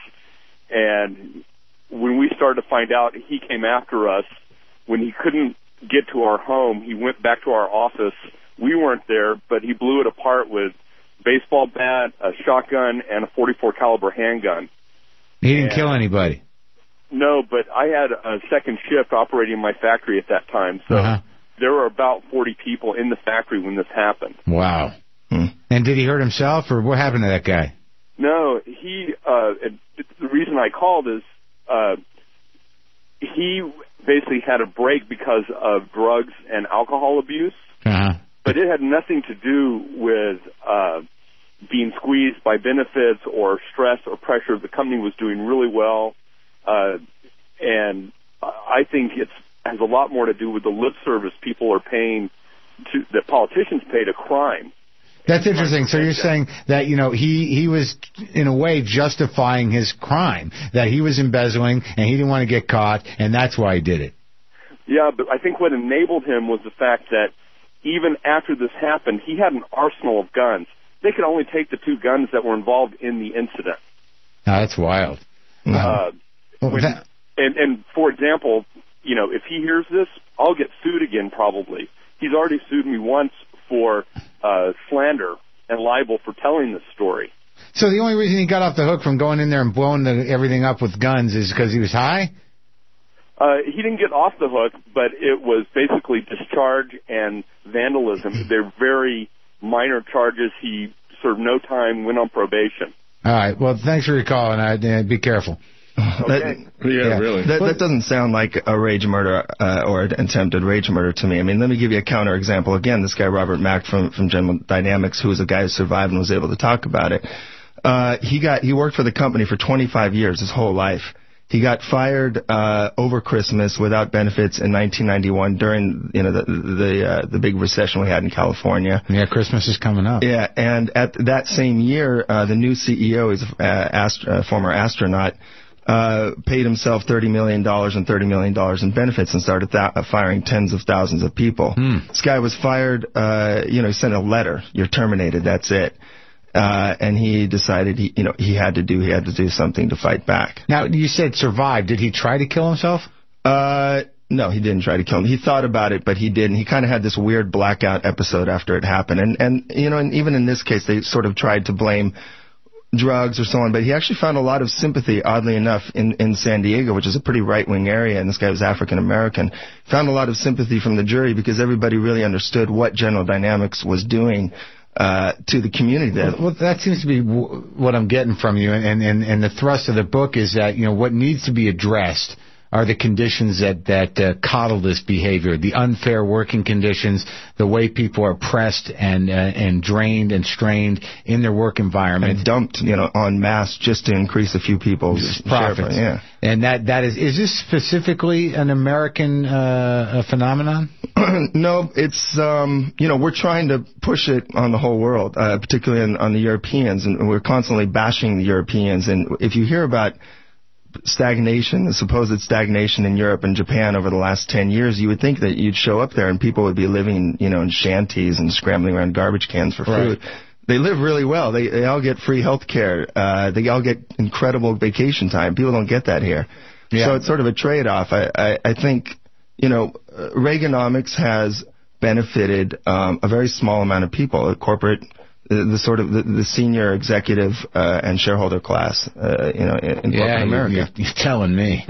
And when we started to find out, he came after us. When he couldn't get to our home, he went back to our office. We weren't there, but he blew it apart with a baseball bat, a shotgun, and a forty-four caliber handgun. He didn't and, kill anybody. No, but I had a second shift operating in my factory at that time, so uh-huh. there were about forty people in the factory when this happened. Wow. Hmm. And did he hurt himself, or what happened to that guy? No, he. Uh, the reason I called is uh, he basically had a break because of drugs and alcohol abuse, uh-huh. but it had nothing to do with Uh, being squeezed by benefits or stress or pressure. The company was doing really well, uh, and I think it has a lot more to do with the lip service people are paying to, that politicians pay to crime. That's interesting. So you're saying that, you know, he, he was, in a way, justifying his crime, that he was embezzling and he didn't want to get caught, and that's why he did it. Yeah, but I think what enabled him was the fact that even after this happened, he had an arsenal of guns. They could only take the two guns that were involved in the incident. Oh, that's wild. Uh, Well, when, that- and, and for example, you know, if he hears this, I'll get sued again probably. He's already sued me once for uh, slander and libel for telling this story. So the only reason he got off the hook from going in there and blowing the, everything up with guns is because he was high? Uh, he didn't get off the hook, but it was basically discharge and vandalism. They're very minor charges. He served no time, went on probation. All right. Well, thanks for your call, and uh, be careful. Okay. Yeah, Yeah, really. That, that doesn't sound like a rage murder uh, or an attempted rage murder to me. I mean, let me give you a counter example. Again, this guy Robert Mack from from General Dynamics, who was a guy who survived and was able to talk about it. Uh, he got he worked for the company for twenty-five years, his whole life. He got fired uh, over Christmas without benefits in nineteen ninety-one during you know the the uh, the big recession we had in California. Yeah, Christmas is coming up. Yeah, and at that same year, uh, the new C E O is a uh, ast- uh, former astronaut. Uh, paid himself thirty million dollars and thirty million dollars in benefits and started th- uh, firing tens of thousands of people. Hmm. This guy was fired, uh, you know, he sent a letter, you're terminated, that's it. Uh, and he decided he, you know, he had to do, he had to do something to fight back. Now, you said survived. Did he try to kill himself? Uh, no, he didn't try to kill him. He thought about it, but he didn't. He kind of had this weird blackout episode after it happened. And, and, you know, and even in this case, they sort of tried to blame drugs or so on, but he actually found a lot of sympathy, oddly enough, in, in San Diego, which is a pretty right-wing area, and this guy was African-American. Found a lot of sympathy from the jury because everybody really understood what General Dynamics was doing uh, to the community there. Well, that seems to be w- what I'm getting from you, and, and, and the thrust of the book is that, you know, what needs to be addressed are the conditions that, that uh, coddle this behavior, the unfair working conditions, the way people are pressed and uh, and drained and strained in their work environment. And dumped, you know, en masse just to increase a few people's profits. Share, yeah. And that, that is, is this specifically an American uh, phenomenon? No, it's, um, you know, we're trying to push it on the whole world, uh, particularly on, on the Europeans, and we're constantly bashing the Europeans. And if you hear about stagnation, the supposed stagnation in Europe and Japan over the last ten years, you would think that you'd show up there and people would be living, you know, in shanties and scrambling around garbage cans for food. Right. They live really well. They they all get free health care. Uh, they all get incredible vacation time. People don't get that here. Yeah. So it's sort of a trade-off. I, I, I think, you know, Reaganomics has benefited um, a very small amount of people, a corporate The, the sort of the, the senior executive uh, and shareholder class, uh, you know, in, in yeah, corporate America. You're, you're telling me.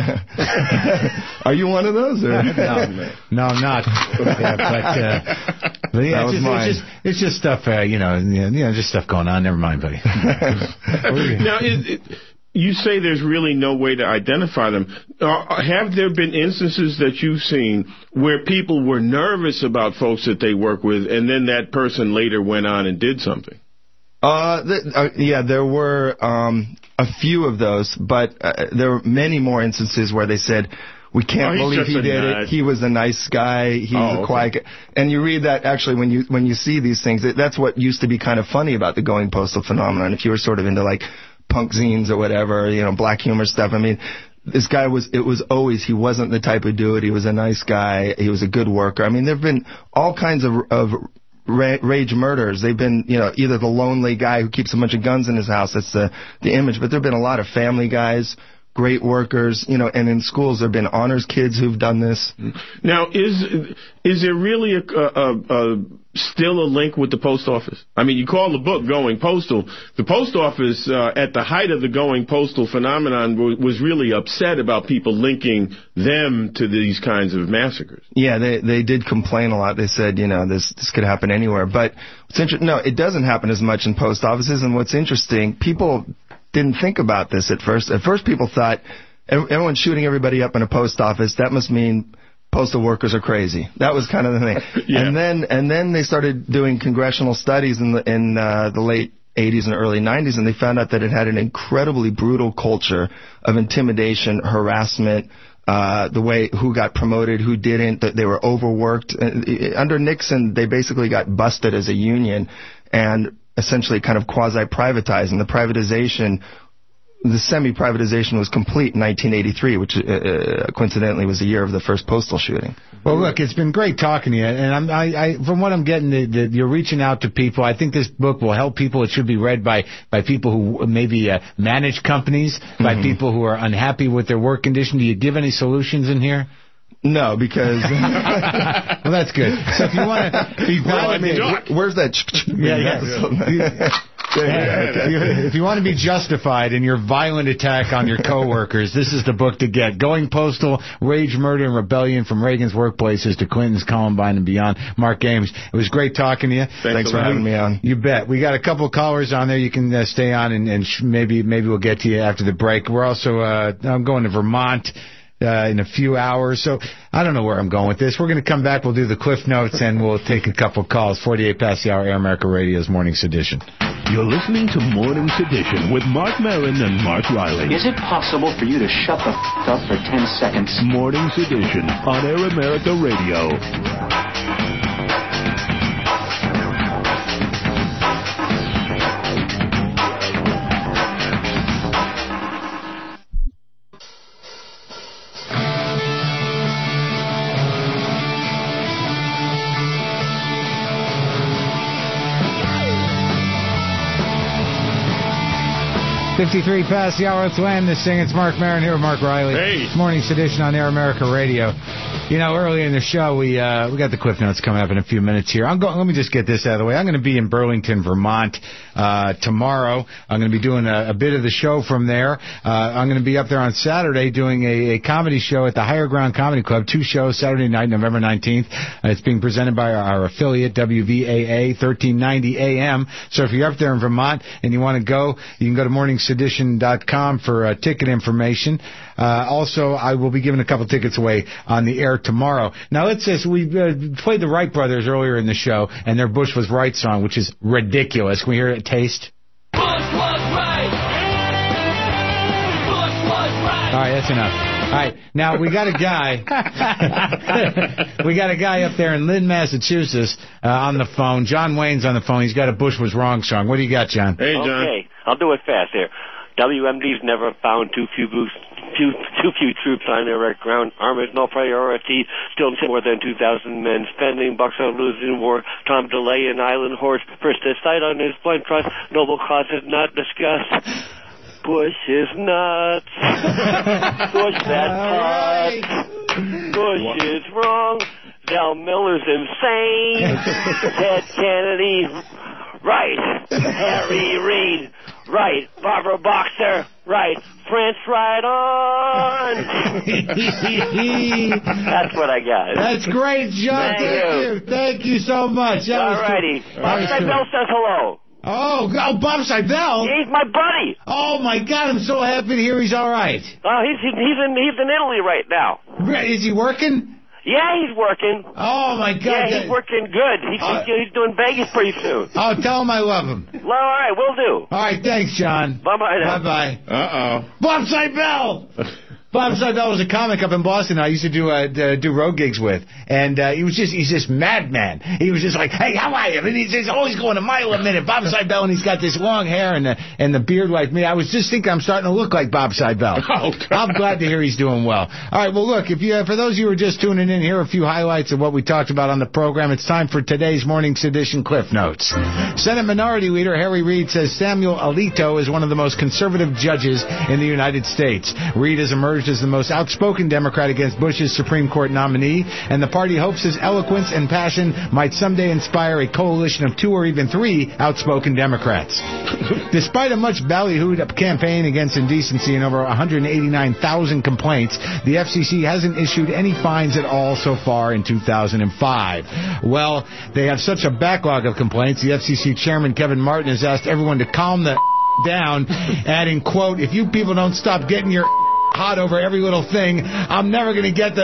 Are you one of those? Or? no, no, I'm not. Yeah, but, uh, but yeah, it's just, it's just it's just stuff, uh, you know, you know, just stuff going on. Never mind, buddy. Now, it, it, you say there's really no way to identify them. Uh, have there been instances that you've seen where people were nervous about folks that they work with, and then that person later went on and did something? Uh, th- uh yeah, there were um, a few of those, but uh, there were many more instances where they said, we can't oh, believe he did nice. it. He was a nice guy. He was oh, a quiet okay. guy. And you read that actually when you when you see these things. That's what used to be kind of funny about the going postal phenomenon. If you were sort of into like punk zines or whatever, you know, black humor stuff. I mean, this guy was, it was always, he wasn't the type of dude. He was a nice guy. He was a good worker. I mean, there have been all kinds of, of ra- rage murders. They've been, you know, either the lonely guy who keeps a bunch of guns in his house. That's the, the image. But there have been a lot of family guys, great workers, you know, and in schools there have been honors kids who've done this. Now, is, is there really a, a, a still a link with the post office? I mean, you call the book Going Postal. The post office, uh, at the height of the Going Postal phenomenon, w- was really upset about people linking them to these kinds of massacres. Yeah, they they did complain a lot. They said, you know, this this could happen anywhere. But what's inter- no, it doesn't happen as much in post offices. And what's interesting, people didn't think about this at first. At first, people thought everyone's shooting everybody up in a post office. That must mean postal workers are crazy. That was kind of the thing. yeah. And then and then they started doing congressional studies in the in uh, the late eighties and early nineties, and they found out that it had an incredibly brutal culture of intimidation, harassment, uh, the way who got promoted, who didn't, that they were overworked. Under Nixon, they basically got busted as a union and essentially kind of quasi-privatized, and the privatization the semi-privatization was complete in nineteen eighty-three, which uh, coincidentally was the year of the first postal shooting. Well, look, it's been great talking to you, and I'm, I, I, from what I'm getting, the, the, you're reaching out to people. I think this book will help people. It should be read by, by people who maybe uh, manage companies, mm-hmm. by people who are unhappy with their work condition. Do you give any solutions in here? No, because... well, that's good. So if you want to be validated... Well, where's that... yeah, yeah. yeah. If you want to be justified in your violent attack on your coworkers, this is the book to get. Going Postal, Rage, Murder, and Rebellion from Reagan's Workplaces to Clinton's Columbine and Beyond. Mark Ames, it was great talking to you. Thanks, Thanks for having me on. You bet. We got a couple of callers on there. You can uh, stay on, and, and sh- maybe maybe we'll get to you after the break. We're also... Uh, I'm going to Vermont... Uh, in a few hours. So I don't know where I'm going with this. We're going to come back. We'll do the Cliff Notes, and we'll take a couple calls. forty-eight past the hour, Air America Radio's Morning Sedition. You're listening to Morning Sedition with Mark Maron and Mark Riley. Is it possible for you to shut the f*** up for ten seconds? Morning Sedition on Air America Radio. fifty-three past the hour. Let's land this thing. It's Mark Maron here with Mark Riley. Hey. Morning Sedition on Air America Radio. You know, earlier in the show, we uh, we got the Cliff Notes coming up in a few minutes here. I'm going. Let me just get this out of the way. I'm going to be in Burlington, Vermont uh, tomorrow. I'm going to be doing a, a bit of the show from there. Uh, I'm going to be up there on Saturday doing a, a comedy show at the Higher Ground Comedy Club. Two shows, Saturday night, November nineteenth. Uh, it's being presented by our, our affiliate, W V A A, thirteen ninety A M. So if you're up there in Vermont and you want to go, you can go to morning sedition dot com for uh, ticket information. Uh, also, I will be giving a couple tickets away on the air tomorrow. Now, let's say, so we uh, played the Wright Brothers earlier in the show, and their Bush Was Right song, which is ridiculous. Can we hear it? Taste? Bush was right. Bush was right. All right, that's enough. All right, now we got a guy. we got a guy up there in Lynn, Massachusetts, uh, on the phone. John Wayne's on the phone. He's got a Bush Was Wrong song. What do you got, John? Hey, John. Okay, I'll do it fast here. W M D's never found too few boosts. Too, too few troops on Iraq ground. Army's no priority. Still more than two thousand men spending bucks on losing war. Tom DeLay and Island Horse. First to sight on his blind trust. Noble cause is not discussed. Bush is nuts. Bush that pot. Bush is wrong. Del Miller's insane. Ted Kennedy. Right. Harry Reid. Right. Barbara Boxer. Right. France right on. That's what I got. That's great, John. Thank, Thank you. you. Thank you so much. That All righty. Bob Seibel says hello. Oh, oh, Bob Seibel. He's my buddy. Oh my God, I'm so happy to hear he's all right. Oh, he's he's in he's in Italy right now. Is he working? Yeah, he's working. Oh my God. Yeah, he's working good. He's uh, he's doing Vegas pretty soon. Oh, tell him I love him. Well, all right, we'll do. All right, thanks, John. Bye bye. Bye bye. Uh oh. Bob Seibel. Bob Seibel was a comic up in Boston I used to do uh, do road gigs with, and uh, he was just he's just madman. He was just like, hey, how are you? And he's, he's always going a mile a minute. Bob Seibel, and he's got this long hair and the and the beard like me. I was just thinking I'm starting to look like Bob Seibel. Oh, I'm glad to hear he's doing well. All right, well look, if you uh, for those of you who are just tuning in, here are a few highlights of what we talked about on the program. It's time for today's Morning Sedition Cliff Notes. Senate Minority Leader Harry Reid says Samuel Alito is one of the most conservative judges in the United States. Reid has emerged as the most outspoken Democrat against Bush's Supreme Court nominee, and the party hopes his eloquence and passion might someday inspire a coalition of two or even three outspoken Democrats. Despite a much ballyhooed campaign against indecency and over one hundred eighty-nine thousand complaints, the F C C hasn't issued any fines at all so far in two thousand five. Well, they have such a backlog of complaints, the F C C chairman Kevin Martin has asked everyone to calm the down, adding, quote, if you people don't stop getting your hot over every little thing, I'm never going to get the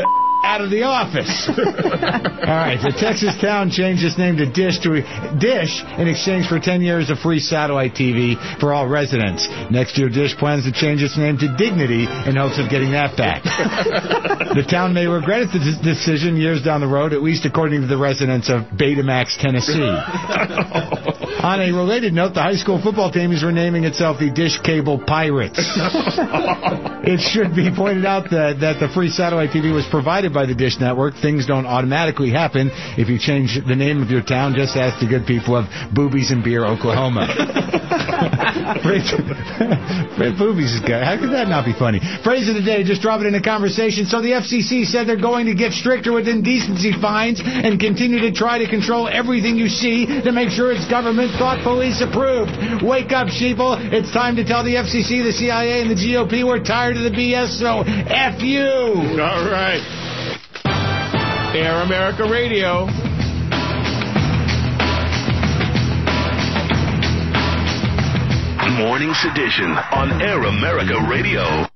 out of the office. All right, the Texas town changed its name to Dish to Dish in exchange for ten years of free satellite T V for all residents. Next year, Dish plans to change its name to Dignity in hopes of getting that back. The town may regret its de- decision years down the road, at least according to the residents of Betamax, Tennessee. On a related note, the high school football team is renaming itself the Dish Cable Pirates. It should be pointed out that, that the free satellite T V was provided by the Dish Network. Things don't automatically happen if you change the name of your town. Just ask the good people of Boobies and Beer, Oklahoma. Fred, Fred Boobies is good. How could that not be funny? Phrase of the day, just drop it in a conversation. So the F C C said they're going to get stricter with indecency fines and continue to try to control everything you see to make sure it's government thought police approved. Wake up, sheeple. It's time to tell the F C C, the C I A, and the G O P we're tired of the B S, so F you. All right. Air America Radio. Morning Sedition on Air America Radio.